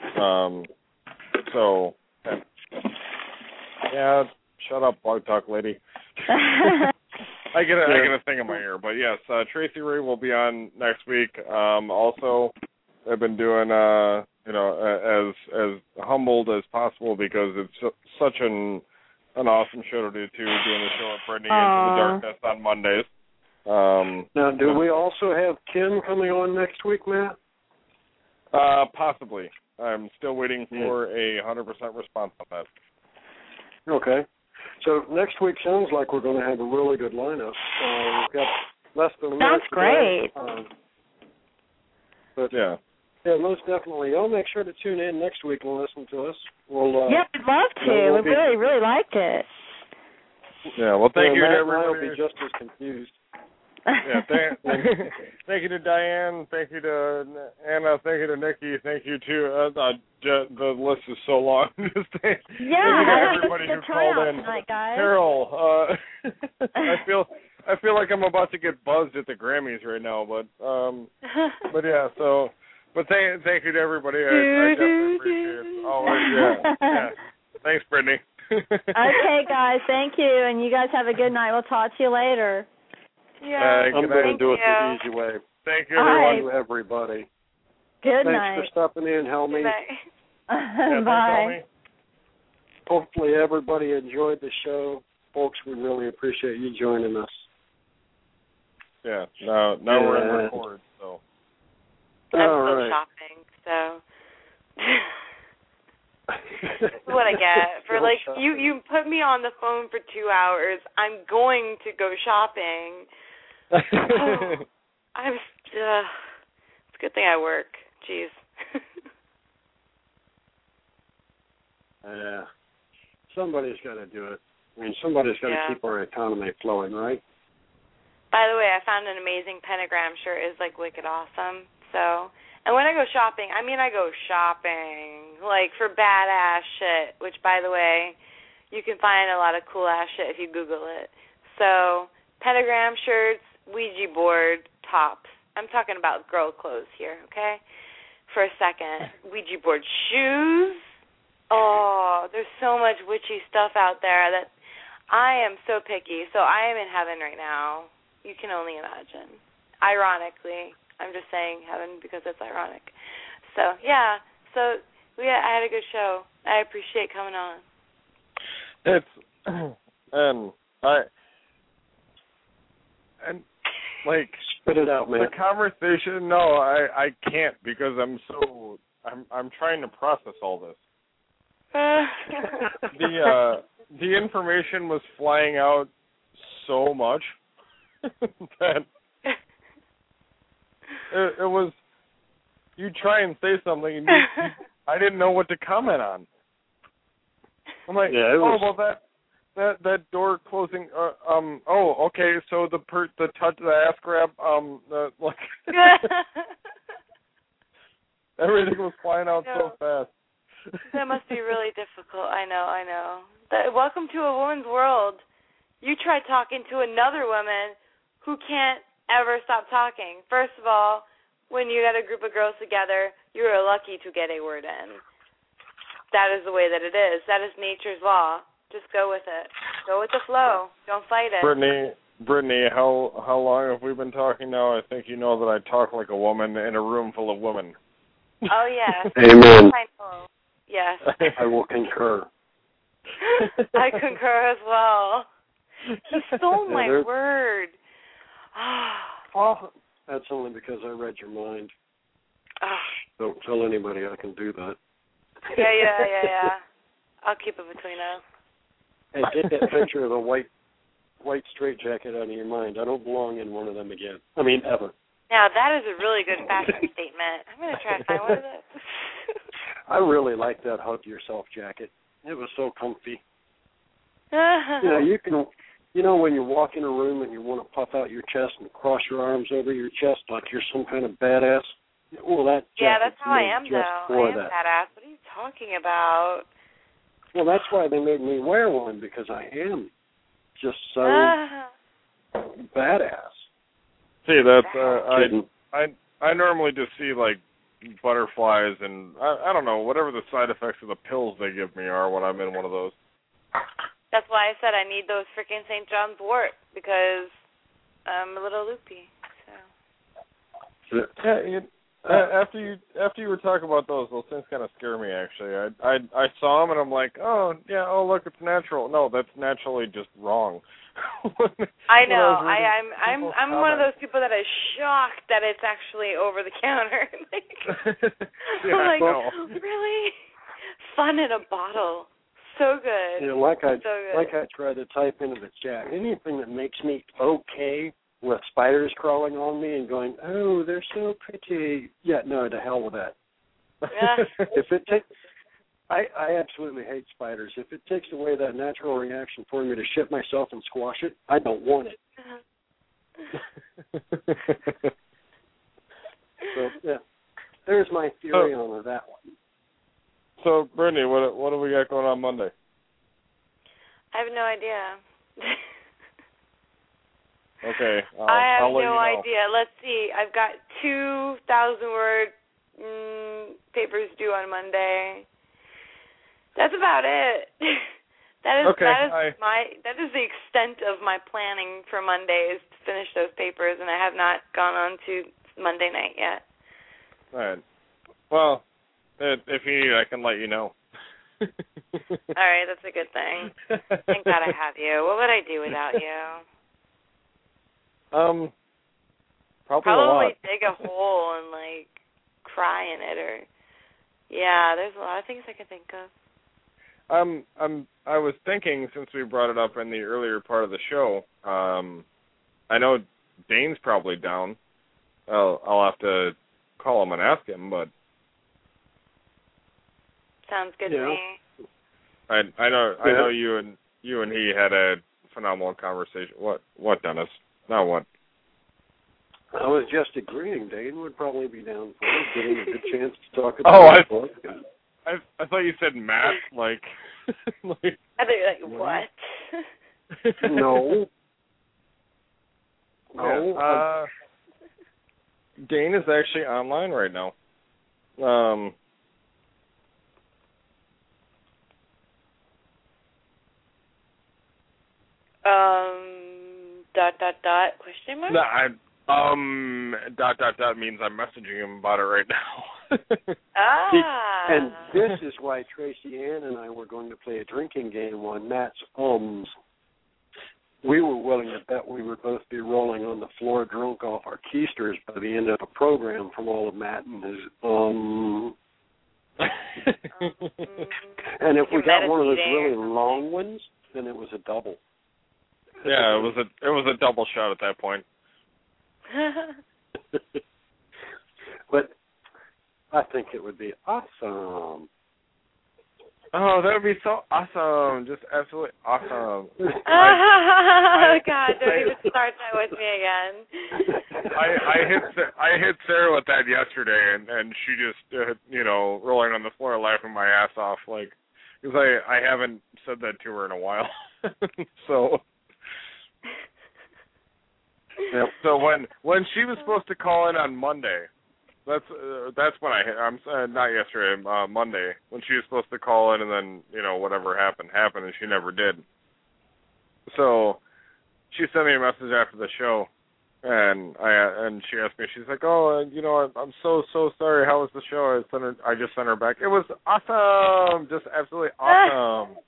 Yeah, shut up, Blog Talk lady. I get a thing in my ear, but yes, Tracy Ray will be on next week. Also, I've been doing, as humbled as possible because it's such an awesome show to do too, doing the show at Brittany Into the Darkness on Mondays. Now, do we also have Kim coming on next week, Matt? Possibly. I'm still waiting for a 100% response on that. Okay. So next week sounds like we're going to have a really good lineup. We've got less than a minute. Sounds great. But yeah, most definitely. I'll make sure to tune in next week and listen to us. We'll, yeah, we'd love to. We really, really liked it. Yeah, well, thank you to everybody. I'll be just as confused. Yeah, thank you to Diane. Thank you to Anna. Thank you to Nikki. Thank you to the list is so long. Thank you to everybody who called in. Tonight, guys. Carol, I feel like I'm about to get buzzed at the Grammys right now, but yeah. So, but thank you to everybody. I definitely appreciate it. Always, yeah. Thanks, Brittany. Okay, guys. Thank you, and you guys have a good night. We'll talk to you later. Yeah, I'm going to do it the easy way. Thank you, everyone. To everybody. Good Thanks night. for stopping in, Helmy. Good night. Bye. Hopefully everybody enjoyed the show. Folks, we really appreciate you joining us. Yeah, now we're in record, so. I'm still shopping, so. What I get for you put me on the phone for 2 hours. I'm going to go shopping. It's a good thing I work. Jeez. Yeah, somebody's got to do it. I mean, somebody's got to keep our economy flowing, right? By the way, I found an amazing pentagram shirt. It's like wicked awesome. So. And when I go shopping, I go shopping, like for badass shit, which, by the way, you can find a lot of cool-ass shit if you Google it. So, pentagram shirts, Ouija board, tops. I'm talking about girl clothes here, okay? For a second. Ouija board shoes. Oh, there's so much witchy stuff out there that I am so picky. So I am in heaven right now. You can only imagine. Ironically. I'm just saying heaven because it's ironic. So, yeah. So, I had a good show. I appreciate coming on. Spit it out, man. The conversation, no, I can't because I'm trying to process all this. The information was flying out so much that it was, you try and say something and I didn't know what to comment on. I'm like, that door closing. Okay. So the touch, the ass grab. Everything was flying out so fast. That must be really difficult. I know. Welcome to a woman's world. You try talking to another woman who can't ever stop talking. First of all, when you got a group of girls together, you are lucky to get a word in. That is the way that it is. That is nature's law. Just go with it. Go with the flow. Don't fight it. Brittany, how long have we been talking now? I think you know that I talk like a woman in a room full of women. Oh, yes. Amen. Yes. I will concur. I concur as well. He stole my word. Well, that's only because I read your mind. Don't tell anybody I can do that. Yeah. I'll keep it between us. Hey, get that picture of a white straitjacket out of your mind. I don't belong in one of them again. I mean, ever. Now, that is a really good fashion statement. I'm going to try to find one of those. I really like that hug yourself jacket. It was so comfy. You know, when you walk in a room and you want to puff out your chest and cross your arms over your chest like you're some kind of badass? Well, that jacket that's how I am, though. I am badass. What are you talking about? Well, that's why they made me wear one, because I am just so badass. See, that's I normally just see like butterflies and I don't know, whatever the side effects of the pills they give me are when I'm in one of those. That's why I said I need those freaking St. John's wort, because I'm a little loopy. So. Yeah, After you were talking about those things kind of scare me. Actually, I saw them and I'm like, oh yeah, oh look, it's natural. No, that's naturally just wrong. I know. I'm one of those people that is shocked that it's actually over the counter. I'm like, really? Fun in a bottle. So good. You know, like I good. tried to type into the chat, anything that makes me okay with spiders crawling on me and going, oh, they're so pretty. Yeah, no, to hell with that. Yeah. I absolutely hate spiders. If it takes away that natural reaction for me to shit myself and squash it, I don't want it. So, yeah, there's my theory on that one. So, Brittany, what do we got going on Monday? I have no idea. Okay. I have I'll let you no know. idea. Let's see. I've got 2,000-word papers due on Monday. That's about it. That is the extent of my planning for Monday is to finish those papers, and I have not gone on to Monday night yet. All right. Well, if you need, I can let you know. All right, that's a good thing. Thank God I have you. What would I do without you? Probably a lot. Dig a hole and like cry in it, or there's a lot of things I can think of. I was thinking, since we brought it up in the earlier part of the show, I know Dane's probably down. I'll have to call him and ask him, but sounds good to me. I know you and he had a phenomenal conversation. What, Dennis? Now what? I was just agreeing. Dane would probably be down for it, getting a good chance to talk about it. I thought you said Matt, like... I thought you were like, what? No. Dane is actually online right now. Question mark? No, ... means I'm messaging him about it right now. And this is why Tracy Ann and I were going to play a drinking game on Matt's ums. We were willing to bet we would both be rolling on the floor drunk off our keisters by the end of the program from all of Matt and his And if we got one of those really long ones, then it was a double. Yeah, it was a double shot at that point. But I think it would be awesome. Oh, that would be so awesome. Just absolutely awesome. God, don't even start that with me again. I hit Sarah with that yesterday, and she just, rolling on the floor laughing my ass off, like, because I haven't said that to her in a while. So... Yep. So when she was supposed to call in on Monday, that's when I'm not yesterday, Monday, when she was supposed to call in, and then whatever happened, and she never did. So she sent me a message after the show, and she asked me, she's like, oh, I'm so sorry. How was the show? I just sent her back. It was awesome, just absolutely awesome.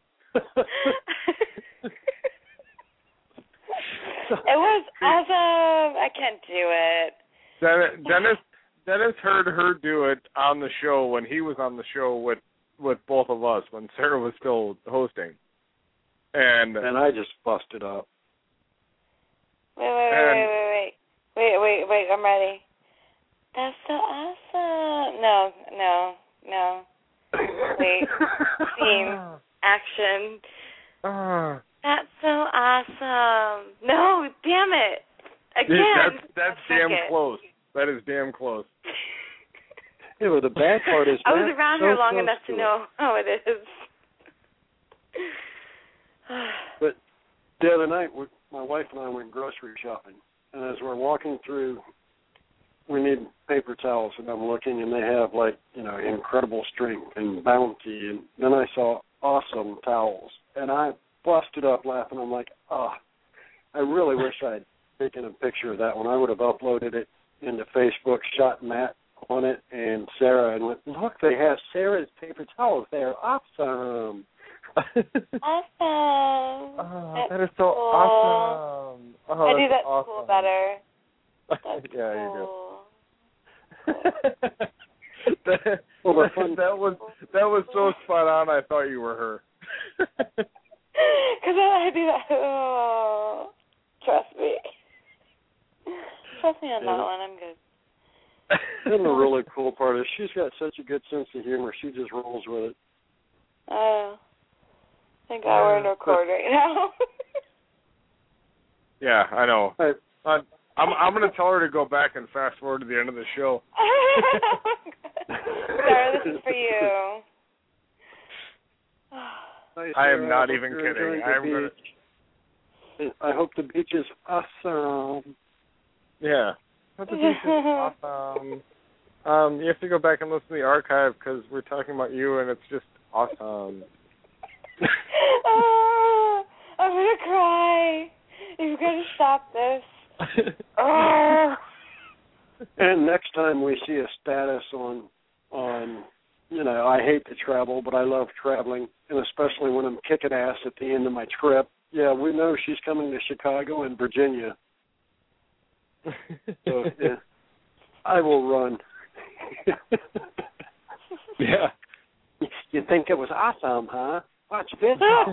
It was awesome. I can't do it. Dennis heard her do it on the show when he was on the show with both of us, when Sarah was still hosting. And I just busted up. Wait, I'm ready. That's so awesome. No. Wait. Scene. Action. That's so awesome. No, damn it. Again. That's damn close. That is damn close. Yeah, well, the bad part is I was around here long enough to know how it is. But the other night, my wife and I went grocery shopping, and as we're walking through, we need paper towels, and I'm looking, and they have, Incredible Strength and Bounty, and then I saw Awesome Towels, and I busted up laughing. I'm like, I really wish I'd taken a picture of that one. I would have uploaded it into Facebook, shot Matt on it and Sarah and went, look, they have Sarah's paper towels. They're awesome. Awesome. Oh, that is so cool. Awesome. Oh, I do that awesome. school better. That's yeah, cool. You do. that was so spot on. I thought you were her. Because I do that. Oh, trust me. Trust me on that one. I'm good. And the really cool part is she's got such a good sense of humor. She just rolls with it. Thank God we're in record right now. Yeah, I know. I'm going to tell her to go back and fast forward to the end of the show. Sarah, this is for you. I am not even kidding. I hope the beach is awesome. Yeah. I hope the beach is awesome. You have to go back and listen to the archive because we're talking about you and it's just awesome. Oh, I'm going to cry. You've got to stop this. Oh. And next time we see a status on, I hate to travel, but I love traveling, and especially when I'm kicking ass at the end of my trip. Yeah, we know she's coming to Chicago and Virginia. So, yeah, I will run. Yeah. You think it was awesome, huh? Watch this.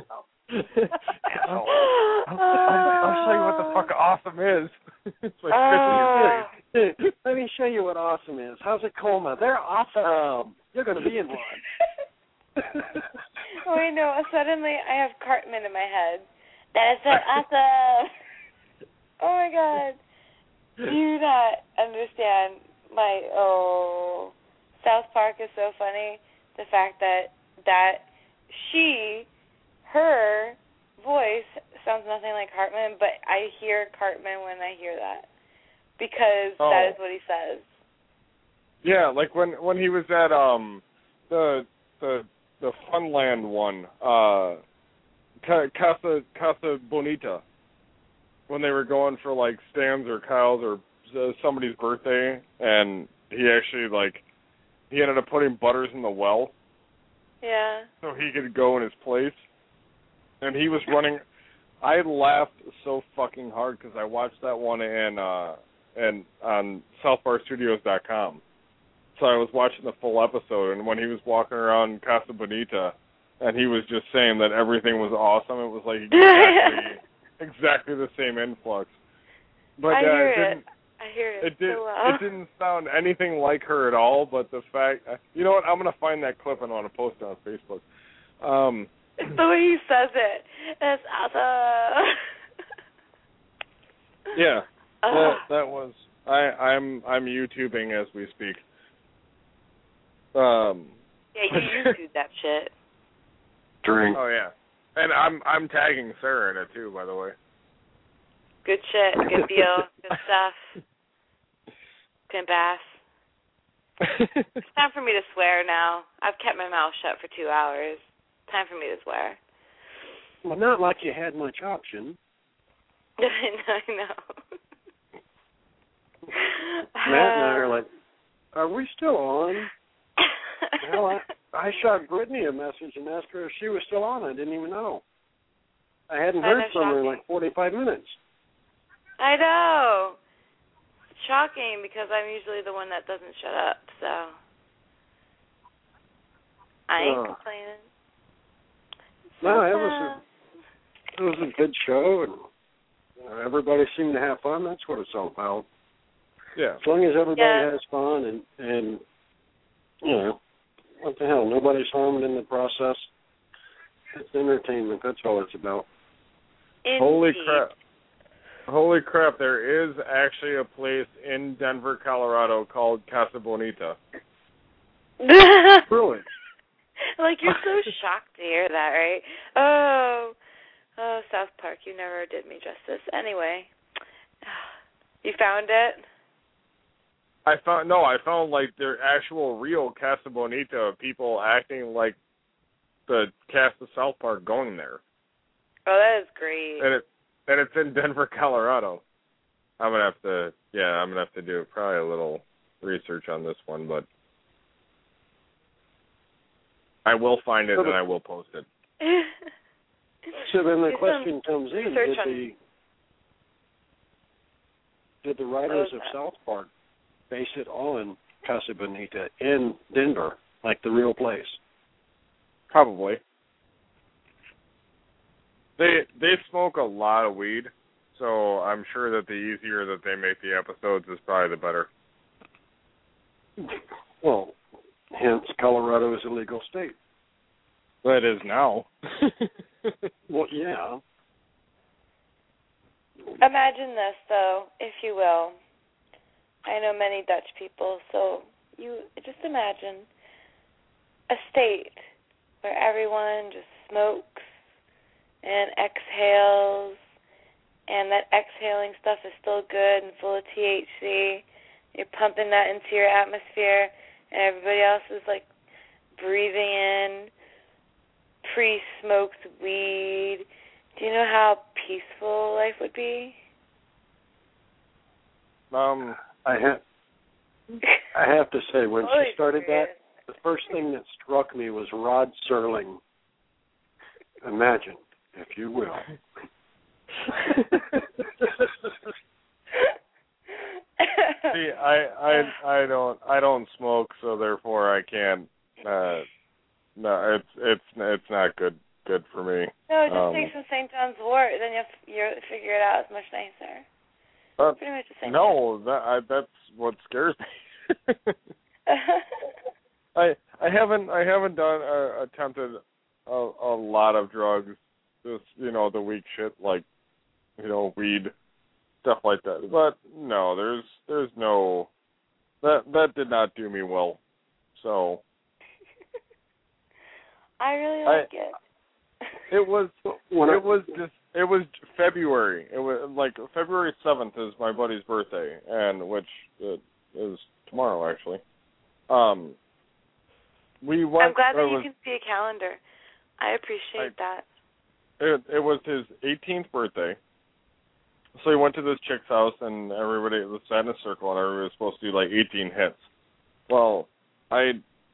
I'll show you what the fuck awesome is. It's like let me show you what awesome is. How's it, Coma? They're awesome. You're going to be in one. Wait, no. Suddenly I have Cartman in my head. That is so awesome. Oh, my God. Do you not understand South Park is so funny. The fact that her voice sounds nothing like Cartman, but I hear Cartman when I hear that because that is what he says. Yeah, like when he was at the Funland one, Casa Bonita, when they were going for like Stan's or Kyle's or somebody's birthday, and he actually he ended up putting Butters in the well. Yeah. So he could go in his place. And he was running. I laughed so fucking hard because I watched that one and on SouthParkStudios.com. So I was watching the full episode, and when he was walking around Casa Bonita, and he was just saying that everything was awesome, it was like exactly the same influx. But I hear it. It didn't sound anything like her at all. But the fact, you know what? I'm gonna find that clip and I want to post it on Facebook. It's the way he says it. It's awesome. Yeah, that was. I'm YouTubing as we speak. Yeah, you YouTube that shit. Drink. Oh yeah, and I'm tagging Sarah in it too, by the way. Good shit. Good deal. Good stuff. Pimp ass. It's time for me to swear now. I've kept my mouth shut for 2 hours. Time for me to swear. Well, not like you had much option. I know. Matt and I are like, are we still on? Well, I shot Brittany a message and asked her if she was still on. I didn't even know. I hadn't heard from her in like 45 minutes. I know. It's shocking because I'm usually the one that doesn't shut up, so I ain't complaining. No, it was a good show, and everybody seemed to have fun. That's what it's all about. Yeah. As long as everybody has fun and what the hell, nobody's harmed in the process. It's entertainment. That's all it's about. Indeed. Holy crap, there is actually a place in Denver, Colorado called Casa Bonita. Really? Like, you're so shocked to hear that, right? Oh, South Park, you never did me justice. Anyway, you found it? I found like their actual real Casa Bonita of people acting like the cast of South Park going there. Oh, that is great. And it's in Denver, Colorado. I'm gonna have to do it probably a little research on this one, but I will find it and I will post it. So then the question comes in, did the writers of South Park base it on Casa Bonita in Denver, like the real place? Probably. They smoke a lot of weed, so I'm sure that the easier that they make the episodes is probably the better. Well, hence Colorado is a legal state. Well, it is now. Well, yeah. Imagine this, though, if you will. I know many Dutch people, so you just imagine a state where everyone just smokes and exhales, and that exhaling stuff is still good and full of THC. You're pumping that into your atmosphere, and everybody else is, like, breathing in pre-smoked weed. Do you know how peaceful life would be? I have to say, when she started that, the first thing that struck me was Rod Serling. Imagine, if you will. See, I don't smoke, so therefore I can't. No, it's not good for me. No, just take some St. John's wort, then you'll figure it out. It's much nicer. Pretty much the same. No, that's what scares me. I haven't attempted a lot of drugs. Just the weak shit like weed, stuff like that. But no, there's no that did not do me well. So I really like it. It was February. It was like February 7th is my buddy's birthday, and which is tomorrow actually. We went. I'm glad that you can see a calendar. I appreciate that. It was his 18th birthday, so he went to this chick's house, and everybody was sat in a circle, and everybody was supposed to do like 18 hits. Well, I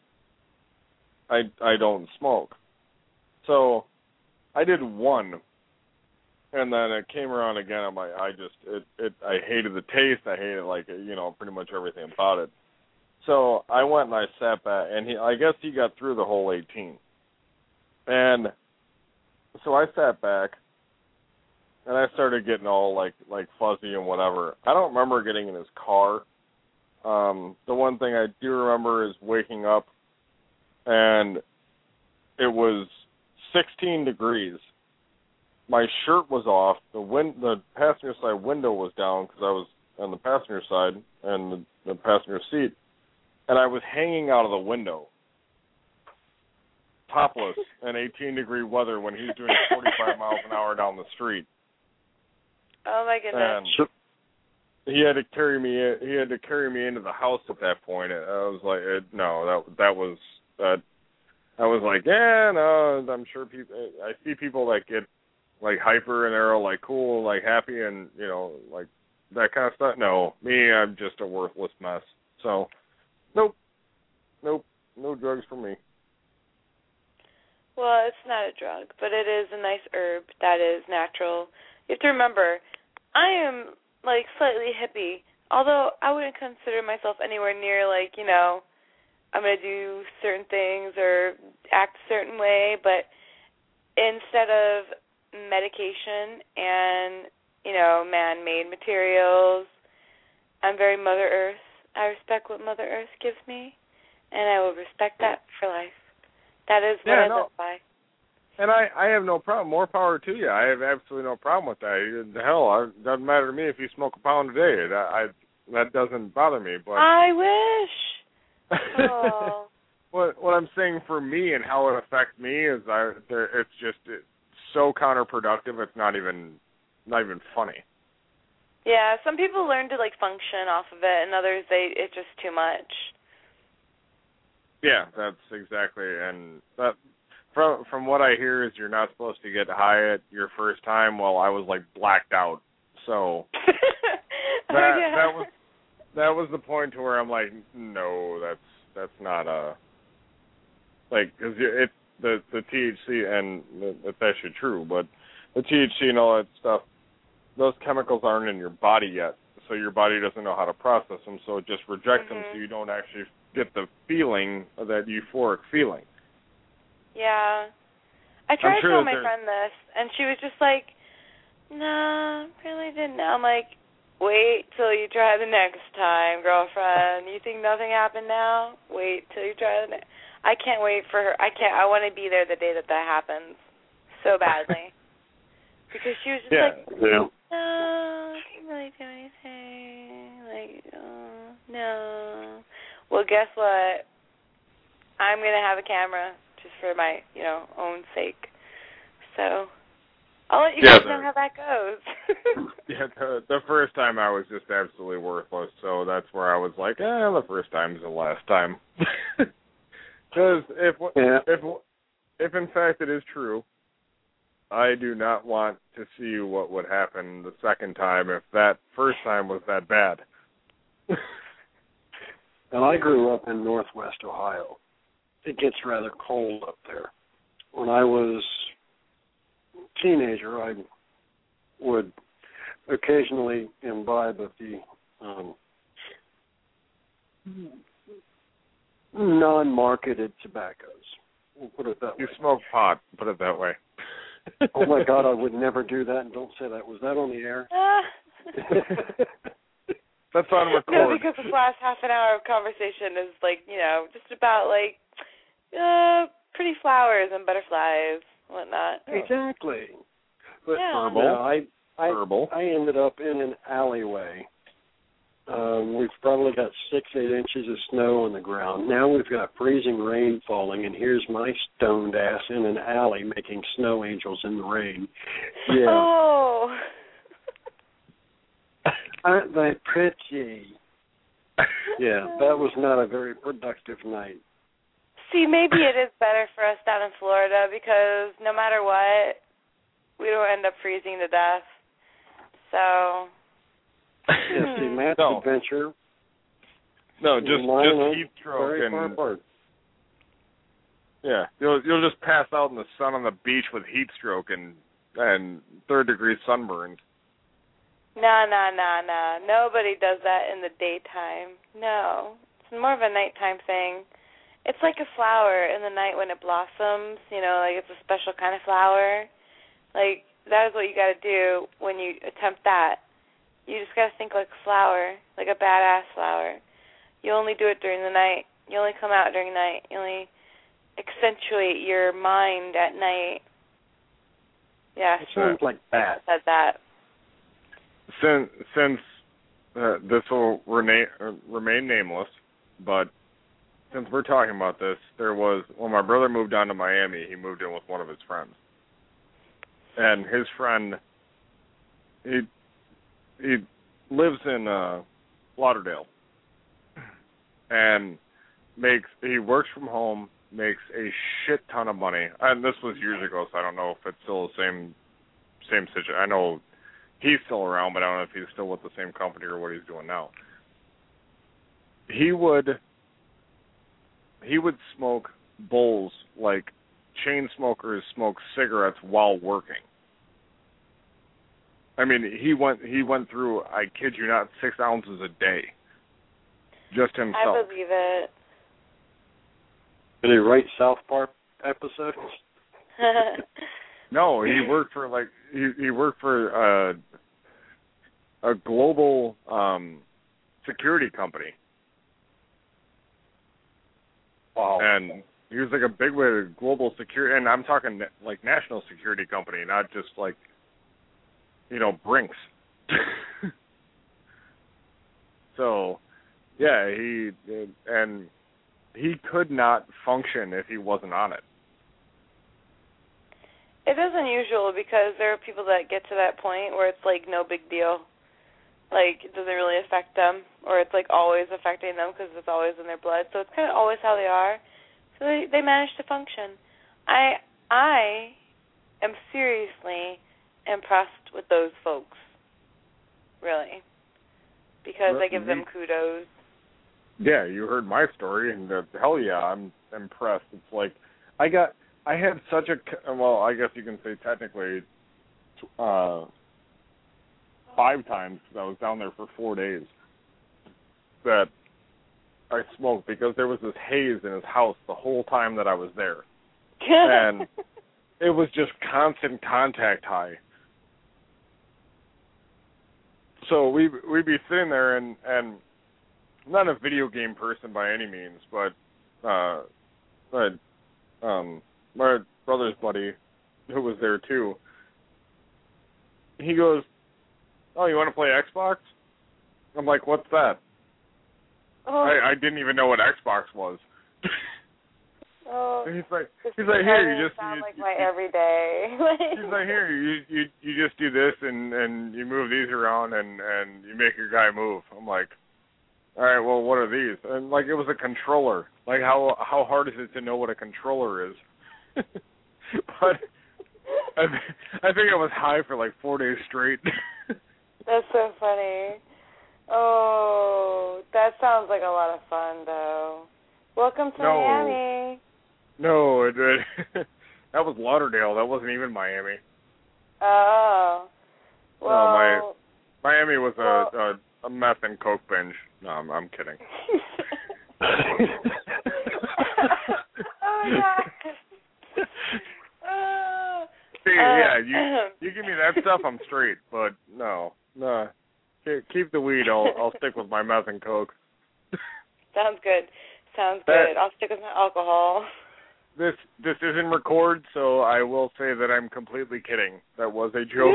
don't smoke, so I did one, and then it came around again. I'm like, I hated the taste. I hated pretty much everything about it. So I went and I sat back, and I guess he got through the whole 18, and so I sat back, and I started getting all like fuzzy and whatever. I don't remember getting in his car. The one thing I do remember is waking up, and it was 16 degrees. My shirt was off. The passenger side window was down because I was on the passenger side and the passenger seat, and I was hanging out of the window, topless, in 18-degree weather when he was doing 45 miles an hour down the street. Oh my goodness! And he had to carry me. He had to carry me into the house at that point. I was like, I was like, yeah, no. I'm sure people. I see people that get like hyper and they're all like cool, like happy, and like that kind of stuff. No, me, I'm just a worthless mess. So, nope, no drugs for me. Well, it's not a drug, but it is a nice herb that is natural. You have to remember, I am like slightly hippie, although I wouldn't consider myself anywhere near like, I'm going to do certain things or act a certain way, but instead of medication and, man-made materials, I'm very Mother Earth. I respect what Mother Earth gives me, and I will respect that for life. That is what I live by. And I have no problem. More power to you. I have absolutely no problem with that. Hell, it doesn't matter to me if you smoke a pound a day. That doesn't bother me. But I wish. Oh. What I'm saying for me and how it affects me is it's so counterproductive. It's not even funny. Yeah, some people learn to like function off of it, and others it's just too much. Yeah, that's exactly, and that from what I hear is you're not supposed to get high at your first time. Well, I was like blacked out, so that was the point to where I'm like, no, that's not like, because the THC, and it's actually true, but the THC and all that stuff, those chemicals aren't in your body yet, so your body doesn't know how to process them, so it just rejects them, so you don't actually get the feeling of that euphoric feeling. Yeah. I tried to tell my friend this, and she was just like, nah, really didn't. I'm like, wait till you try the next time, girlfriend. You think nothing happened now? Wait till you try the next. I can't wait for her. I want to be there the day that happens so badly. Because she was just like, no, I can't really do anything. Like, no. Well, guess what? I'm going to have a camera just for my, own sake. So I'll let you guys know how that goes. The first time I was just absolutely worthless, so that's where I was like, the first time's the last time. Because if in fact it is true, I do not want to see what would happen the second time if that first time was that bad. And I grew up in Northwest Ohio. It gets rather cold up there. When I was a teenager, I would occasionally imbibe of the non-marketed tobaccos. We'll put it that way. You smoke pot, put it that way. Oh, my God, I would never do that, and don't say that. Was that on the air? That's on record. No, because this last half an hour of conversation is just about pretty flowers and butterflies and whatnot. Exactly. But herbal. Herbal. I ended up in an alleyway. We've probably got 6-8 inches of snow on the ground. Now we've got freezing rain falling, and here's my stoned ass in an alley making snow angels in the rain. Yeah. Oh. Aren't they pretty? Yeah, that was not a very productive night. See, maybe it is better for us down in Florida because no matter what, we don't end up freezing to death. So. Yeah, see, Matt's adventure. No, just heat stroke and. Yeah, you'll just pass out in the sun on the beach with heat stroke and 3rd-degree sunburns. No. Nobody does that in the daytime. No. It's more of a nighttime thing. It's like a flower in the night when it blossoms, it's a special kind of flower. That is what you got to do when you attempt that. You just got to think like a flower, like a badass flower. You only do it during the night. You only come out during night. You only accentuate your mind at night. Yeah. It sounds like that. Said that. Since this will remain nameless, but since we're talking about this, when my brother moved down to Miami, he moved in with one of his friends. And his friend, he lives in Lauderdale, and he works from home, makes a shit ton of money. And this was years ago, so I don't know if it's still the same situation. I know he's still around, but I don't know if he's still with the same company or what he's doing now. He would smoke bowls like chain smokers smoke cigarettes while working. I mean, he went through, I kid you not, 6 ounces a day. Just himself. I believe it. Did he write South Park episodes? No, he worked for a global security company. Wow. And he was like a big global security, and I'm talking like national security company, not just like, Brinks. So, yeah, he could not function if he wasn't on it. It is unusual because there are people that get to that point where it's like no big deal. Like, it doesn't really affect them, or it's like always affecting them because it's always in their blood. So it's kind of always how they are. So they manage to function. I am seriously impressed with those folks. Really. because I give them kudos. Yeah, you heard my story, and hell yeah, I'm impressed. It's like I had such a, well, I guess you can say technically 5 times, because I was down there for 4 days, that I smoked because there was this haze in his house the whole time that I was there. And it was just constant contact high. So we'd be sitting there, and I'm not a video game person by any means, but my brother's buddy, who was there too, he goes, "Oh, you want to play Xbox?" I'm like, "What's that?" Oh. I didn't even know what Xbox was. Oh. He's like, here, you just like my everyday. He's like, here, you just do this and you move these around and you make your guy move. I'm like, all right, well, what are these? And like, it was a controller. Like, how hard is it to know what a controller is? But I think I was high for like 4 days straight. That's so funny. Oh, that sounds like a lot of fun, though. Welcome to Miami. No, that was Lauderdale. That wasn't even Miami. Oh. Well, no, Miami was a meth and coke binge. No, I'm kidding. Oh, God. See, yeah, you give me that stuff, I'm straight. But no. Keep the weed. I'll stick with my meth and coke. Sounds good. Good. I'll stick with my alcohol. This isn't record, so I will say that I'm completely kidding. That was a joke.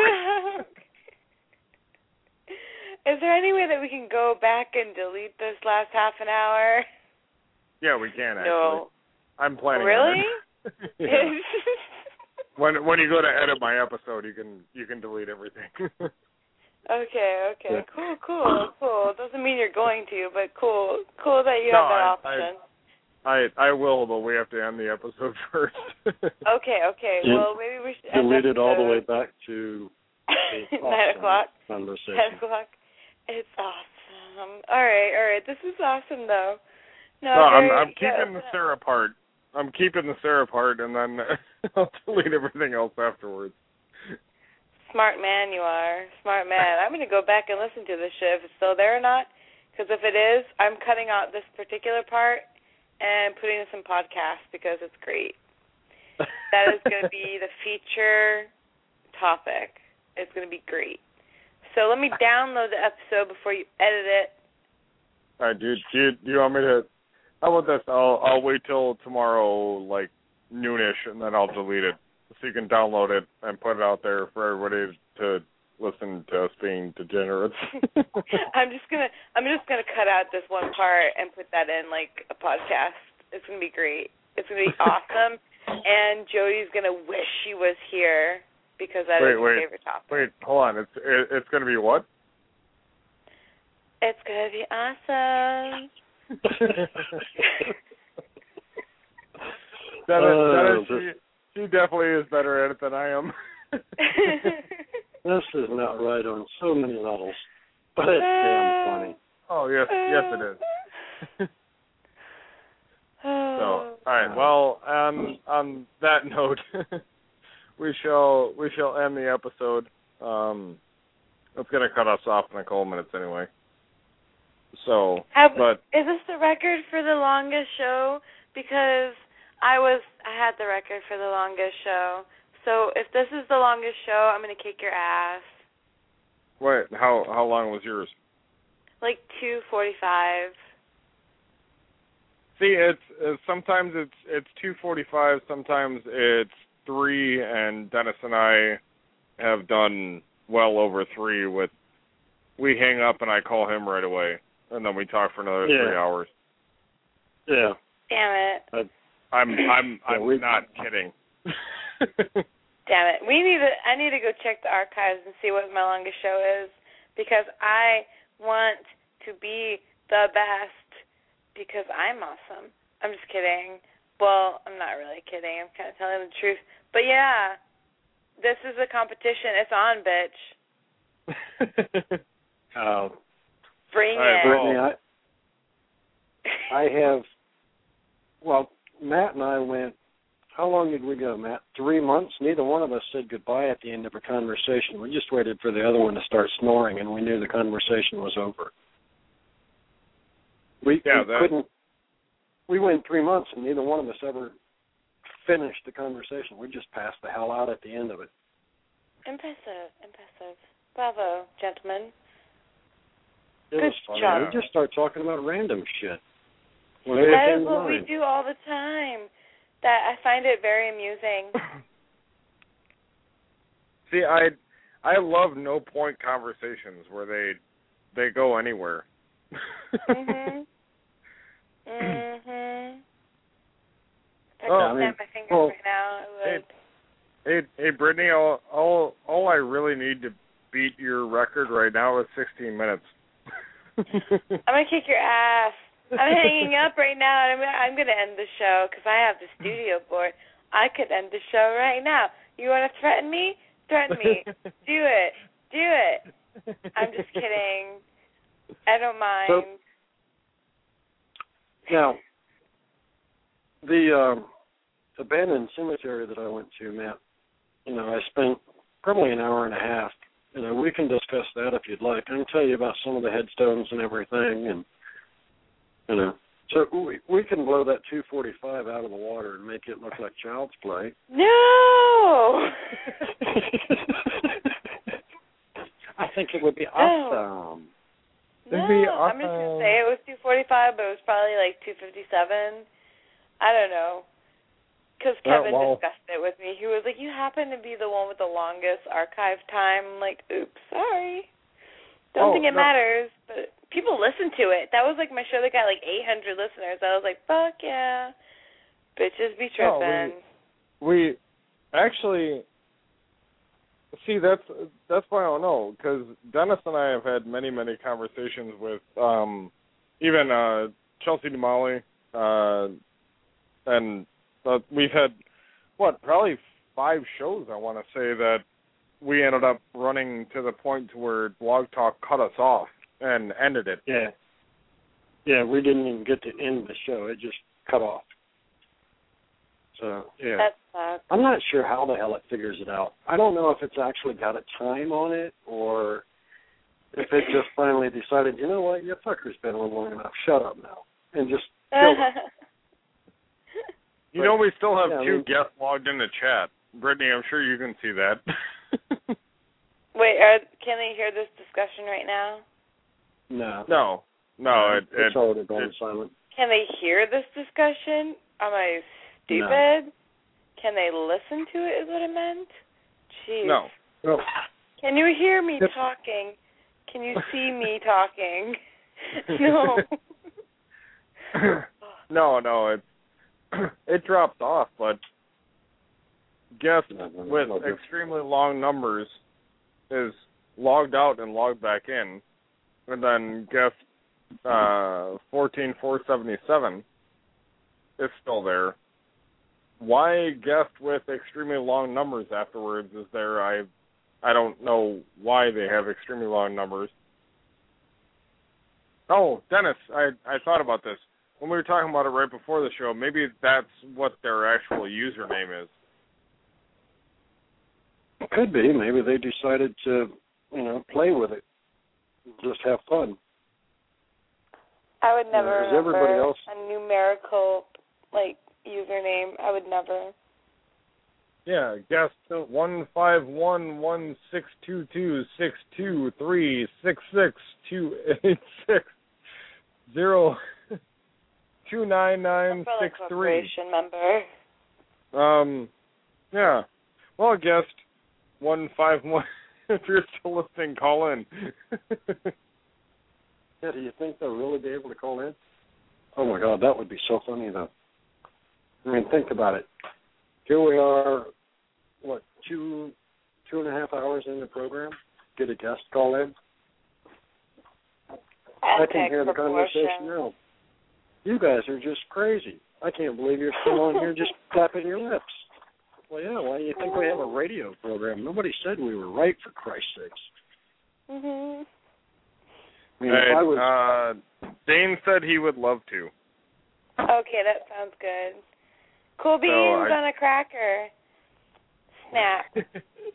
Is there any way that we can go back and delete this last half an hour? Yeah, we can actually. No. I'm planning. Really? On it. Yeah. When you go to edit my episode, you can delete everything. Okay. Yeah. Cool. Doesn't mean you're going to, but cool that you have that option. I will, but we have to end the episode first. Okay. Well, maybe we should delete it all the way back to 9 o'clock. 10 o'clock. It's awesome. All right. This is awesome, though. No, I'm keeping the Sarah part. I'm keeping the Sarah part, and then I'll delete everything else afterwards. Smart man you are. Smart man. I'm going to go back and listen to this shit if it's still there or not, because if it is, I'm cutting out this particular part and putting this in podcast because it's great. That is going to be the feature topic. It's going to be great. So let me download the episode before you edit it. All right, dude. Do you want me to? How about this? I'll wait till tomorrow, like noonish, and then I'll delete it, so you can download it and put it out there for everybody to listen to us being degenerates. I'm just gonna cut out this one part and put that in like a podcast. It's gonna be great. It's gonna be awesome, and Jody's gonna wish she was here because that is her favorite topic. Wait, hold on. It's gonna be what? It's gonna be awesome. She definitely is better at it than I am. This is not right on so many levels, but it's damn funny. Oh, yes it is. So, all right, well, on that note, we shall end the episode. It's going to cut us off in a couple minutes anyway. So, but is this the record for the longest show? Because I had the record for the longest show. So if this is the longest show, I'm going to kick your ass. Wait, how long was yours? Like 2:45. See, it's sometimes it's 2:45, sometimes it's 3, and Dennis and I have done well over 3 with. We hang up and I call him right away, and then we talk for another 3 hours. Yeah. Damn it. I'm not kidding. Damn it. I need to go check the archives and see what my longest show is, because I want to be the best because I'm awesome. I'm just kidding. Well, I'm not really kidding. I'm kind of telling the truth. But yeah, this is a competition. It's on, bitch. Oh. Bring it. Brittany, I have, well, Matt and I went, how long did we go, Matt? 3 months? Neither one of us said goodbye at the end of a conversation. We just waited for the other one to start snoring, and we knew the conversation was over. We couldn't. We went 3 months, and neither one of us ever finished the conversation. We just passed the hell out at the end of it. Impressive. Bravo, gentlemen. It was funny. Job. We just start talking about random shit. That is what we do all the time. That I find it very amusing. See, I love no point conversations where they go anywhere. Mhm. Mhm. If I could snap my fingers right now, I would. Hey, Brittany, all I really need to beat your record right now is 16 minutes. I'm gonna kick your ass. I'm hanging up right now, and I'm going to end the show because I have the studio board. I could end the show right now. You want to threaten me? Threaten me. Do it. I'm just kidding. I don't mind. So, now, the abandoned cemetery that I went to, Matt, I spent probably an hour and a half. We can discuss that if you'd like. I can tell you about some of the headstones and everything, and so we can blow that 245 out of the water and make it look like child's play. No! I think it would be awesome. No, It'd be awesome. I'm just going to say it was 245, but it was probably like 257. I don't know. Because Kevin discussed it with me. He was like, you happen to be the one with the longest archive time. I'm like, oops, sorry. Don't think it matters, but people listen to it. That was like my show that got like 800 listeners. I was like, fuck yeah. Bitches be tripping. We actually, see, that's why I don't know, because Dennis and I have had many, many conversations with even Chelsea DeMolly, and we've had, probably 5 shows, I want to say, that we ended up running to the point to where Blog Talk cut us off and ended it. Yeah, we didn't even get to end the show. It just cut off. So, yeah. That sucks. I'm not sure how the hell it figures it out. I don't know if it's actually got a time on it or if it just finally decided, you know what, your fucker's been on long enough. Shut up now. And just kill it. We still have 2 guests logged in the chat. Brittany, I'm sure you can see that. Wait, can they hear this discussion right now? No. It's already gone silent. Can they hear this discussion? Am I stupid? No. Can they listen to it is what I meant? Jeez. No. Can you hear me talking? Can you see me talking? No. No, it dropped off, but guest with extremely long numbers is logged out and logged back in, and then guest 14477 is still there. Why guest with extremely long numbers afterwards is there? I don't know why they have extremely long numbers. Oh, Dennis, I thought about this. When we were talking about it right before the show, maybe that's what their actual username is. It could be. Maybe they decided to, play with it. Just have fun. I would never remember everybody else... a numerical, username. I would never. Yeah, guest 151162263662860299963. Corporation member. Yeah. Well, guest 151. If you're still listening, call in. Yeah, do you think they'll really be able to call in? Oh my God, that would be so funny though. I mean, think about it. Here we are, 2.5 hours in the program. Get a guest call in. I can hear the conversation now. You guys are just crazy. I can't believe you're still on here just clapping your lips. Well, yeah, why do you think we have a radio program? Nobody said we were right, for Christ's sakes. Mhm. I mean, if I was... Dane said he would love to. Okay, that sounds good. Cool beans on a cracker. Snap.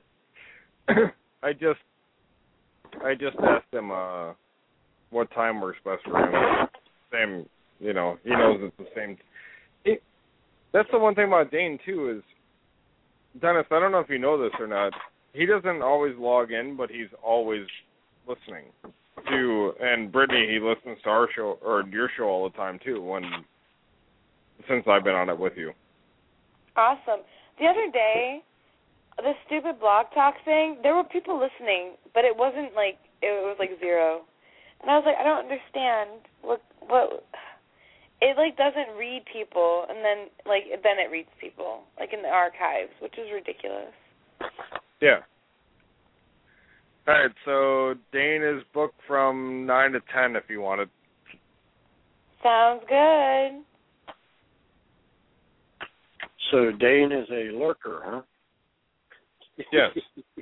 I just asked him what time works best for him. Same, he knows it's the same. That's the one thing about Dane too is, Dennis, I don't know if you know this or not. He doesn't always log in, but he's always listening to. And Brittany, he listens to our show or your show all the time too. Since I've been on it with you. Awesome. The other day, the stupid Blog Talk thing, there were people listening, but it wasn't like, it was like zero. And I was like, I don't understand. What it like doesn't read people, and then it reads people, like in the archives, which is ridiculous. Yeah. All right, so Dane is booked from 9 to 10 if you want it. Sounds good. So Dane is a lurker, huh? Yes.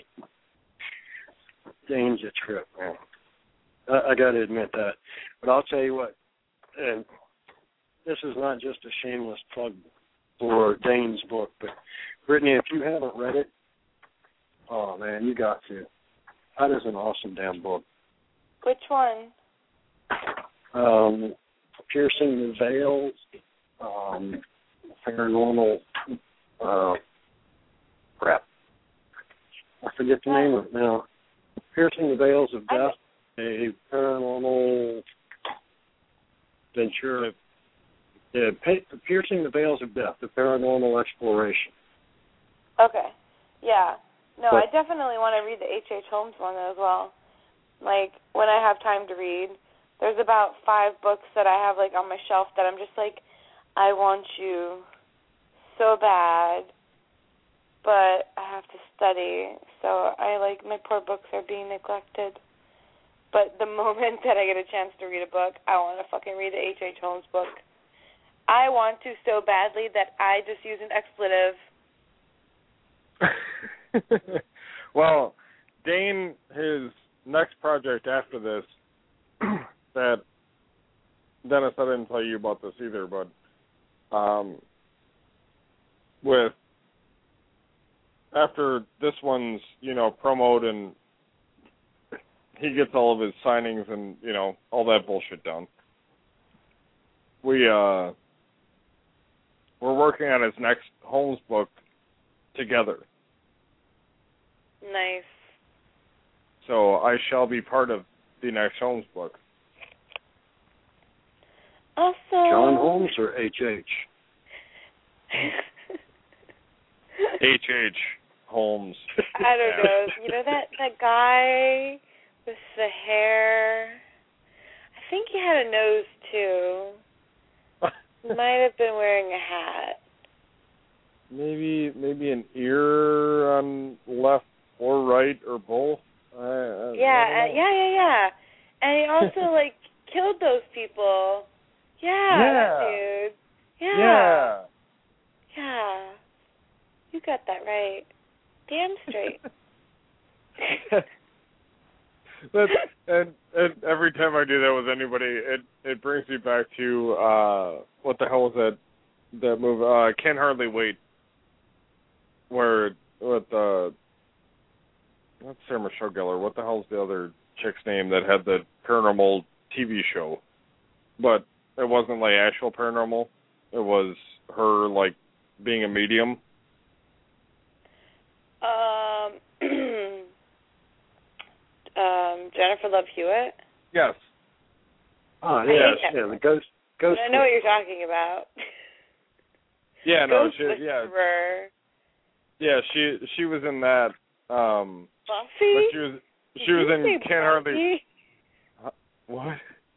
Dane's a trip, man. I got to admit that. But I'll tell you what, and this is not just a shameless plug for Dane's book, but Brittany, if you haven't read it, oh, man, you got to. That is an awesome damn book. Which one? Piercing the Veils, paranormal, crap. I forget the name of it now. Piercing the Veils of Death, a paranormal venture. Piercing the Veils of Death, the paranormal exploration. Okay. Yeah. No, I definitely want to read the H.H. Holmes one as well. Like, when I have time to read, there's about 5 books that I have, like, on my shelf that I'm just like, I want you so bad, but I have to study. So my poor books are being neglected. But the moment that I get a chance to read a book, I want to fucking read the H.H. Holmes book. I want to so badly that I just use an expletive. Well, Dane, his next project after this, that Dennis, I didn't tell you about this either, but after this one's, promoted and he gets all of his signings and, all that bullshit done, we're working on his next Holmes book together. Nice. So I shall be part of the next Holmes book. Awesome. John Holmes or H.H.? H.H. Holmes. I don't know. You know that guy with the hair? I think he had a nose, too. He might have been wearing a hat. Maybe an ear on left or right or both. Yeah. And he also, killed those people. Yeah. That dude. Yeah. You got that right. Damn straight. and every time I do that with anybody, it brings me back to what the hell was that movie? Can't Hardly Wait, where with not Sarah Michelle Gellar. What the hell's the other chick's name that had the paranormal TV show? But it wasn't actual paranormal. It was her being a medium. Jennifer Love Hewitt? Yes. Oh, yes. Yeah, the ghost. I know what you're talking about. Yeah, no, she was in that. Buffy? But she was in Can't Hardly. What?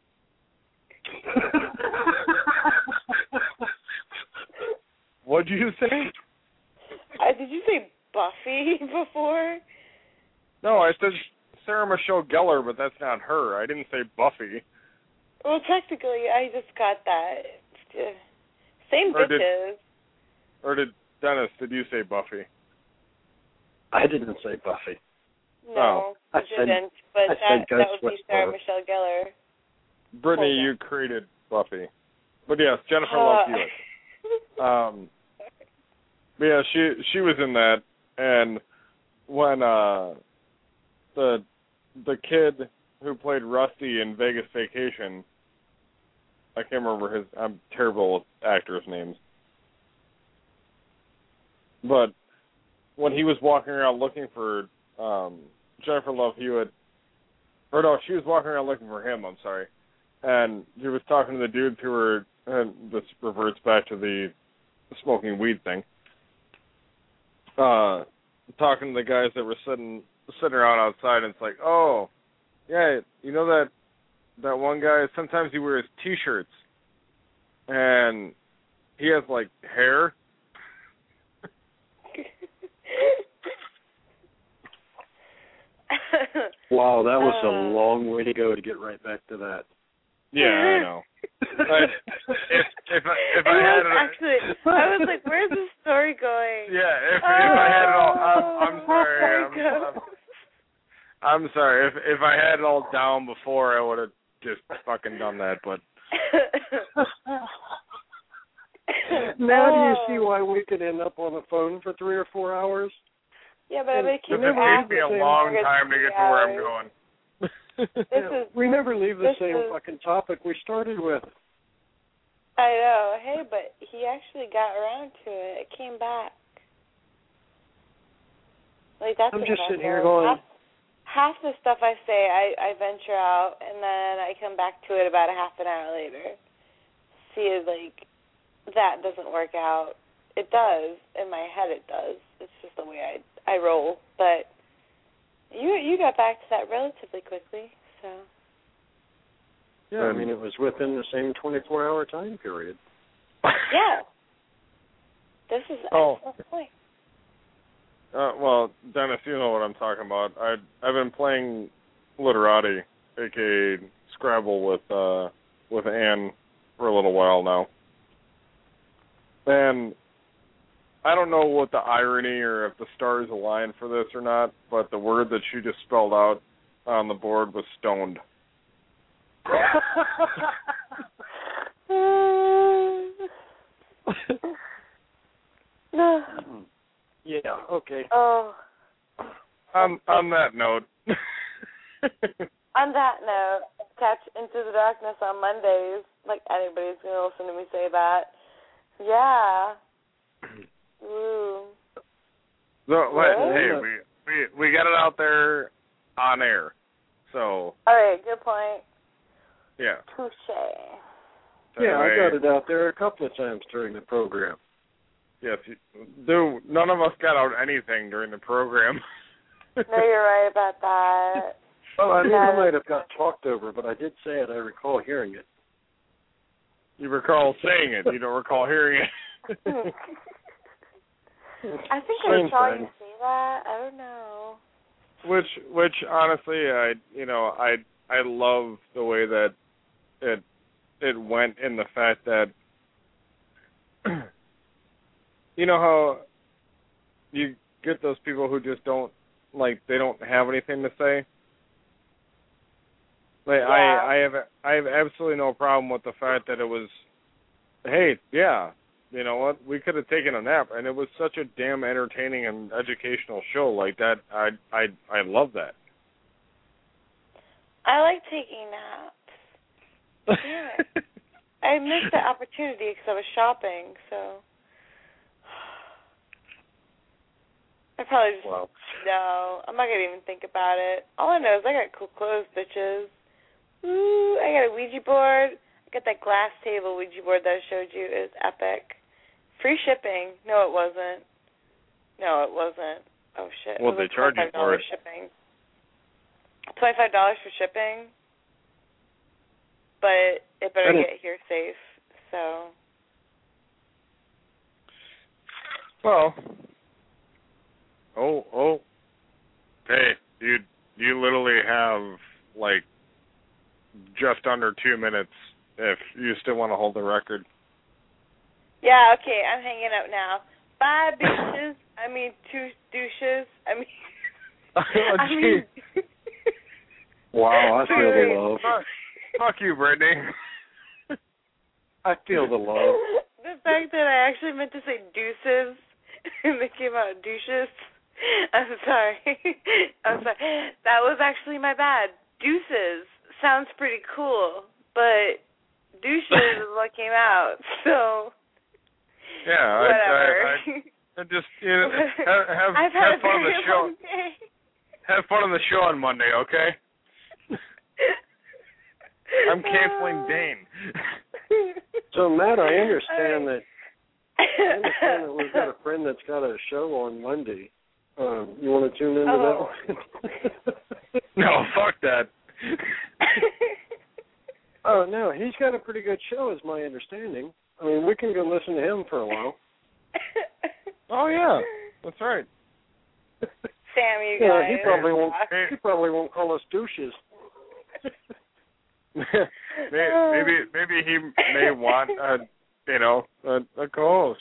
What'd you say? Did you say Buffy before? No, I said Sarah Michelle Gellar, but that's not her. I didn't say Buffy. Well, technically, I just got that. Same bitches. Dennis, did you say Buffy? I didn't say Buffy. No, I didn't. but that would be Sarah Michelle Gellar. Brittany, you created Buffy. But yes, Jennifer Love Hewitt. But yeah, she was in that, and when the kid who played Rusty in Vegas Vacation, I can't remember I'm terrible with actors' names. But when he was walking around looking for Jennifer Love Hewitt, or no, she was walking around looking for him, I'm sorry, and he was talking to the dudes who were, and this reverts back to the smoking weed thing, talking to the guys that were sitting around outside, and it's like, oh, yeah, you know that one guy, sometimes he wears T-shirts, and he has, like, hair. Wow, that was a long way to go to get right back to that. Yeah, I know. If I had it, actually, I was like, "Where's the story going?" Yeah, if I had it all, I'm sorry. I'm sorry. If I had it all down before, I would have just fucking done that. But now do you see why we could end up on the phone for 3 or 4 hours? Yeah, but it takes me a long time to get to where I'm going. We never leave the same fucking topic we started with. I know. Hey, but he actually got around to it. It came back. Like, that's I'm just sitting here going. Half the stuff I say, I venture out, and then I come back to it about a half an hour later. See, like, that doesn't work out. It does. In my head, it does. It's just the way I roll. But you got back to that relatively quickly, so. Yeah, I mean, it was within the same 24-hour time period. Yeah. This is an excellent point. Well, Dennis, you know what I'm talking about. I've been playing Literati, aka Scrabble, with Anne for a little while now, and I don't know what the irony or if the stars align for this or not, but the word that she just spelled out on the board was stoned. Yeah, okay. Oh. On that note. On that note, catch Into the Darkness on Mondays. Like, anybody's going to listen to me say that. Yeah. Woo. So, hey, we got it out there on air. So. All right, good point. Yeah. Touché. Yeah, I got it out there a couple of times during the program. Yes, dude, none of us got out anything during the program. No, you're right about that. Well, I mean, I might have got talked over, but I did say it. I recall hearing it. You recall saying it. You don't recall hearing it. I think I recall you say that. I don't know. Which honestly, I love the way that it went in the fact that you know how you get those people who just don't they don't have anything to say. Like yeah. I have absolutely no problem with the fact that it was, hey, yeah, you know what, we could have taken a nap, and it was such a damn entertaining and educational show like that. I love that. I like taking naps. Damn it. I missed the opportunity because I was shopping, so. I probably just, no, I'm not going to even think about it. All I know is I got cool clothes, bitches. Ooh, I got a Ouija board. I got that glass table Ouija board that I showed you. It was epic. Free shipping. No, it wasn't. Oh, shit. Well, they charge you for it. Shipping. $25 for shipping. But it better get here safe, so. Well. Oh. Hey, you literally have, just under 2 minutes if you still want to hold the record. Yeah, okay, I'm hanging out now. 5 douches. I mean, 2 douches. I mean... Wow, I feel the love. Fuck you, Brittany. I feel the love. The fact that I actually meant to say deuces and they came out douches. I'm sorry. That was actually my bad. Deuces sounds pretty cool, but douches is what came out. So yeah, whatever. I just have fun on the show. Have fun on the show on Monday, okay? I'm canceling Dane. So Matt, I understand that we've got a friend that's got a show on Monday. You want to tune into that one? No, fuck that. Oh no, he's got a pretty good show, is my understanding. I mean, we can go listen to him for a while. Oh yeah, that's right. Sam, you guys. He probably won't call us douches. maybe he may want a co-host.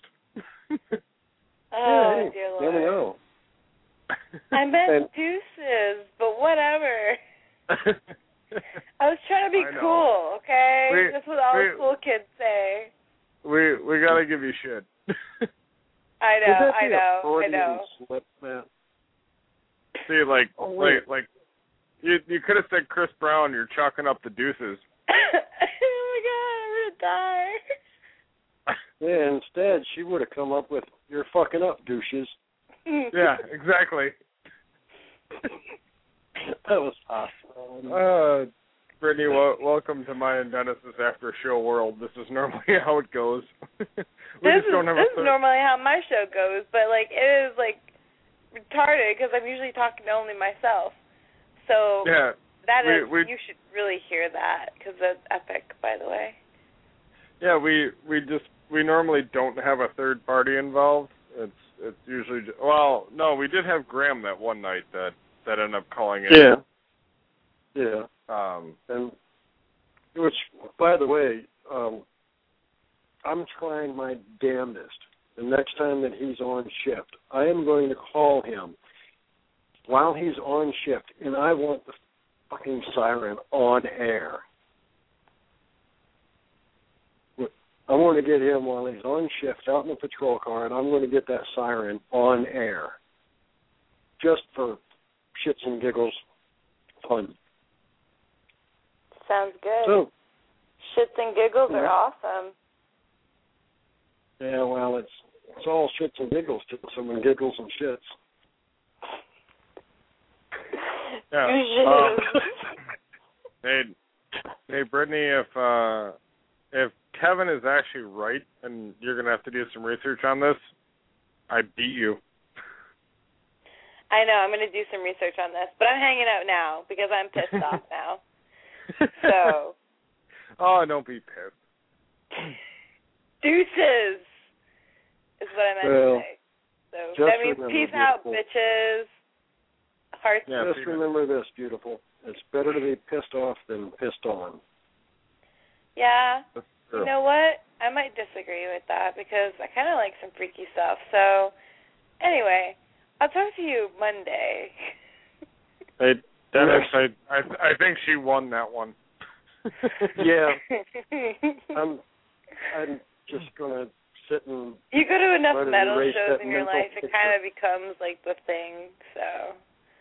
Oh, dear Lord. Never know. I meant deuces, but whatever. I was trying to be cool, okay? That's what all the cool kids say. We gotta give you shit. I know. Slip, man. See, like you could have said Chris Brown. You're chalking up the deuces. Oh my God, I'm gonna die. Yeah, instead she would have come up with "You're fucking up, douches." Yeah, exactly. That was awesome. Brittany, welcome to mine and Dennis's after show world. This is normally how it goes. This is normally how my show goes, but it is retarded because I'm usually talking to only myself. So yeah, you should really hear that because that's epic, by the way. Yeah, we normally don't have a third party involved. It's usually we did have Graham that one night that ended up calling in. Yeah. And which, by the way, I'm trying my damnedest. The next time that he's on shift, I am going to call him while he's on shift, and I want the fucking siren on air. I want to get him while he's on shift out in the patrol car, and I'm going to get that siren on air. Just for shits and giggles fun. Sounds good. So, shits and giggles are awesome. Yeah, well, it's all shits and giggles to someone giggles and shits. Yeah. Hey, Brittany, if Kevin is actually right, and you're gonna have to do some research on this, I beat you. I know, I'm gonna do some research on this, but I'm hanging out now because I'm pissed off now. So. Oh, don't be pissed. Deuces is what I meant to say. So that means peace out, bitches. Hearts. Yeah, just remember this, beautiful. It's better to be pissed off than pissed on. Yeah. You know what? I might disagree with that because I kind of like some freaky stuff. So, anyway, I'll talk to you Monday. Hey, Dennis, I think she won that one. Yeah. I'm just going to sit and... You go to enough metal shows in your life, it kind of becomes like the thing, so...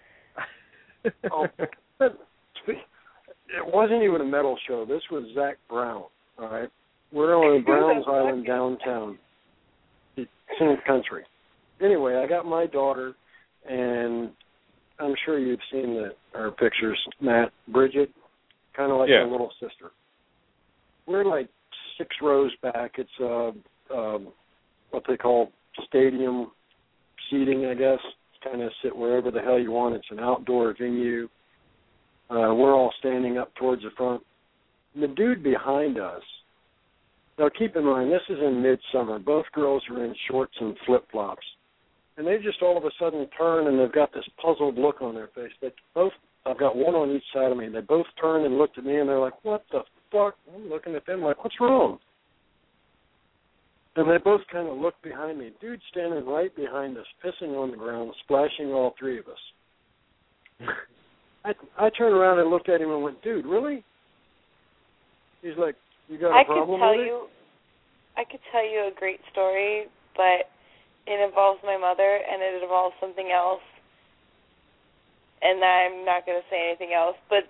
It wasn't even a metal show. This was Zach Brown, all right? We're on Browns Island downtown. It's in the country. Anyway, I got my daughter, and I'm sure you've seen her pictures, Matt, Bridget, kind of like her little sister. We're like 6 rows back. It's what they call stadium seating, I guess. Kind of sit wherever the hell you want. It's an outdoor venue. We're all standing up towards the front. And the dude behind us, now keep in mind, this is in midsummer. Both girls are in shorts and flip-flops. And they just all of a sudden turn, and they've got this puzzled look on their face. I've got one on each side of me. They both turned and looked at me, and they're like, what the fuck? I'm looking at them like, what's wrong? And they both kind of looked behind me. Dude standing right behind us, pissing on the ground, splashing all 3 of us. I turned around and looked at him and went, dude, really? He's like, you got a problem with it? I could tell you a great story, but it involves my mother and it involves something else. And I'm not going to say anything else, but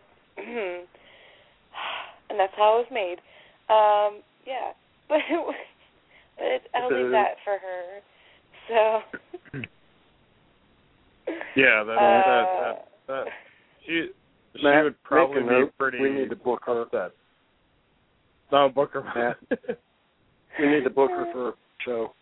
and that's how it was made. Yeah, but I'll leave that for her. So. Yeah, that she would probably be pretty. We need to book her. That. No, book her. Matt. We need to book her for a show.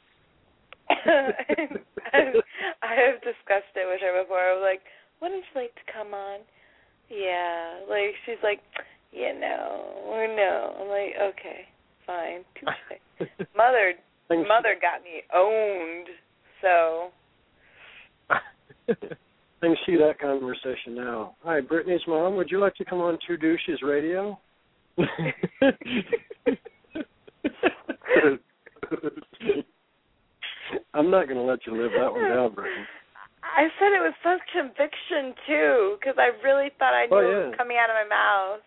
I have discussed it with her before. I was like, wouldn't you like to come on? Yeah. Like, she's like, yeah, no. I'm like, okay, fine. Mother got me owned, so. I can see that conversation now. Hi, Brittany's mom. Would you like to come on Two Douches Radio? I'm not going to let you live that one down, Brittany. I said it with such conviction, too, because I really thought I knew it was coming out of my mouth.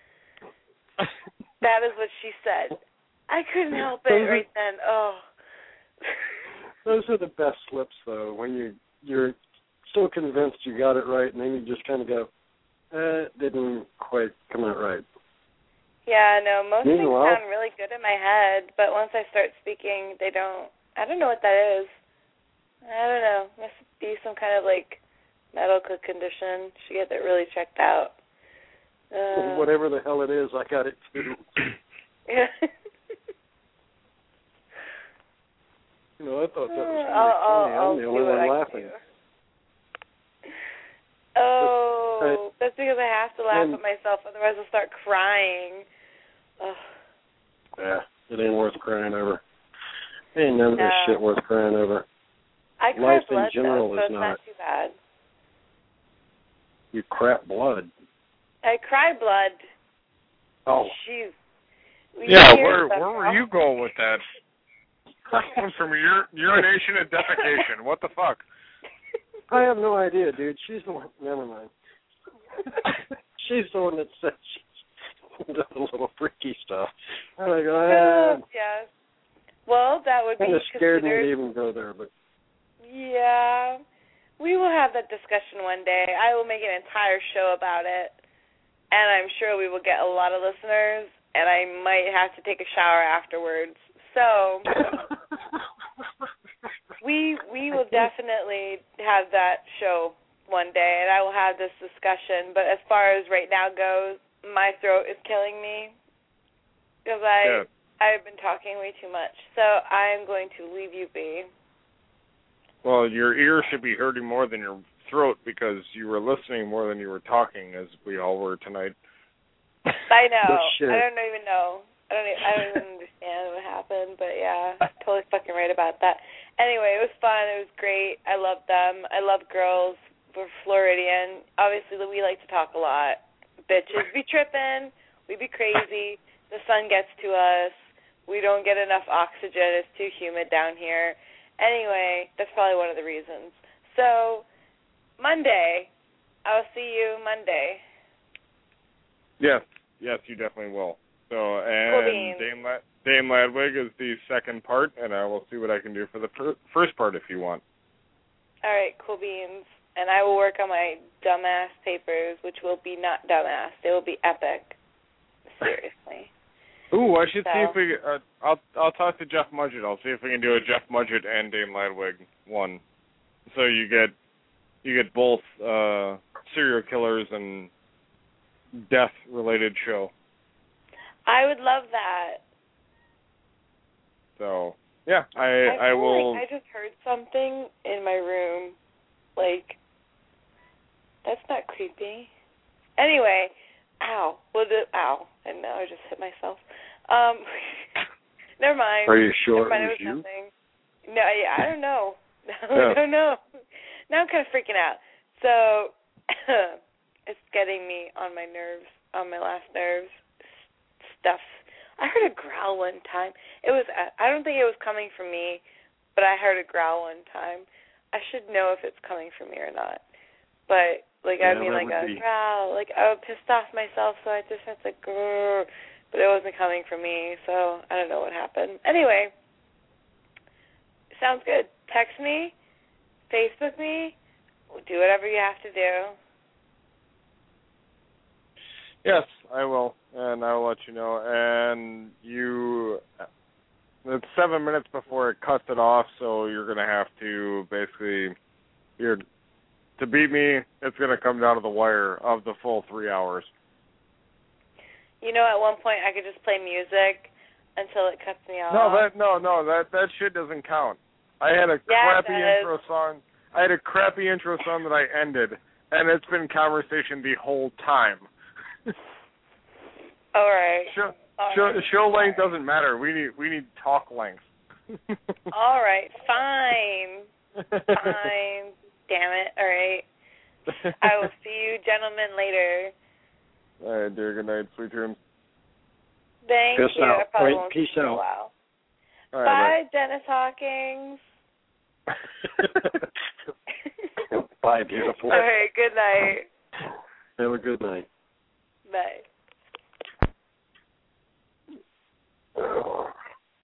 That is what she said. I couldn't help it right then. Oh. Those are the best slips, though, when you're so convinced you got it right, and then you just kind of go, it didn't quite come out right. Yeah, no, most things sound really good in my head, but once I start speaking, they don't. I don't know what that is. I don't know. Must be some kind of, like, medical condition. Should get that really checked out. Whatever the hell it is, I got it, too. Yeah. You know, I thought that was funny. I'm the only one laughing. Oh, that's because I have to laugh at myself, otherwise I'll start crying. Ugh. Yeah, it ain't worth crying over. Ain't none of this shit worth crying over. I cry Life blood, in general though, so is it's not too bad. You crap blood. I cry blood. Oh. Jeez. Yeah, where were you going with that? From urination and defecation. What the fuck? I have no idea, dude. She's the one. Never mind. She's the one that said she does a little freaky stuff. I'm like, yes. Well, that would be kind of scared me to even go there, but. Yeah. We will have that discussion one day. I will make an entire show about it, and I'm sure we will get a lot of listeners, and I might have to take a shower afterwards. So we will definitely have that show one day, and I will have this discussion. But as far as right now goes, my throat is killing me because I've been talking way too much. So I'm going to leave you be. Well, your ear should be hurting more than your throat because you were listening more than you were talking, as we all were tonight. I know. I don't even know. I don't even understand what happened, but yeah, totally fucking right about that. Anyway, it was fun. It was great. I love them. I love girls. We're Floridian. Obviously, we like to talk a lot. Bitches be tripping. We be crazy. The sun gets to us. We don't get enough oxygen. It's too humid down here. Anyway, that's probably one of the reasons. So, Monday. I'll see you Monday. Yes, you definitely will. So, and Dame Ladwig is the second part, and I will see what I can do for the first part if you want. All right, cool beans. And I will work on my dumbass papers, which will be not dumbass. They will be epic. Seriously. Ooh, I should see if we. I'll talk to Jeff Mudgett. I'll see if we can do a Jeff Mudgett and Dame Ladwig one. So you get both serial killers and death-related show. I would love that. So yeah, I will. Like I just heard something in my room. Like, that's not creepy. Anyway, ow. Ow. And now I just hit myself. Never mind. Are you sure it was you? Nothing. No, I don't know. I don't know. Now I'm kind of freaking out. So, it's getting me on my nerves, on my last nerves. Stuff. I heard a growl one time. I don't think it was coming from me, but I heard a growl one time. I should know if it's coming from me or not. But Like, I'd be like a growl. Like, I would pissed off myself, so I just had to grrr. But it wasn't coming from me, so I don't know what happened. Anyway, sounds good. Text me, Facebook me, do whatever you have to do. Yes, I will, and I will let you know. And it's 7 minutes before it cuts it off, so you're going to have to basically, to beat me, it's going to come down to the wire of the full 3 hours. You know, at one point I could just play music until it cuts me off. That shit doesn't count. I had a crappy intro song. I had a crappy intro song that I ended, and it's been conversation the whole time. All right. Show length doesn't matter. We need talk length. All right, fine. Damn it. All right. I will see you gentlemen later. All right, dear. Good night. Sweet dreams. Thank you. I probably won't peace see you out. in a while. All right, bye, Dennis Hawkins. Bye, beautiful. All right, good night. Have a good night. Bye.